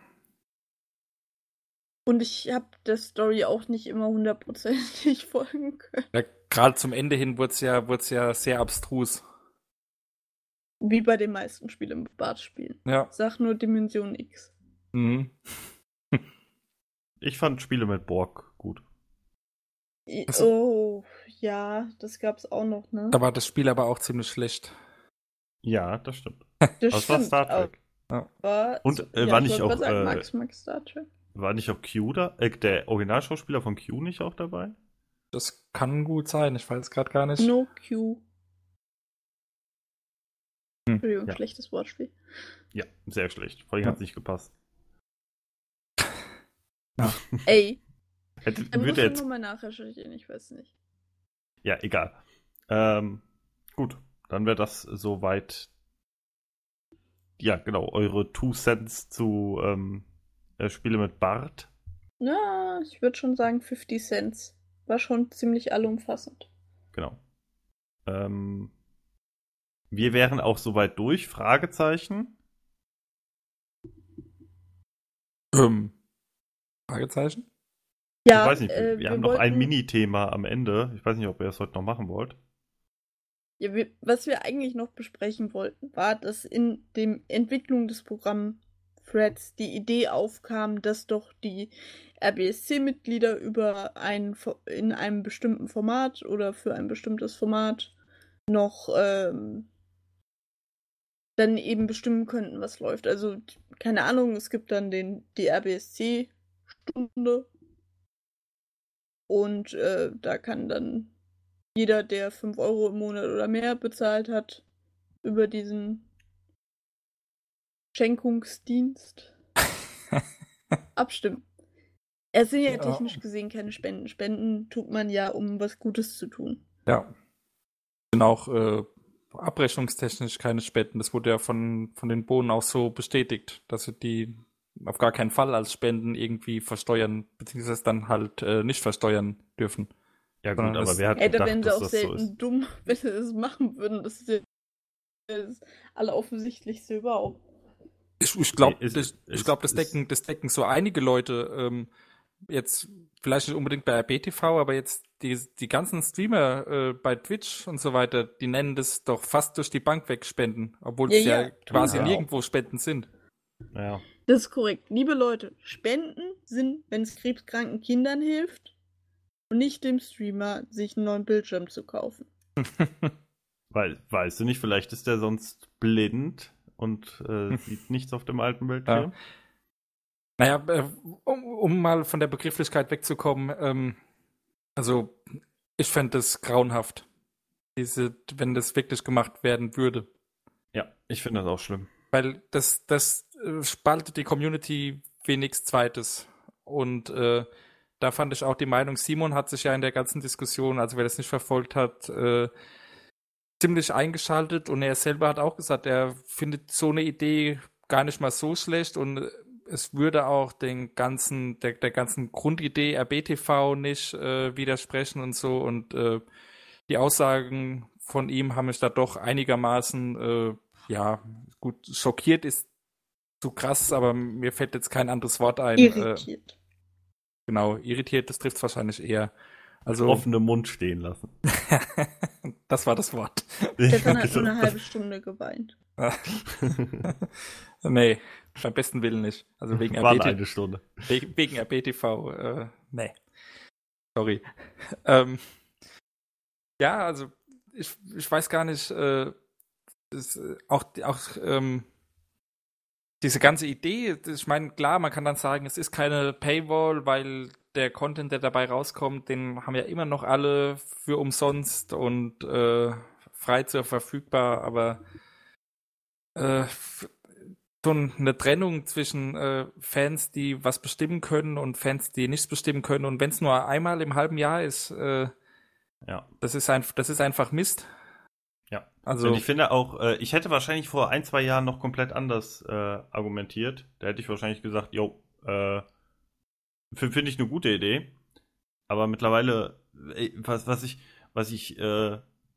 Und ich habe der Story auch nicht immer hundertprozentig folgen können. ja, gerade zum Ende hin wurde es ja, wurd's ja sehr abstrus. Wie bei den meisten Spielen im Bart-Spielen. Ja. Sag nur Dimension X. Mhm. Ich fand Spiele mit Borg gut. I- Also- Oh, ja, das gab's auch noch, ne? Da war das Spiel aber auch ziemlich schlecht. Ja, das stimmt. Das Das war stimmt, Star Trek. aber- Und, äh, ja, war ich nicht wollte auch, gerade sagen, äh, Max mag Star Trek. War nicht auch Q da? Äh, der Originalschauspieler von Q nicht auch dabei? Das kann gut sein, ich weiß gerade gar nicht. No Q. Hm, Entschuldigung, ja. schlechtes Wortspiel. Ja, sehr schlecht. Vorhin Ja. hat es nicht gepasst. Ey, Hätte, er muss würde ja jetzt. nur mal nachrecherchieren, ich weiß nicht. Ja, egal. Ähm, gut, dann wäre das soweit. Ja, genau, eure Two Cents zu ähm, äh, Spiele mit Bart. Ja, ich würde schon sagen fünfzig Cent. War schon ziemlich allumfassend. Genau. Ähm, wir wären auch soweit durch. Fragezeichen. Ähm, Fragezeichen? Ja, ich weiß nicht, äh, wir, haben noch ein wollten- Mini-Thema am Ende. Ich weiß nicht, ob ihr das heute noch machen wollt. Ja, wir, was wir eigentlich noch besprechen wollten, war, dass in dem Entwicklung des Programm-Threads die Idee aufkam, dass doch die R B S C-Mitglieder über ein Fo- in einem bestimmten Format oder für ein bestimmtes Format noch ähm, dann eben bestimmen könnten, was läuft. Also, keine Ahnung, es gibt dann den, die R B S C-Stunde und äh, da kann dann jeder, der fünf Euro im Monat oder mehr bezahlt hat, über diesen Schenkungsdienst abstimmen. Es sind ja, Ja. technisch gesehen keine Spenden. Spenden tut man ja, um was Gutes zu tun. Ja. Sind auch äh, abrechnungstechnisch keine Spenden. Das wurde ja von, von den Bohnen auch so bestätigt, dass sie die auf gar keinen Fall als Spenden irgendwie versteuern, beziehungsweise dann halt äh, nicht versteuern dürfen. Ja, gut, Sondern aber es- wer hat Ey, da gedacht, wären sie dass auch das so selten ist? dumm, wenn sie das machen würden. Das ist ja das Alleroffensichtlichste überhaupt. Ich, ich glaube, Nee, ist- das, ich ist- glaub, das, ist- decken, das decken so einige Leute, ähm, jetzt vielleicht nicht unbedingt bei R B T V, aber jetzt die, die ganzen Streamer äh, bei Twitch und so weiter, die nennen das doch fast durch die Bank weg Spenden, obwohl Ja, es ja, ja, tun quasi sie auch. nirgendwo Spenden sind. Ja. Das ist korrekt. Liebe Leute, Spenden sind, wenn es krebskranken Kindern hilft und nicht dem Streamer, sich einen neuen Bildschirm zu kaufen. Weil, weißt du nicht, vielleicht ist der sonst blind und äh, sieht nichts auf dem alten Bildschirm. Naja, äh, um, um mal von der Begrifflichkeit wegzukommen, ähm, also ich fände das grauenhaft, diese, wenn das wirklich gemacht werden würde. Ja, ich finde das auch schlimm. Weil das, das äh, spaltet die Community wie nichts Zweites. Und äh, da fand ich auch die Meinung, Simon hat sich ja in der ganzen Diskussion, also wer das nicht verfolgt hat, äh, ziemlich eingeschaltet und er selber hat auch gesagt, er findet so eine Idee gar nicht mal so schlecht und es würde auch den ganzen, der, der ganzen Grundidee R B T V nicht äh, widersprechen und so und äh, die Aussagen von ihm haben mich da doch einigermaßen äh, ja, gut, schockiert ist zu krass, aber mir fällt jetzt kein anderes Wort ein. Äh, Irritiert. genau, irritiert, das trifft es wahrscheinlich eher. Also, Offene Mund stehen lassen. das war das Wort. Stefan hat nur eine halbe Stunde geweint. Nee, beim besten Willen nicht. Also wegen War R B T V. eine Stunde. Wegen, wegen R B T V, äh, nee. Sorry. Ähm, ja, also ich, ich weiß gar nicht, äh, das, äh, auch, auch ähm, diese ganze Idee, ich meine, klar, man kann dann sagen, es ist keine Paywall, weil der Content, der dabei rauskommt, den haben ja immer noch alle für umsonst und äh, frei zur verfügbar, aber äh, so eine Trennung zwischen äh, Fans, die was bestimmen können und Fans, die nichts bestimmen können, und wenn es nur einmal im halben Jahr ist, äh, Ja. das ist ein, das ist einfach Mist. Ja. Also Und ich finde auch, äh, ich hätte wahrscheinlich vor ein, zwei Jahren noch komplett anders äh, argumentiert. Da hätte ich wahrscheinlich gesagt, jo, äh, finde ich eine gute Idee. Aber mittlerweile, äh, was, was ich, was ich äh,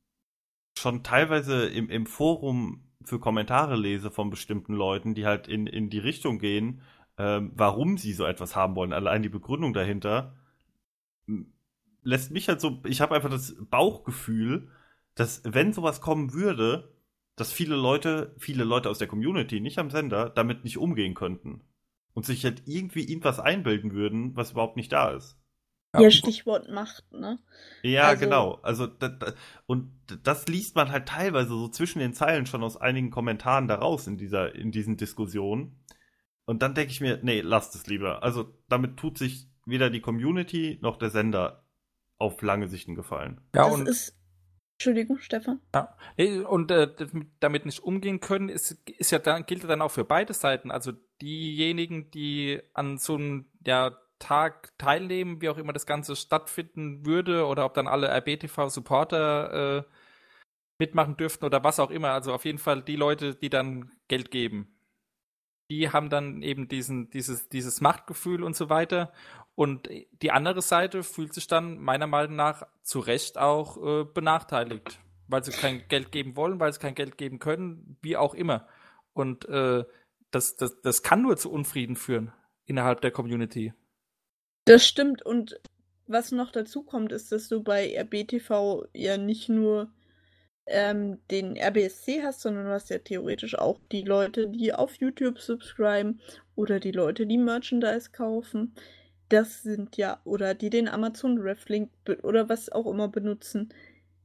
schon teilweise im, im Forum für Kommentare lese von bestimmten Leuten, die halt in, in die Richtung gehen, ähm, warum sie so etwas haben wollen. Allein die Begründung dahinter m- lässt mich halt so, ich habe einfach das Bauchgefühl, dass wenn sowas kommen würde, dass viele Leute, viele Leute aus der Community, nicht am Sender, damit nicht umgehen könnten. Und sich halt irgendwie irgendwas einbilden würden, was überhaupt nicht da ist. Ja, Stichwort Macht, ne? Ja, Also- genau. Also da, da, und das liest man halt teilweise so zwischen den Zeilen schon aus einigen Kommentaren daraus in dieser, in diesen Diskussionen. Und dann denke ich mir, nee, lasst es lieber. Also damit tut sich weder die Community noch der Sender auf lange Sicht einen Gefallen. ja, das und ist. Entschuldigung, Stefan. Ja, nee, und äh, damit nicht umgehen können, ist, ist ja dann, gilt ja dann auch für beide Seiten. Also diejenigen, die an so einem ja, Tag teilnehmen, wie auch immer das Ganze stattfinden würde, oder ob dann alle R B T V-Supporter äh, mitmachen dürften oder was auch immer. Also auf jeden Fall die Leute, die dann Geld geben. Die haben dann eben diesen, dieses, dieses Machtgefühl und so weiter. Und die andere Seite fühlt sich dann meiner Meinung nach zu Recht auch äh, benachteiligt, weil sie kein Geld geben wollen, weil sie kein Geld geben können, wie auch immer. Und äh, das, das, das kann nur zu Unfrieden führen innerhalb der Community. Das stimmt. Und was noch dazu kommt, ist, dass du bei R B T V ja nicht nur ähm, den R B S C hast, sondern du hast ja theoretisch auch die Leute, die auf YouTube subscriben oder die Leute, die Merchandise kaufen. Das sind ja, oder die den Amazon Reflink be- oder was auch immer benutzen.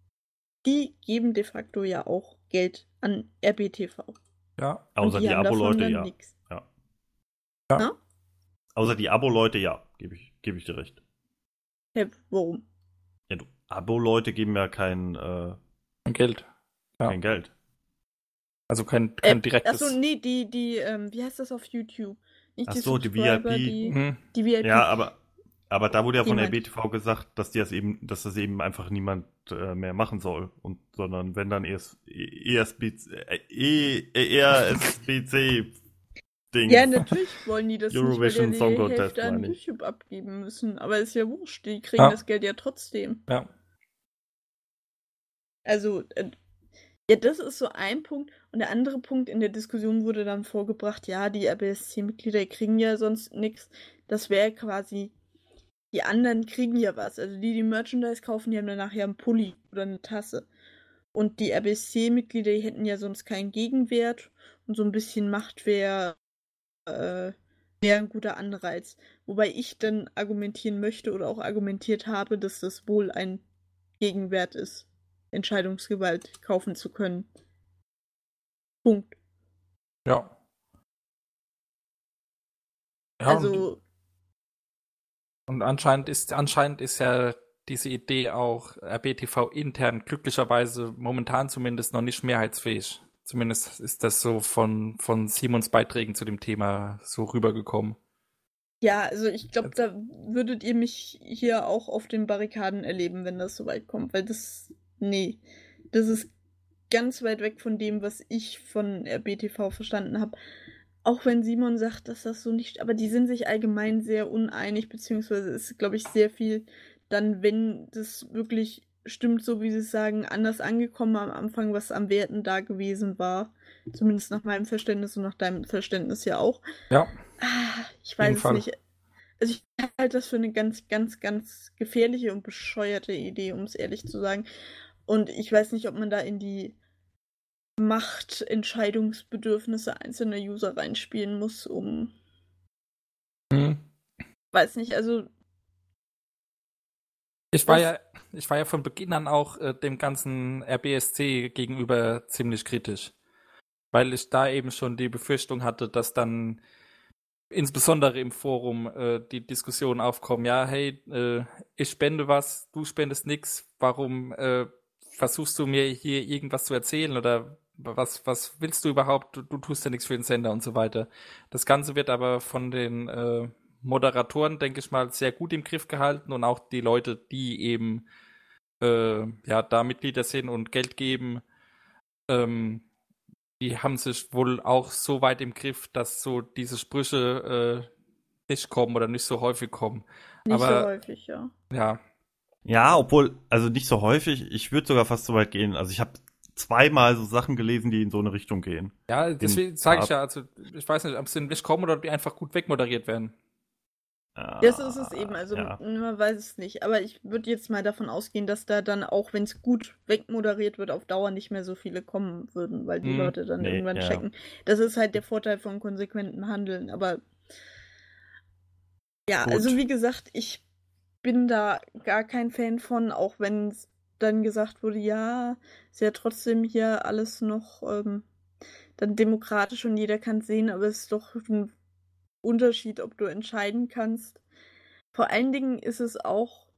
Die geben de facto ja auch Geld an R B T V. Ja. Außer Und die, haben davon Abo-Leute, dann ja. nix. ja. Ja. Na? Außer die Abo-Leute, ja. Gebe ich, geb ich dir recht. Hä, warum? Ja, du, Abo-Leute geben ja kein, äh, Kein Geld. Ja. kein Geld. Also kein, kein Äh, direktes. Achso, nee, die, die, ähm, wie heißt das auf YouTube? Nicht Ach die so, die Subscriber, V I P. die, Mhm. die V I P. Ja, aber, aber da wurde ja Die von der meint- R B T V gesagt, dass die das eben, dass das eben einfach niemand äh, mehr machen soll. Und sondern wenn dann erst E S B C, äh, E- R S B C Ding. Ja, natürlich wollen die das Eurovision nicht, Song weil die die Contest, Hälfte an meine ich. YouTube abgeben müssen. Aber ist ja wurscht, die kriegen Ja. das Geld ja trotzdem. Ja. Also, äh, ja, das ist so ein Punkt. Und der andere Punkt in der Diskussion wurde dann vorgebracht, ja, die R B S C-Mitglieder kriegen ja sonst nichts. Das wäre quasi, die anderen kriegen ja was. Also die, die Merchandise kaufen, die haben dann nachher einen Pulli oder eine Tasse. Und die R B S C-Mitglieder, die hätten ja sonst keinen Gegenwert. Und so ein bisschen Macht wäre äh, wäre ein guter Anreiz. Wobei ich dann argumentieren möchte oder auch argumentiert habe, dass das wohl ein Gegenwert ist, Entscheidungsgewalt kaufen zu können. Punkt. Ja. Ja, und, Also, und anscheinend ist anscheinend ist ja diese Idee auch R B T V intern glücklicherweise momentan zumindest noch nicht mehrheitsfähig. Zumindest ist das so von, von Simons Beiträgen zu dem Thema so rübergekommen. ja, also ich glaube, da würdet ihr mich hier auch auf den Barrikaden erleben, wenn das so weit kommt, weil das, nee, das ist ganz weit weg von dem, was ich von R B T V verstanden habe. Auch wenn Simon sagt, dass das so nicht, aber die sind sich allgemein sehr uneinig, beziehungsweise ist, glaube ich, sehr viel dann, wenn das wirklich stimmt, so wie sie es sagen, anders angekommen am Anfang, was am Werten da gewesen war. Zumindest nach meinem Verständnis und nach deinem Verständnis ja auch. Ja. Ah, ich Auf jeden weiß es Fall. nicht. Also ich halte das für eine ganz, ganz, ganz gefährliche und bescheuerte Idee, um es ehrlich zu sagen. Und ich weiß nicht, ob man da in die Machtentscheidungsbedürfnisse einzelner User reinspielen muss, um, Hm. weiß nicht, also Ich war Das- ja, ich war ja von Beginn an auch äh, dem ganzen R B S C gegenüber ziemlich kritisch. Weil ich da eben schon die Befürchtung hatte, dass dann insbesondere im Forum äh, die Diskussion aufkommen, ja, hey, äh, ich spende was, du spendest nix, warum äh, versuchst du mir hier irgendwas zu erzählen oder was, was willst du überhaupt, du, du tust ja nichts für den Sender und so weiter. Das Ganze wird aber von den äh, Moderatoren, denke ich mal, sehr gut im Griff gehalten und auch die Leute, die eben äh, ja da Mitglieder sind und Geld geben, ähm, die haben sich wohl auch so weit im Griff, dass so diese Sprüche äh, nicht kommen oder nicht so häufig kommen. Nicht Aber, so häufig, ja. Ja. Ja, obwohl, also nicht so häufig, ich würde sogar fast so weit gehen. Also ich habe zweimal so Sachen gelesen, die in so eine Richtung gehen. Ja, deswegen sage ich ja, also ich weiß nicht, ob sie nicht kommen oder ob die einfach gut wegmoderiert werden. Ja, Das ist es eben, also ja. man weiß es nicht. Aber ich würde jetzt mal davon ausgehen, dass da dann, auch wenn es gut wegmoderiert wird, auf Dauer nicht mehr so viele kommen würden, weil die Hm, Leute dann nee, irgendwann ja. checken. Das ist halt der Vorteil von konsequentem Handeln. Aber ja, Gut. also wie gesagt, ich bin da gar kein Fan von, auch wenn es dann gesagt wurde, ja, ist ja trotzdem hier alles noch ähm, dann demokratisch und jeder kann es sehen, aber es ist doch ein Unterschied, ob du entscheiden kannst. Vor allen Dingen ist es auch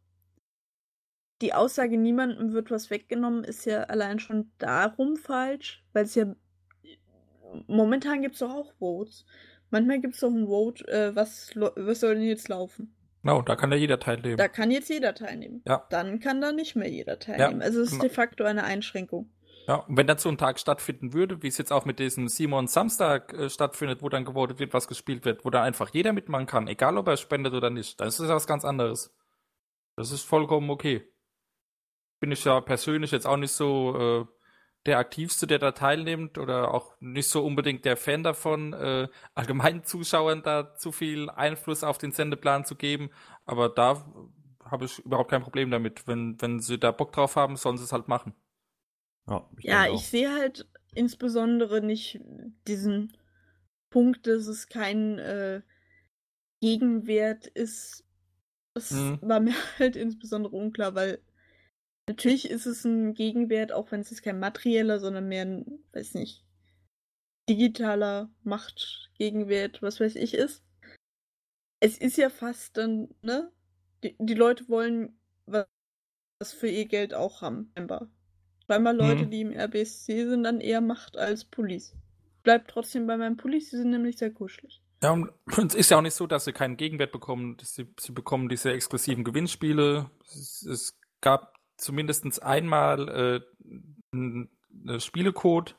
die Aussage, niemandem wird was weggenommen, ist ja allein schon darum falsch, weil es ja momentan gibt es doch auch Votes. Manchmal gibt es doch ein Vote, äh, was, was soll denn jetzt laufen? Genau, da kann ja jeder teilnehmen. Da kann jetzt jeder teilnehmen. Ja. Dann kann da nicht mehr jeder teilnehmen. Ja, also es ist genau. de facto eine Einschränkung. Ja, und wenn dann so ein Tag stattfinden würde, wie es jetzt auch mit diesem Simon Samstag äh, stattfindet, wo dann gewotet wird, was gespielt wird, wo dann einfach jeder mitmachen kann, egal ob er spendet oder nicht, dann ist das was ganz anderes. Das ist vollkommen okay. Bin ich ja persönlich jetzt auch nicht so äh, der Aktivste, der da teilnimmt oder auch nicht so unbedingt der Fan davon, äh, allgemeinen Zuschauern da zu viel Einfluss auf den Sendeplan zu geben, aber da habe ich überhaupt kein Problem damit. Wenn, wenn sie da Bock drauf haben, sollen sie es halt machen. Ja, ich, Ja, denke ich auch. sehe halt insbesondere nicht diesen Punkt, dass es kein äh, Gegenwert ist. Das Mhm. war mir halt insbesondere unklar, weil natürlich ist es ein Gegenwert, auch wenn es jetzt kein materieller, sondern mehr ein, weiß nicht, digitaler Machtgegenwert, was weiß ich, ist. Es ist ja fast dann, ne? Die, die Leute wollen was, was für ihr Geld auch haben, scheinbar. Scheinbar Leute, Mhm. die im R B S C sind, dann eher Macht als Police. Bleibt trotzdem bei meinem Police, die sind nämlich sehr kuschelig. Ja, und es ist ja auch nicht so, dass sie keinen Gegenwert bekommen. Sie, sie bekommen diese exklusiven Gewinnspiele. Es, es gab zumindest einmal äh, einen Spielecode.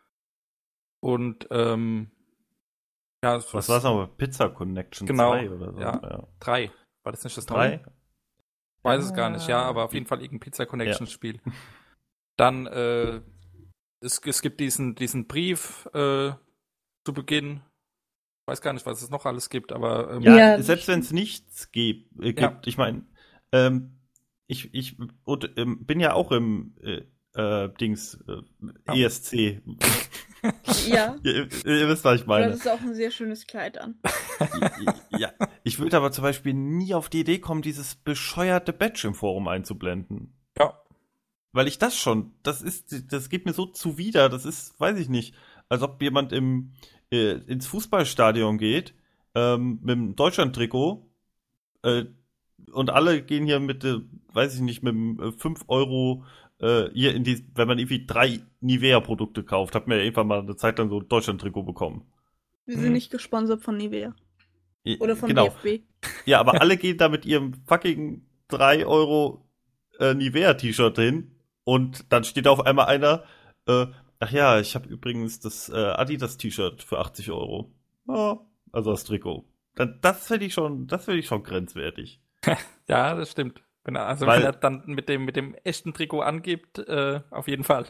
Und ähm, ja, es Was war es nochmal? Pizza Connection Genau, zwei oder so? ja. Drei. War das nicht das Drei? neue? Weiß es gar nicht, ja, aber auf jeden Fall irgendein Pizza Connection Spiel. Dann, äh, es, es gibt diesen, diesen Brief äh, zu Beginn. Weiß gar nicht, was es noch alles gibt, aber ähm, Ja, Ja, das selbst wenn es nichts gibt, äh, gibt Ja. ich meine, ähm, ich, ich und, ähm, bin ja auch im äh, äh, Dings äh, Ja. E S C. Ja, ihr, ihr wisst, was ich du meine. hattest auch ein sehr schönes Kleid an. Ja, ich würde aber zum Beispiel nie auf die Idee kommen, dieses bescheuerte Badge im Forum einzublenden. ja. Weil ich das schon, das ist, das geht mir so zuwider, das ist, weiß ich nicht, als ob jemand im, äh, ins Fußballstadion geht, ähm, mit dem Deutschland-Trikot, äh, und alle gehen hier mit, äh, weiß ich nicht, mit dem äh, fünf Euro, äh, hier in die, wenn man irgendwie drei Nivea-Produkte kauft, hat mir ja irgendwann mal eine Zeit lang so ein Deutschland-Trikot bekommen. Wir Hm. sind nicht gesponsert von Nivea. Oder vom Genau. D F B. Ja, aber alle gehen da mit ihrem fucking drei Euro äh, Nivea-T-Shirt hin und dann steht da auf einmal einer, äh, ach ja, ich habe übrigens das äh, Adidas-T-Shirt für achtzig Euro. Ja, also das Trikot. Dann, das finde ich schon, das finde ich schon grenzwertig. Ja, das stimmt. Wenn er, also Weil- wenn er dann mit dem, mit dem echten Trikot angibt, äh, auf jeden Fall.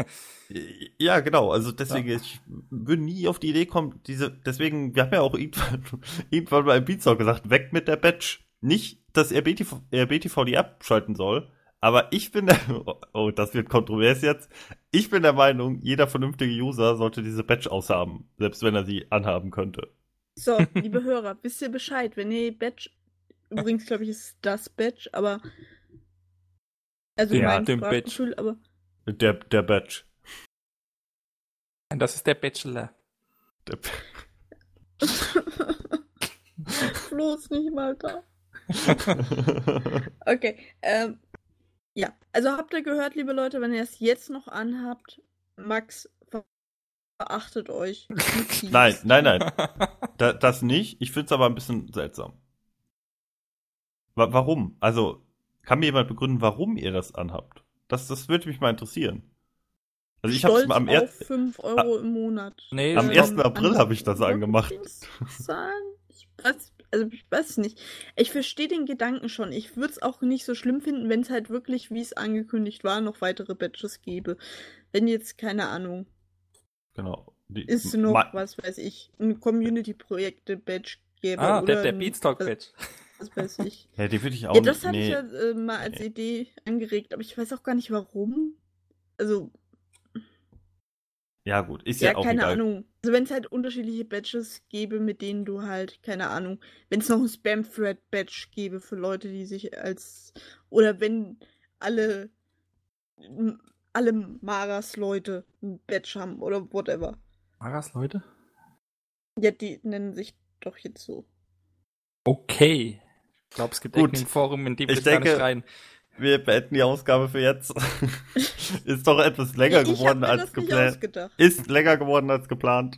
Ja, genau. Also deswegen, ich würde nie auf die Idee kommen, diese, deswegen, wir haben ja auch irgendwann, irgendwann mal im Beatstore gesagt, weg mit der Badge. Nicht, dass R B T V, R B T V die abschalten soll, aber ich bin der, oh, das wird kontrovers jetzt. Ich bin der Meinung, jeder vernünftige User sollte diese Badge aushaben, selbst wenn er sie anhaben könnte. So, liebe Hörer, wisst ihr Bescheid, wenn ihr Badge, übrigens glaube ich ist das Badge, aber Also Ja, mein dem Sprachgefühl, aber Der, der Badge. Und das ist der Bachelor. Der, bloß nicht mal da. Okay, ähm, ja. Also habt ihr gehört, liebe Leute, wenn ihr es jetzt noch anhabt, Max verachtet euch. nein, nein, nein. Da, das nicht. Ich finde es aber ein bisschen seltsam. Wa- warum? Also, kann mir jemand begründen, warum ihr das anhabt? Das, das würde mich mal interessieren. Also ich habe Stolz es am, auf er fünf Euro im Monat. Nee, am ähm, ersten April habe ich das angemacht. Sagen? Ich weiß, also ich weiß nicht. Ich verstehe den Gedanken schon. Ich würde es auch nicht so schlimm finden, wenn es halt wirklich, wie es angekündigt war, noch weitere Badges gäbe. Wenn jetzt, keine Ahnung, Genau. Die, ist noch, ma- was weiß ich, ein Community-Projekte-Badge gäbe. Ah, oder der, der ein- Beanstalk-Badge. Was weiß ich. Ja, die würde ich auch Ja, das nicht. hatte Nee. ich ja äh, mal als Nee. Idee angeregt, aber ich weiß auch gar nicht warum. Also, Ja, gut, ist ja, ja, auch keine egal. Ahnung. Also wenn es halt unterschiedliche Badges gäbe, mit denen du halt, keine Ahnung, wenn es noch ein Spam-Thread-Badge gäbe für Leute, die sich als, oder wenn alle, m- alle Maras-Leute ein Badge haben oder whatever. Maras, Leute? Ja, die nennen sich doch jetzt so. Okay. Ich glaube, es gibt Gut. irgendein Forum, in dem Ich ich gar nicht denke- rein. Wir beenden die Ausgabe für jetzt. Ist doch etwas länger Ja, ich hab geworden mir als das nicht geplant. ausgedacht. Ist länger geworden als geplant.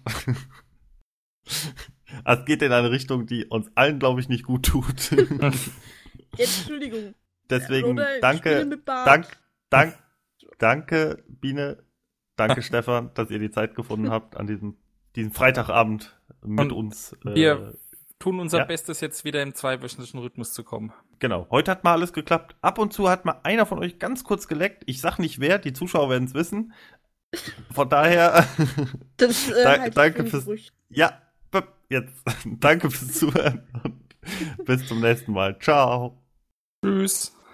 Es geht in eine Richtung, die uns allen, glaube ich, nicht gut tut. Jetzt, Entschuldigung. Deswegen Oder Spiele danke, mit Bart. dank, dank, danke, Biene, danke, Stefan, dass ihr die Zeit gefunden habt, an diesem, diesem Freitagabend mit Und uns. äh, wir tun unser ja. Bestes, jetzt wieder im zweiwöchentlichen Rhythmus zu kommen. Genau, heute hat mal alles geklappt. Ab und zu hat mal einer von euch ganz kurz geleckt. Ich sag nicht wer, die Zuschauer werden es wissen. Von daher, Das, äh, Da- halte ich danke für ein fürs- Gerücht. ja, b- jetzt. Danke fürs Zuhören und bis zum nächsten Mal. Ciao. Tschüss.